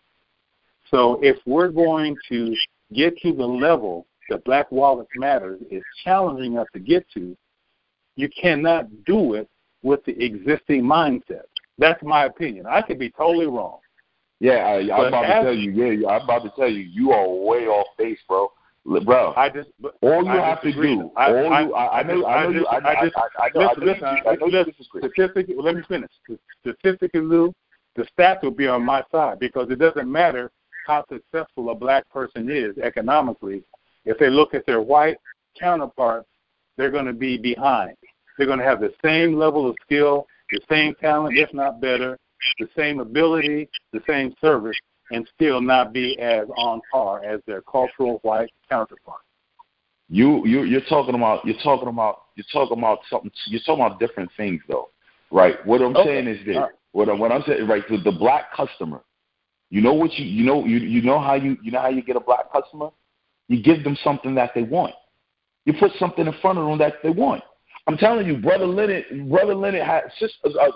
S2: So if we're going to get to the level that Black Wallets Matters is challenging us to get to, you cannot do it with the existing mindset. That's my opinion. I could be totally wrong.
S1: Yeah, I, I'm
S2: But
S1: about
S2: as-
S1: to tell you. Yeah, yeah, I'm about to tell you. You are way off base, bro. Li- Bro,
S2: I just but
S1: all you
S2: I
S1: have to
S2: disagree.
S1: do,
S2: I,
S1: all
S2: I,
S1: you, I, I know, I know
S2: just,
S1: you, I,
S2: I
S1: I,
S2: just,
S1: I, I know, I
S2: listen,
S1: know
S2: listen,
S1: you, I know you
S2: listen,
S1: disagree.
S2: statistically, let me finish. Statistically, Lou, the stats will be on my side because it doesn't matter how successful a black person is economically. If they look at their white counterparts, they're going to be behind. They're going to have the same level of skill, the same talent, if not better, the same ability, the same service, and still not be as on par as their cultural white counterparts.
S1: You you you're talking about you're talking about you're talking about something you're talking about different things though, right? What I'm
S2: Okay.
S1: saying is this.
S2: All right.
S1: What I'm, what I'm saying right to the black customer. You know what you you know you you know how you you know how you get a black customer? You give them something that they want. You put something in front of them that they want. I'm telling you, brother Leonard, brother Leonard had sister, uh, uh, sorry,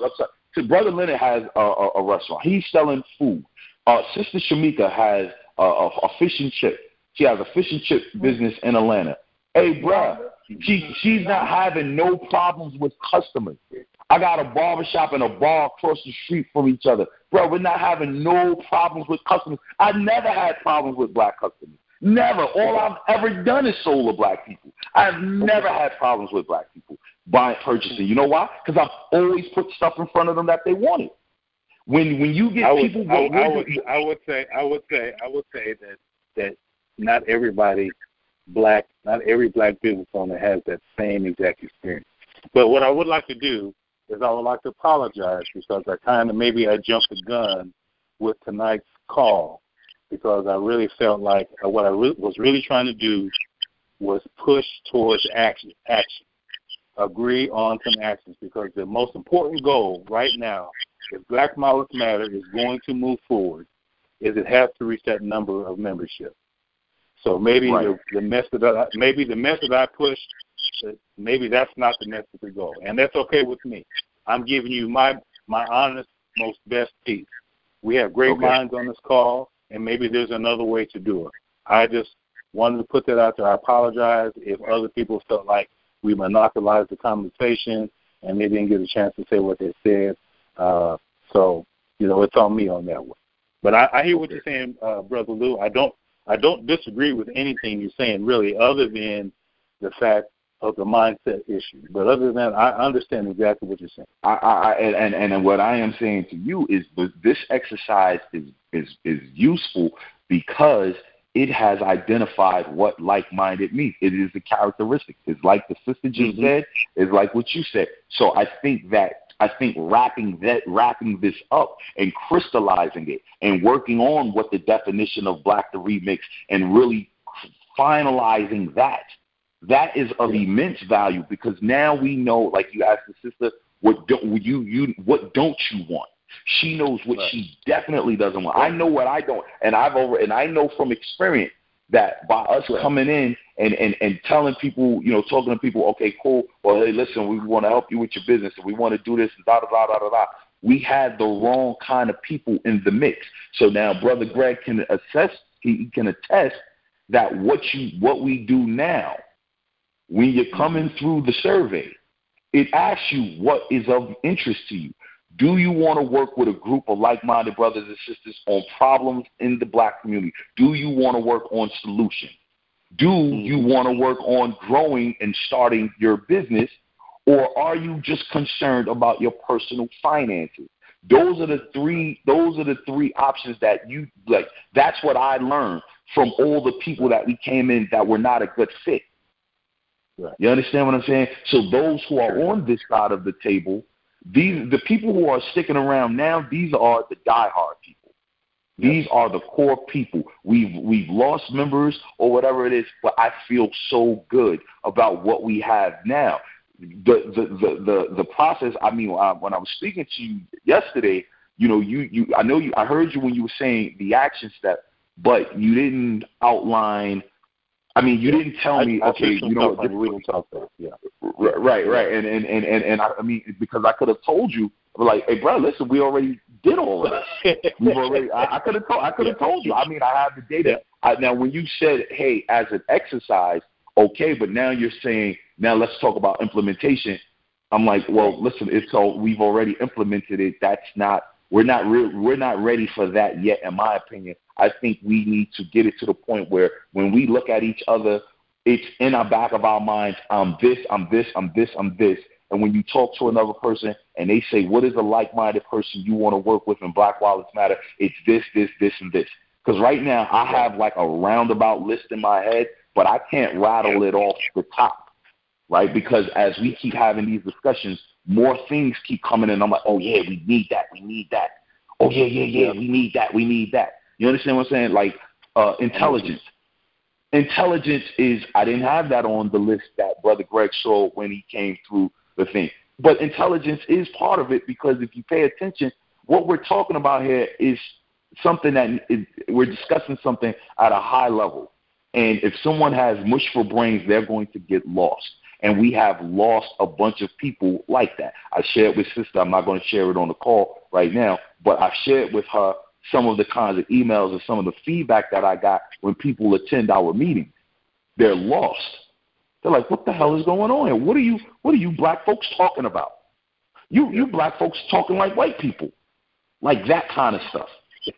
S1: So Brother Leonard has a, a, a restaurant. He's selling food. Uh, Sister Shamika has a, a, a fish and chip. She has a fish and chip business in Atlanta. Hey, bruh, she, she's not having no problems with customers. I got a barbershop and a bar across the street from each other. Bro, we're not having no problems with customers. I never had problems with black customers. Never. All I've ever done is sold to black people. I've never had problems with black people buying, purchasing. You know why? Because I've always put stuff in front of them that they wanted. When when you get
S2: I would,
S1: people,
S2: I, I, would, I would say, I would say, I would say that that not everybody black, not every black business owner has that same exact experience. But what I would like to do is I would like to apologize because I kind of maybe I jumped the gun with tonight's call because I really felt like what I re- was really trying to do was push towards action, action, agree on some actions because the most important goal right now, if Black Lives Matter is going to move forward, is it has to reach that number of membership. So maybe right. the, the method I, maybe the method I pushed, maybe that's not the method to go, and that's okay with me. I'm giving you my my honest, most best piece. We have great okay. minds on this call, and maybe there's another way to do it. I just wanted to put that out there. I apologize if other people felt like we monopolized the conversation and they didn't get a chance to say what they said. Uh, so, you know, it's on me on that one. But I, I hear what you're saying, uh, Brother Lou. I don't I don't disagree with anything you're saying, really, other than the fact of the mindset issue. But other than that, I understand exactly what you're saying.
S1: I, I and, and and what I am saying to you is this exercise is is is useful because it has identified what like-minded means. It is a characteristic. It's like the sister just mm-hmm. said. It's like what you said. So I think that I think wrapping that wrapping this up and crystallizing it and working on what the definition of Black the Remix and really finalizing that, that is of immense value because now we know, like you asked the sister, what don't you you what don't you want? She knows what right. she definitely doesn't want. I know what I don't, and I've over and I know from experience that by us right. coming in and, and, and telling people, you know, talking to people, okay, cool, well, hey, listen, we want to help you with your business, and we want to do this, and da da da da da da. We had the wrong kind of people in the mix. So now, Brother Greg can assess, he, he can attest that what you what we do now, when you're coming through the survey, it asks you what is of interest to you. Do you want to work with a group of like-minded brothers and sisters on problems in the Black community? Do you want to work on solutions? Do you want to work on growing and starting your business, or are you just concerned about your personal finances? Those are the three. Those are the three options that you like. That's what I learned from all the people that we came in that were not a good fit. Right. You understand what I'm saying? So those who are on this side of the table, these the people who are sticking around now, these are the diehard people. These are the core people. We've we've lost members or whatever it is, but I feel so good about what we have now. The the the the, the process. I mean, I, when I was speaking to you yesterday, you know, you you I know you. I heard you when you were saying the action step, but you didn't outline. I mean, you yeah. didn't tell me,
S2: I, I
S1: okay, you know,
S2: like we didn't talk about it. Yeah.
S1: Right, right, and and and and, and I, I mean, because I could have told you, like, hey, bro, listen, we already did all of this. We've already. I, I could have told. I could have yeah. told you. I mean, I have the data. I, now, when you said, hey, as an exercise, okay, but now you're saying, now let's talk about implementation. I'm like, well, listen, it's all we've already implemented it. That's not. We're not. Re- we're not ready for that yet, in my opinion. I think we need to get it to the point where when we look at each other, it's in our back of our minds, I'm this, I'm this, I'm this, I'm this. And when you talk to another person and they say, what is a like-minded person you want to work with in Black Lives Matter? It's this, this, this, and this. Because right now I have like a roundabout list in my head, but I can't rattle it off the top, right? Because as we keep having these discussions, more things keep coming in. I'm like, oh, yeah, we need that, we need that. Oh, yeah, yeah, yeah, we need that, we need that. You understand what I'm saying? Like uh, intelligence. Intelligence is, I didn't have that on the list that Brother Greg saw when he came through the thing. But intelligence is part of it because if you pay attention, what we're talking about here is something that is, we're discussing something at a high level. And if someone has mush for brains, they're going to get lost. And we have lost a bunch of people like that. I shared with Sister, I'm not going to share it on the call right now, but I shared with her some of the kinds of emails and some of the feedback that I got when people attend our meetings. They're lost. They're like, what the hell is going on here? What are you, what are you black folks talking about? You, you black folks talking like white people. Like that kind of stuff.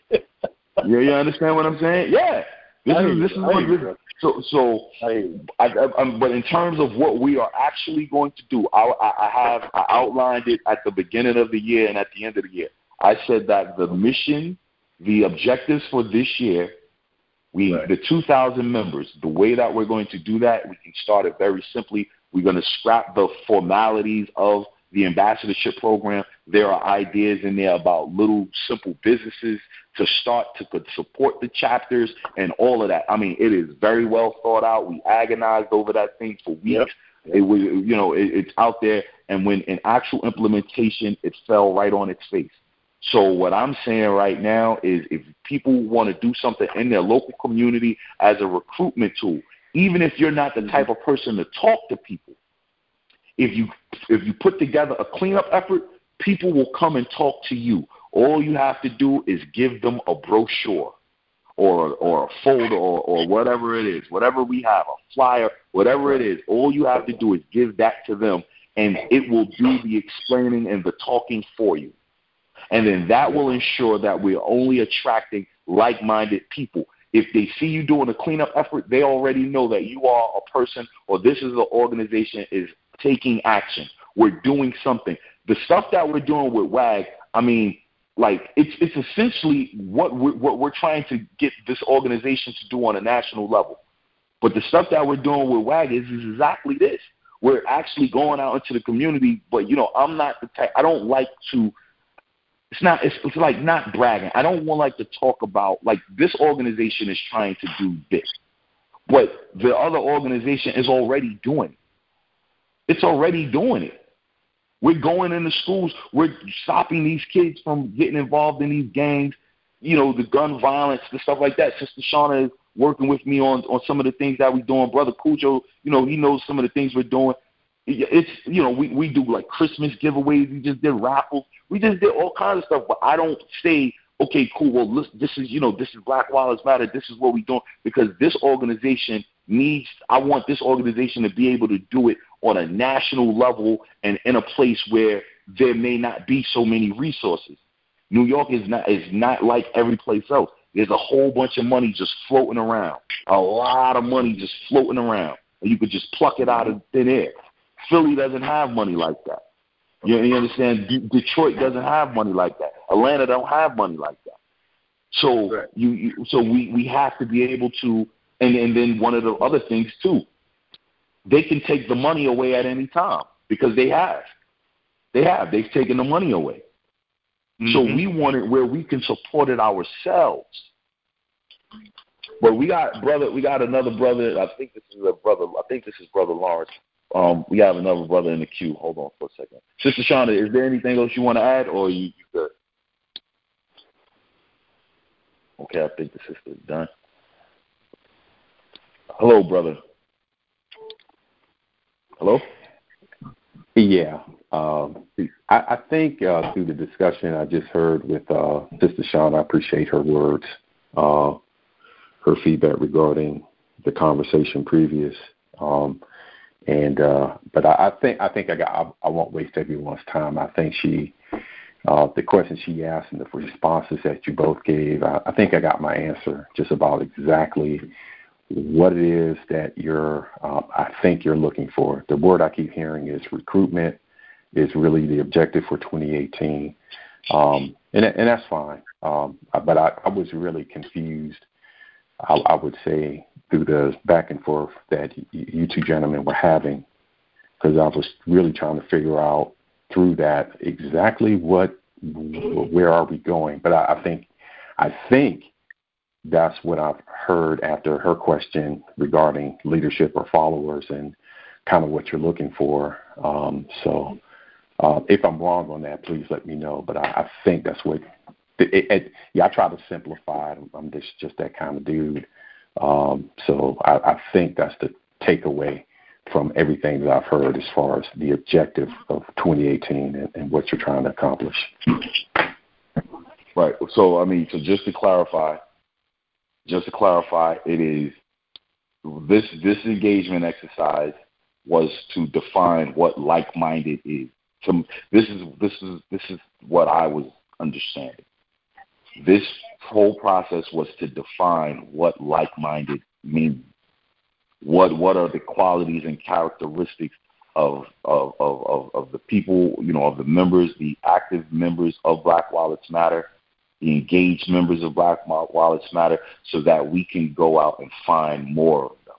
S1: you, you understand what I'm saying? Yeah. This is, this is what this, so, so I, I, I, but in terms of what we are actually going to do, I, I have I outlined it at the beginning of the year and at the end of the year. I said that the mission, the objectives for this year, we right. the two thousand members, the way that we're going to do that, we can start it very simply. We're going to scrap the formalities of the ambassadorship program. There are ideas in there about little simple businesses to start to support the chapters and all of that. I mean, it is very well thought out. We agonized over that thing for weeks. Yep. It was, you know, it, it's out there. And when in actual implementation, it fell right on its face. So what I'm saying right now is if people want to do something in their local community as a recruitment tool, even if you're not the type of person to talk to people, if you if you put together a cleanup effort, people will come and talk to you. All you have to do is give them a brochure or or a folder or, or whatever it is, whatever we have, a flyer, whatever it is. All you have to do is give that to them, and it will do the explaining and the talking for you. And then that will ensure that we're only attracting like-minded people. If they see you doing a cleanup effort, they already know that you are a person or this is an organization is taking action. We're doing something. The stuff that we're doing with W A G, I mean, like it's it's essentially what we're, what we're trying to get this organization to do on a national level. But the stuff that we're doing with W A G is, is exactly this. We're actually going out into the community, but, you know, I'm not the type, I don't like to, it's not, it's, it's like not bragging. I don't want like to talk about, like this organization is trying to do this, but the other organization is already doing it. It's already doing it. We're going into schools. We're stopping these kids from getting involved in these gangs, you know, the gun violence, the stuff like that. Sister Shauna is working with me on, on some of the things that we're doing. Brother Cujo, you know, he knows some of the things we're doing. It's, you know, we, we do like Christmas giveaways. We just did raffles. We just did all kinds of stuff. But I don't say, okay, cool, well, listen, this is, you know, this is Black Lives Matter. This is what we're doing. Because this organization needs, I want this organization to be able to do it on a national level and in a place where there may not be so many resources. New York is not is not like every place else. There's a whole bunch of money just floating around, a lot of money just floating around, and you could just pluck it out of thin air. Philly doesn't have money like that. You, you understand? D- Detroit doesn't have money like that. Atlanta don't have money like that. So right. you, you so we, we have to be able to, and, and then one of the other things too, they can take the money away at any time because they have. They have. They've taken the money away. Mm-hmm. So we want it where we can support it ourselves. But we got brother. We got another brother. I think this is a brother. I think this is Brother Lawrence. Um, we have another brother in the queue. Hold on for a second. Sister Shauna, is there anything else you want to add, or are you, you good? Okay, I think the sister is done. Hello, brother. Hello?
S9: Yeah. Um, I, I think uh, through the discussion I just heard with uh, Sister Shauna, I appreciate her words, uh, her feedback regarding the conversation previous. Um, and uh, but I, I think I think I got I, I won't waste everyone's time. I think she uh, the questions she asked and the responses that you both gave, I, I think I got my answer just about exactly what it is that you're, um, I think you're looking for. The word I keep hearing is recruitment is really the objective for twenty eighteen, um, and and that's fine. Um, but I, I was really confused. I, I would say through the back and forth that you two gentlemen were having, because I was really trying to figure out through that exactly what, where are we going. But I, I think, I think. That's what I've heard after her question regarding leadership or followers and kind of what you're looking for. Um, so uh, if I'm wrong on that, please let me know. But I, I think that's what it, it, yeah, I try to simplify it. I'm just, just that kind of dude. Um, so I, I think that's the takeaway from everything that I've heard as far as the objective of twenty eighteen and, and what you're trying to accomplish.
S1: Right. So, I mean, so just to clarify, just to clarify, it is this this engagement exercise was to define what like-minded is. So this is this is this is what I was understanding. This whole process was to define what like-minded means. What what are the qualities and characteristics of of, of, of of the people, you know, of the members, the active members of Black Wallets Matter, the engaged members of Black Wallets Matter, so that we can go out and find more of them.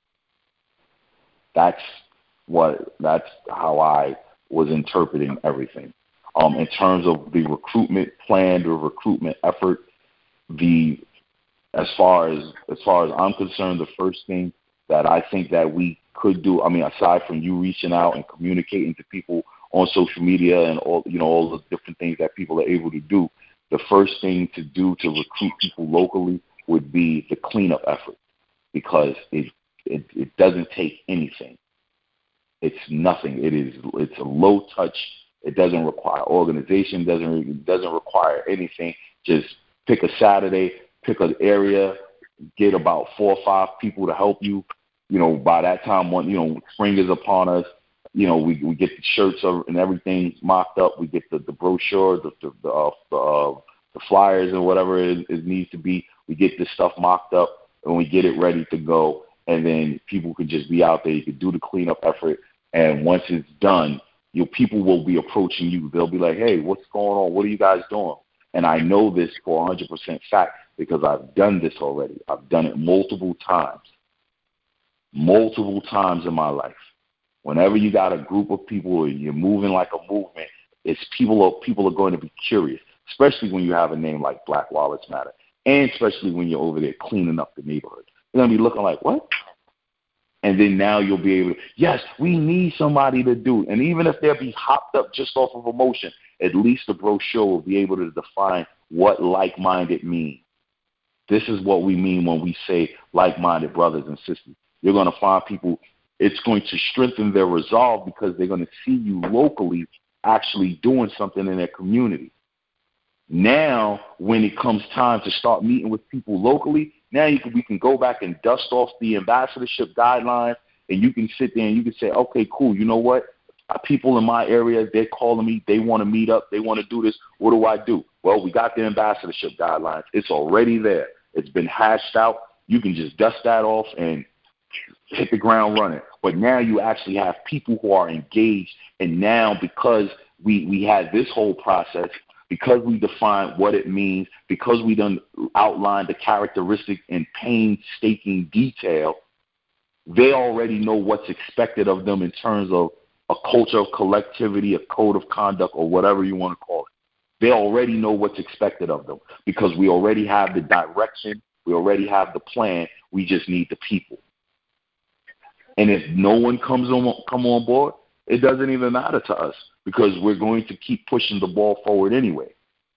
S1: That's what that's how I was interpreting everything. Um, in terms of the recruitment plan, the recruitment effort, the as far as as far as I'm concerned, the first thing that I think that we could do, I mean, aside from you reaching out and communicating to people on social media and all, you know, all the different things that people are able to do, the first thing to do to recruit people locally would be the cleanup effort, because it it, it doesn't take anything. It's nothing. It is it's a low touch. It doesn't require organization. Doesn't it doesn't require anything. Just pick a Saturday, pick an area, get about four or five people to help you. You know, by that time, when you know spring is upon us, you know we we get the shirts and everything mocked up. We get the, the brochure, the the the, uh, the, uh, the flyers and whatever it, it needs to be. We get this stuff mocked up and we get it ready to go. And then people could just be out there. You could do the cleanup effort, and once it's done, you know, people will be approaching you. They'll be like, "Hey, what's going on? What are you guys doing?" And I know this for one hundred percent fact because I've done this already. I've done it multiple times. Multiple times in my life. Whenever you got a group of people or you're moving like a movement, it's people are people are going to be curious, especially when you have a name like Black Wallets Matter, and especially when you're over there cleaning up the neighborhood. They're going to be looking like, what? And then now you'll be able to, yes, we need somebody to do it. And even if they'll be hopped up just off of emotion, at least the brochure will be able to define what like-minded means. This is what we mean when we say like-minded brothers and sisters. You're going to find people, it's going to strengthen their resolve because they're going to see you locally actually doing something in their community. Now, when it comes time to start meeting with people locally, now you can, we can go back and dust off the ambassadorship guidelines, and you can sit there and you can say, okay, cool, you know what? People in my area, they're calling me, they want to meet up, they want to do this. What do I do? Well, we got the ambassadorship guidelines. It's already there. It's been hashed out. You can just dust that off and hit the ground running. But now you actually have people who are engaged, and now because we, we had this whole process, because we defined what it means, because we done outlined the characteristics in painstaking detail, they already know what's expected of them in terms of a culture of collectivity, a code of conduct, or whatever you want to call it. They already know what's expected of them because we already have the direction, we already have the plan, we just need the people. And if no one comes on come on board, it doesn't even matter to us because we're going to keep pushing the ball forward anyway.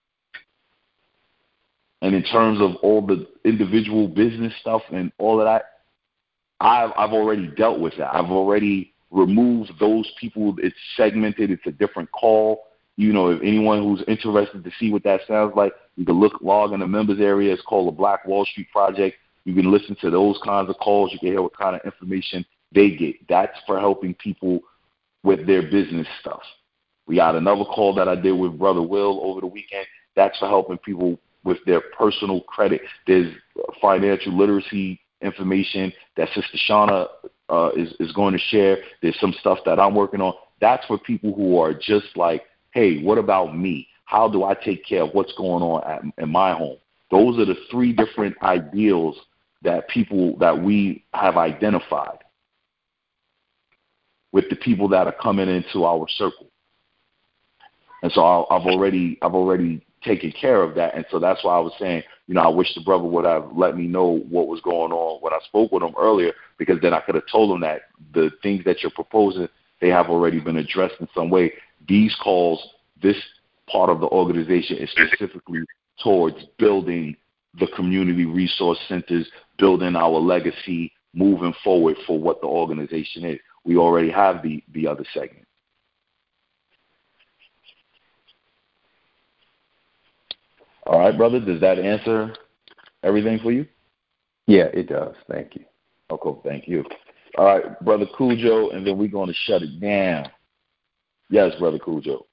S1: And in terms of all the individual business stuff and all of that, I've, I've already dealt with that. I've already removed those people. It's segmented. It's a different call. You know, if anyone who's interested to see what that sounds like, you can look, log in the members area. It's called the Black Wall Street Project. You can listen to those kinds of calls. You can hear what kind of information they get. That's for helping people with their business stuff. We got another call that I did with Brother Will over the weekend. That's for helping people with their personal credit. There's financial literacy information that Sister Shauna uh, is, is going to share. There's some stuff that I'm working on. That's for people who are just like, hey, what about me? How do I take care of what's going on at, in my home? Those are the three different ideals that people that we have identified with the people that are coming into our circle. And so I've already I've already taken care of that. And so that's why I was saying, you know, I wish the brother would have let me know what was going on when I spoke with him earlier, because then I could have told him that the things that you're proposing, they have already been addressed in some way. These calls, this part of the organization is specifically towards building the community resource centers, building our legacy, moving forward for what the organization is. We already have the, the other segment. All right, brother, does that answer everything for you?
S9: Yeah, it does. Thank you.
S1: Okay, thank you. All right, Brother Cujo, and then we're going to shut it down. Yes, Brother Cujo.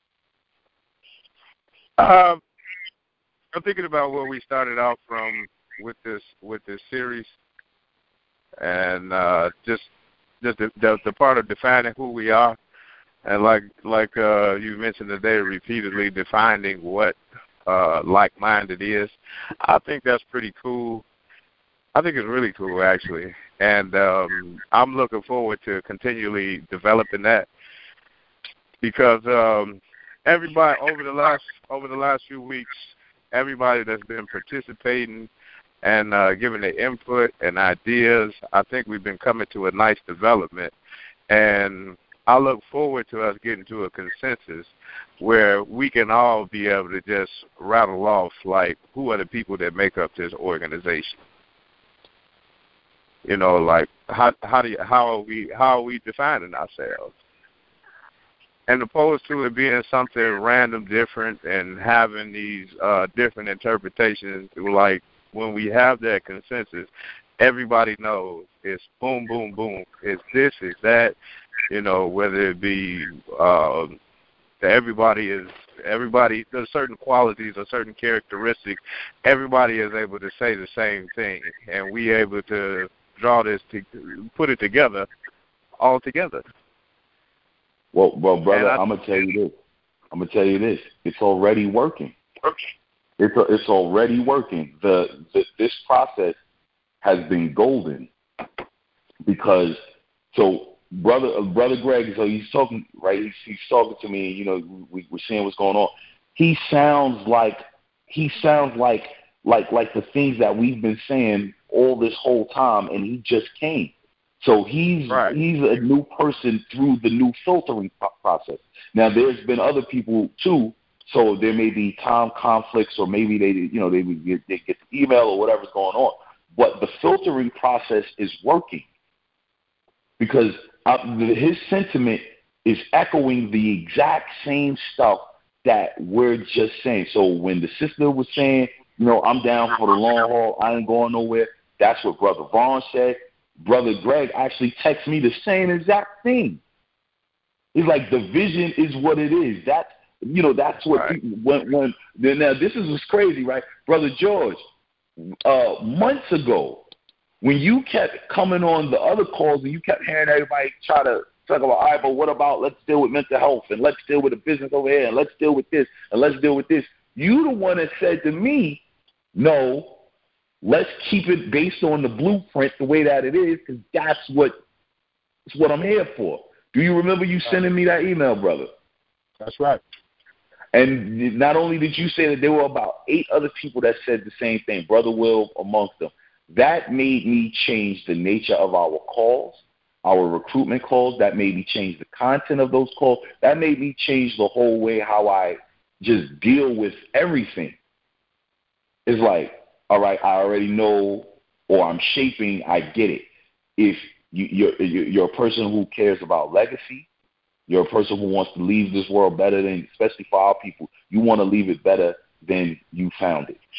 S5: Um, I'm thinking about where we started out from with this with this series, and uh, just just the, the, the part of defining who we are, and like like uh, you mentioned today, repeatedly defining what uh, like-minded is. I think that's pretty cool. I think it's really cool, actually, and um, I'm looking forward to continually developing that because um, everybody over the last over the last few weeks, everybody that's been participating and uh, giving their input and ideas, I think we've been coming to a nice development, and I look forward to us getting to a consensus where we can all be able to just rattle off like who are the people that make up this organization. You know, like how how do you, how are we how are we defining ourselves? And opposed to it being something random, different, and having these uh, different interpretations, like when we have that consensus, everybody knows it's boom, boom, boom. It's this, it's that. You know, whether it be uh, everybody is everybody. There's certain qualities or certain characteristics. Everybody is able to say the same thing, and we able to draw this to put it together all together.
S1: Well, well, brother, I, I'm gonna tell you this. I'm gonna tell you this. It's already working. It's a, it's already working. The, the this process has been golden because so brother uh, brother Greg. So he's talking right. He's, he's talking to me. You know, we, we're seeing what's going on. He sounds like he sounds like like like the things that we've been saying all this whole time, and he just came. So he's right. he's a new person through the new filtering process. Now, there's been other people too, so there may be time conflicts, or maybe they you know they get, they get the email or whatever's going on. But the filtering process is working because uh, his sentiment is echoing the exact same stuff that we're just saying. So when the sister was saying, you know, I'm down for the long haul, I ain't going nowhere, that's what Brother Vaughn said. Brother Greg actually texted me the same exact thing. He's like, the vision is what it is. That's, you know, that's what right. people, when, when, now this is what's crazy, right? Brother George, uh, months ago, when you kept coming on the other calls and you kept hearing everybody try to talk about, all right, but what about let's deal with mental health and let's deal with the business over here and let's deal with this and let's deal with this. You the one that said to me, no, let's keep it based on the blueprint the way that it is, because that's what it's what I'm here for. Do you remember you sending me that email, brother?
S2: That's right.
S1: And not only did you say that there were about eight other people that said the same thing, Brother Will amongst them. That made me change the nature of our calls, our recruitment calls. That made me change the content of those calls. That made me change the whole way how I just deal with everything. It's like, all right, I already know, or I'm shaping, I get it. If you, you're, you're a person who cares about legacy, you're a person who wants to leave this world better than, especially for our people, you want to leave it better than you found it.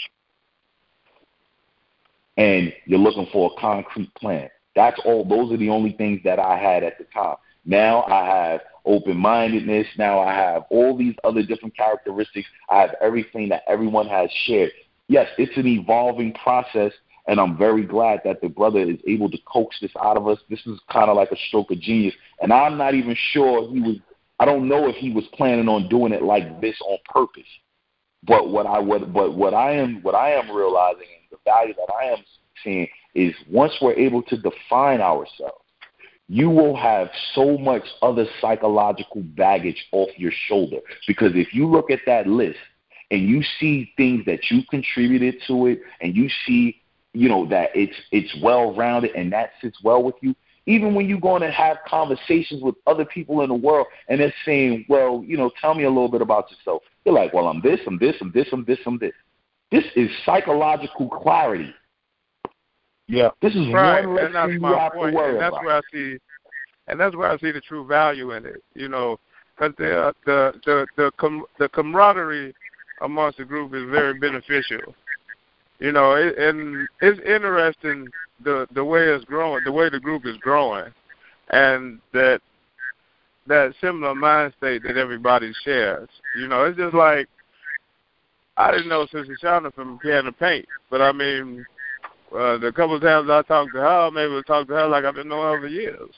S1: And you're looking for a concrete plan. That's all. Those are the only things that I had at the time. Now I have open-mindedness. Now I have all these other different characteristics. I have everything that everyone has shared. Yes, it's an evolving process, and I'm very glad that the brother is able to coax this out of us. This is kind of like a stroke of genius, and I'm not even sure he was – I don't know if he was planning on doing it like this on purpose. But what I would, but what I am what I am realizing, and the value that I am seeing, is once we're able to define ourselves, you will have so much other psychological baggage off your shoulder. Because if you look at that list – and you see things that you contributed to it, and you see, you know, that it's it's well-rounded and that sits well with you, even when you're going to have conversations with other people in the world and they're saying, well, you know, tell me a little bit about yourself. You're like, well, I'm this, I'm this, I'm this, I'm this, I'm this. This is psychological clarity.
S2: Yeah.
S1: This is
S5: right,
S1: one less
S5: and that's
S1: thing you
S5: my
S1: have
S5: point,
S1: to worry
S5: and that's
S1: about.
S5: where I see, and that's where I see the true value in it. You know, because the uh, the the the, com- the camaraderie amongst the group is very beneficial. You know, it, and it's interesting the the way it's growing, the way the group is growing, and that that similar mind state that everybody shares. You know, it's just like I didn't know Sister Shauna from Can of Paint, but I mean, uh, the couple of times I talked to her, I'm able to talk to her like I've been knowing her for years.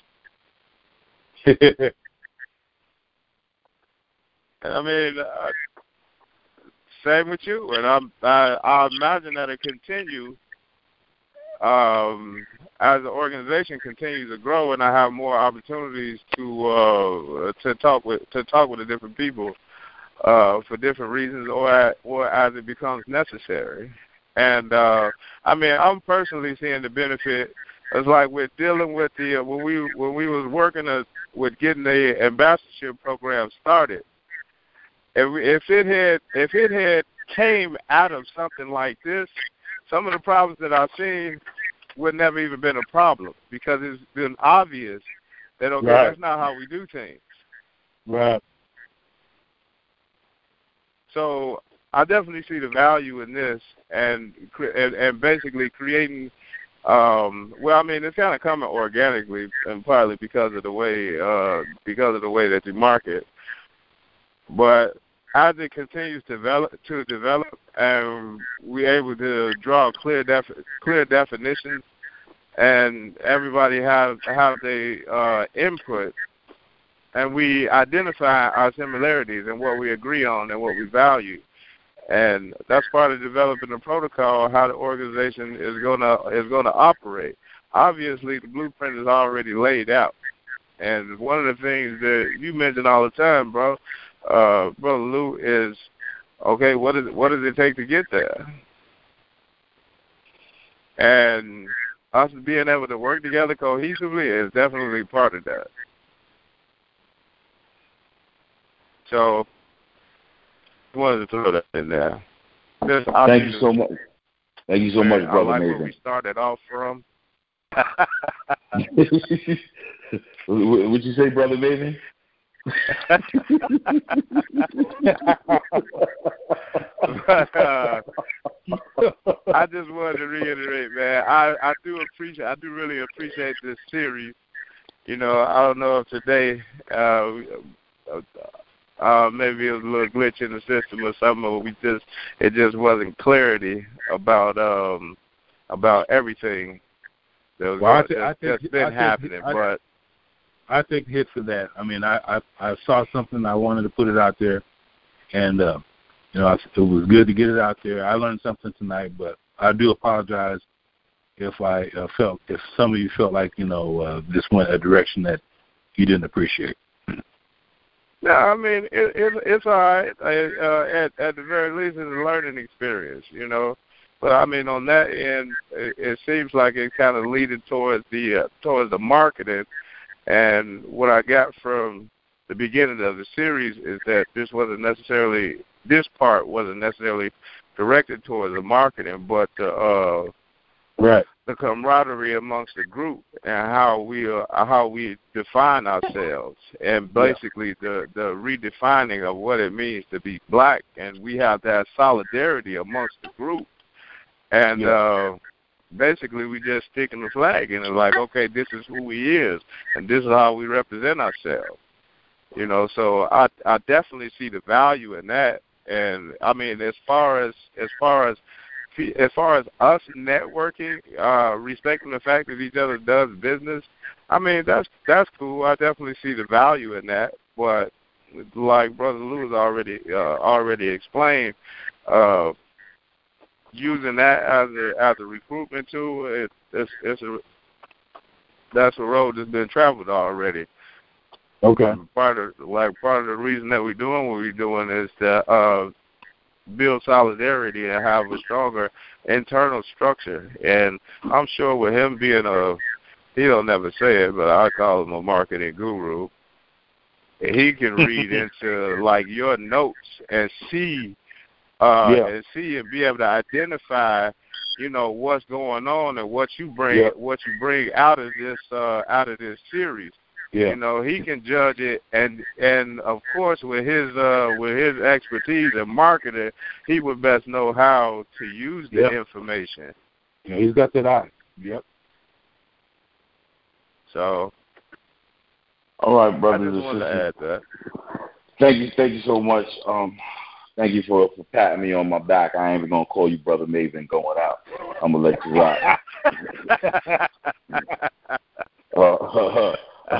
S5: I mean, uh, same with you, and I'm, I I imagine that it continue um, as the organization continues to grow, and I have more opportunities to uh, to talk with to talk with the different people uh, for different reasons, or at, or as it becomes necessary. And uh, I mean, I'm personally seeing the benefit. It's like we're dealing with the uh, when we when we was working uh, with getting the ambassadorship program started. If, if it had if it had came out of something like this, some of the problems that I've seen would never even been a problem because it's been obvious that okay,
S2: right.
S5: that's not how we do things.
S2: Right.
S5: So I definitely see the value in this, and and, and basically creating. Um, well, I mean, it's kind of coming organically, and partly because of the way uh, because of the way that you market. But as it continues to develop, to develop, and we're able to draw clear defi- clear definitions, and everybody have have their uh, input, and we identify our similarities and what we agree on and what we value, and that's part of developing the protocol, how the organization is gonna is gonna operate. Obviously, the blueprint is already laid out, and one of the things that you mention all the time, bro. Uh, Brother Lou, is okay. What is what does it take to get there? And us being able to work together cohesively is definitely part of that. So, I wanted to throw that in there. This,
S1: Thank you so much. Thank you so much,
S5: I
S1: Brother
S5: like
S1: Maven.
S5: where we started off from.
S1: What'd you say, Brother Maven?
S5: but, uh, I just wanted to reiterate, man. I, I do appreciate, I do really appreciate this series. You know, I don't know if today, uh, uh, maybe it was a little glitch in the system or something, or we just, it just wasn't clarity about, um, about everything that was
S2: well,
S5: going,
S2: I th-
S5: that's,
S2: I think,
S5: that's been
S2: I
S5: happening,
S2: think, I,
S5: but.
S2: I take hit for that. I mean, I, I I saw something, I wanted to put it out there, and uh, you know, I, it was good to get it out there. I learned something tonight, but I do apologize if I uh, felt, if some of you felt like, you know, uh, this went a direction that you didn't appreciate.
S5: No, I mean it, it, it's all right. Uh, at at the very least, it's a learning experience, you know. But I mean, on that end, it, it seems like it kind of leaded towards the uh, towards the marketing. And what I got from the beginning of the series is that this wasn't necessarily, this part wasn't necessarily directed towards the marketing, but the, uh,
S2: right.
S5: the camaraderie amongst the group and how we uh, how we define ourselves, and basically yeah. the, the redefining of what it means to be black, and we have that solidarity amongst the group. And yeah. uh basically, we just sticking the flag in it, like, okay, this is who we is, and this is how we represent ourselves. You know, so I I definitely see the value in that. And I mean, as far as as far as as far as us networking, uh, respecting the fact that each other does business, I mean, that's that's cool. I definitely see the value in that. But like Brother Lewis already uh, already explained. Uh, Using that as a as a recruitment tool, it, it's it's a that's a road that's been traveled already.
S2: Okay.
S5: And part of like part of the reason that we're doing what we're doing is to uh, build solidarity and have a stronger internal structure. And I'm sure with him being a, he don't never say it, but I call him a marketing guru. He can read into like your notes and see. Uh,
S2: yeah.
S5: and see and be able to identify you know, what's going on and what you bring
S2: yeah.
S5: what you bring out of this uh, out of this series.
S2: Yeah.
S5: You know, he can judge it, and and of course with his uh, with his expertise in marketing, he would best know how to use the
S2: yep.
S5: information.
S2: Yeah, he's got that eye. Yep.
S5: So,
S1: all right, brothers
S5: I just
S1: and
S5: wanted
S1: sisters.
S5: to add that.
S1: Thank you, thank you so much. Um, thank you for, for patting me on my back. I ain't even gonna call you Brother Maven going out. I'm gonna let you rock. uh,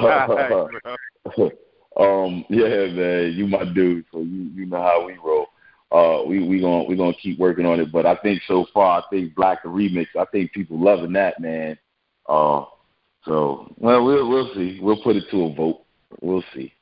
S1: um, yeah, man, you my dude, so you you know how we roll. Uh, we we gonna we gonna keep working on it, but I think so far, I think Black the Remix, I think people loving that, man. Uh, so well, we'll we'll see. We'll put it to a vote. We'll see.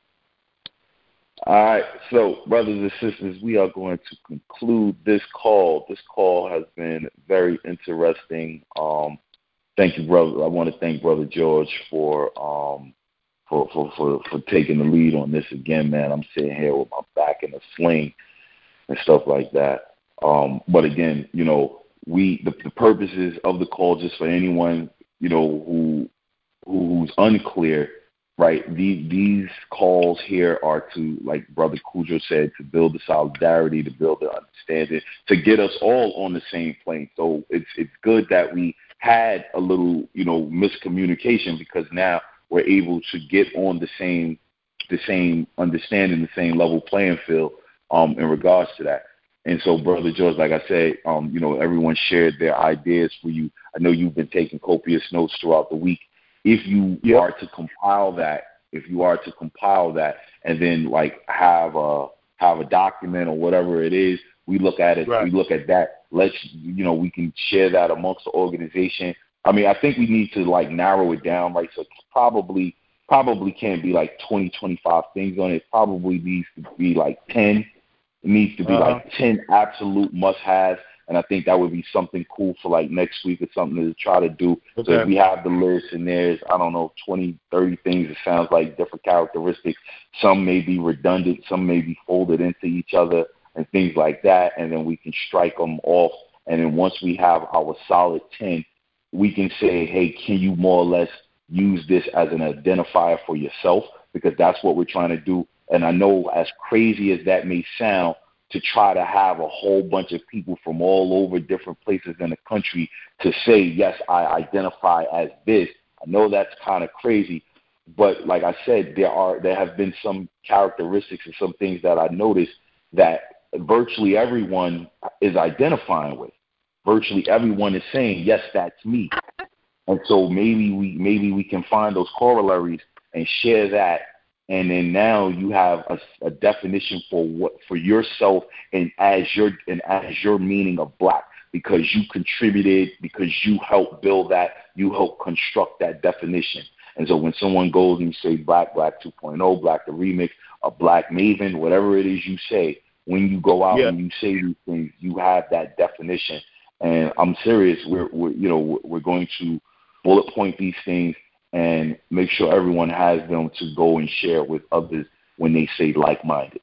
S1: All right, so brothers and sisters, we are going to conclude this call. This call has been very interesting. Um, thank you, brother. I want to thank Brother George for um for for for for taking the lead on this again, man. I'm sitting here with my back in a sling and stuff like that. Um, but again, you know, we the, the purposes of the call, just for anyone, you know, who who's unclear, right? These these calls here are to, like Brother Cujo said, to build the solidarity, to build the understanding, to get us all on the same plane. So it's it's good that we had a little, you know, miscommunication, because now we're able to get on the same the same understanding, the same level playing field um, in regards to that. And so, Brother George, like I said, um, you know, everyone shared their ideas for you. I know you've been taking copious notes throughout the week. If you yep. are to compile that, if you are to compile that, and then like have a have a document or whatever it is, we look at it.
S2: Right.
S1: We look at that. Let's, you know, we can share that amongst the organization. I mean, I think we need to like narrow it down, right? So probably probably can't be like twenty, twenty-five things on it. Probably needs to be like ten. It needs to be uh-huh. like ten absolute must-haves. And I think that would be something cool for like next week or something to try to do.
S2: Okay.
S1: So if we have the list and there's, I don't know, twenty, thirty things, it sounds like different characteristics. Some may be redundant, some may be folded into each other and things like that. And then we can strike them off. And then once we have our solid ten, we can say, hey, can you more or less use this as an identifier for yourself? Because that's what we're trying to do. And I know, as crazy as that may sound, to try to have a whole bunch of people from all over different places in the country to say, yes, I identify as this. I know that's kind of crazy, but like I said, there are there have been some characteristics and some things that I noticed that virtually everyone is identifying with. Virtually everyone is saying, yes, that's me. And so maybe we maybe we can find those corollaries and share that. And then now you have a, a definition for what for yourself and as your and as your meaning of Black, because you contributed, because you helped build that, you helped construct that definition. And so when someone goes and you say Black, Black two point oh, Black the Remix, a Black Maven, whatever it is you say, when you go out yeah. and you say these things, you have that definition. And I'm serious. We're, we're you know we're going to bullet point these things and make sure everyone has them to go and share with others when they say like-minded.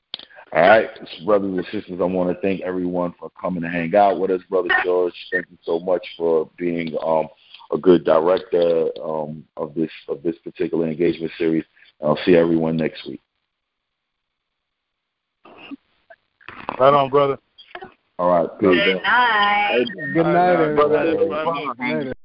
S1: All right, so brothers and sisters, I want to thank everyone for coming to hang out with us. Brother George, thank you so much for being um, a good director um, of this of this particular engagement series. I'll see everyone next week.
S2: Right on, brother.
S1: All right.
S4: Good night.
S7: Good night, everybody.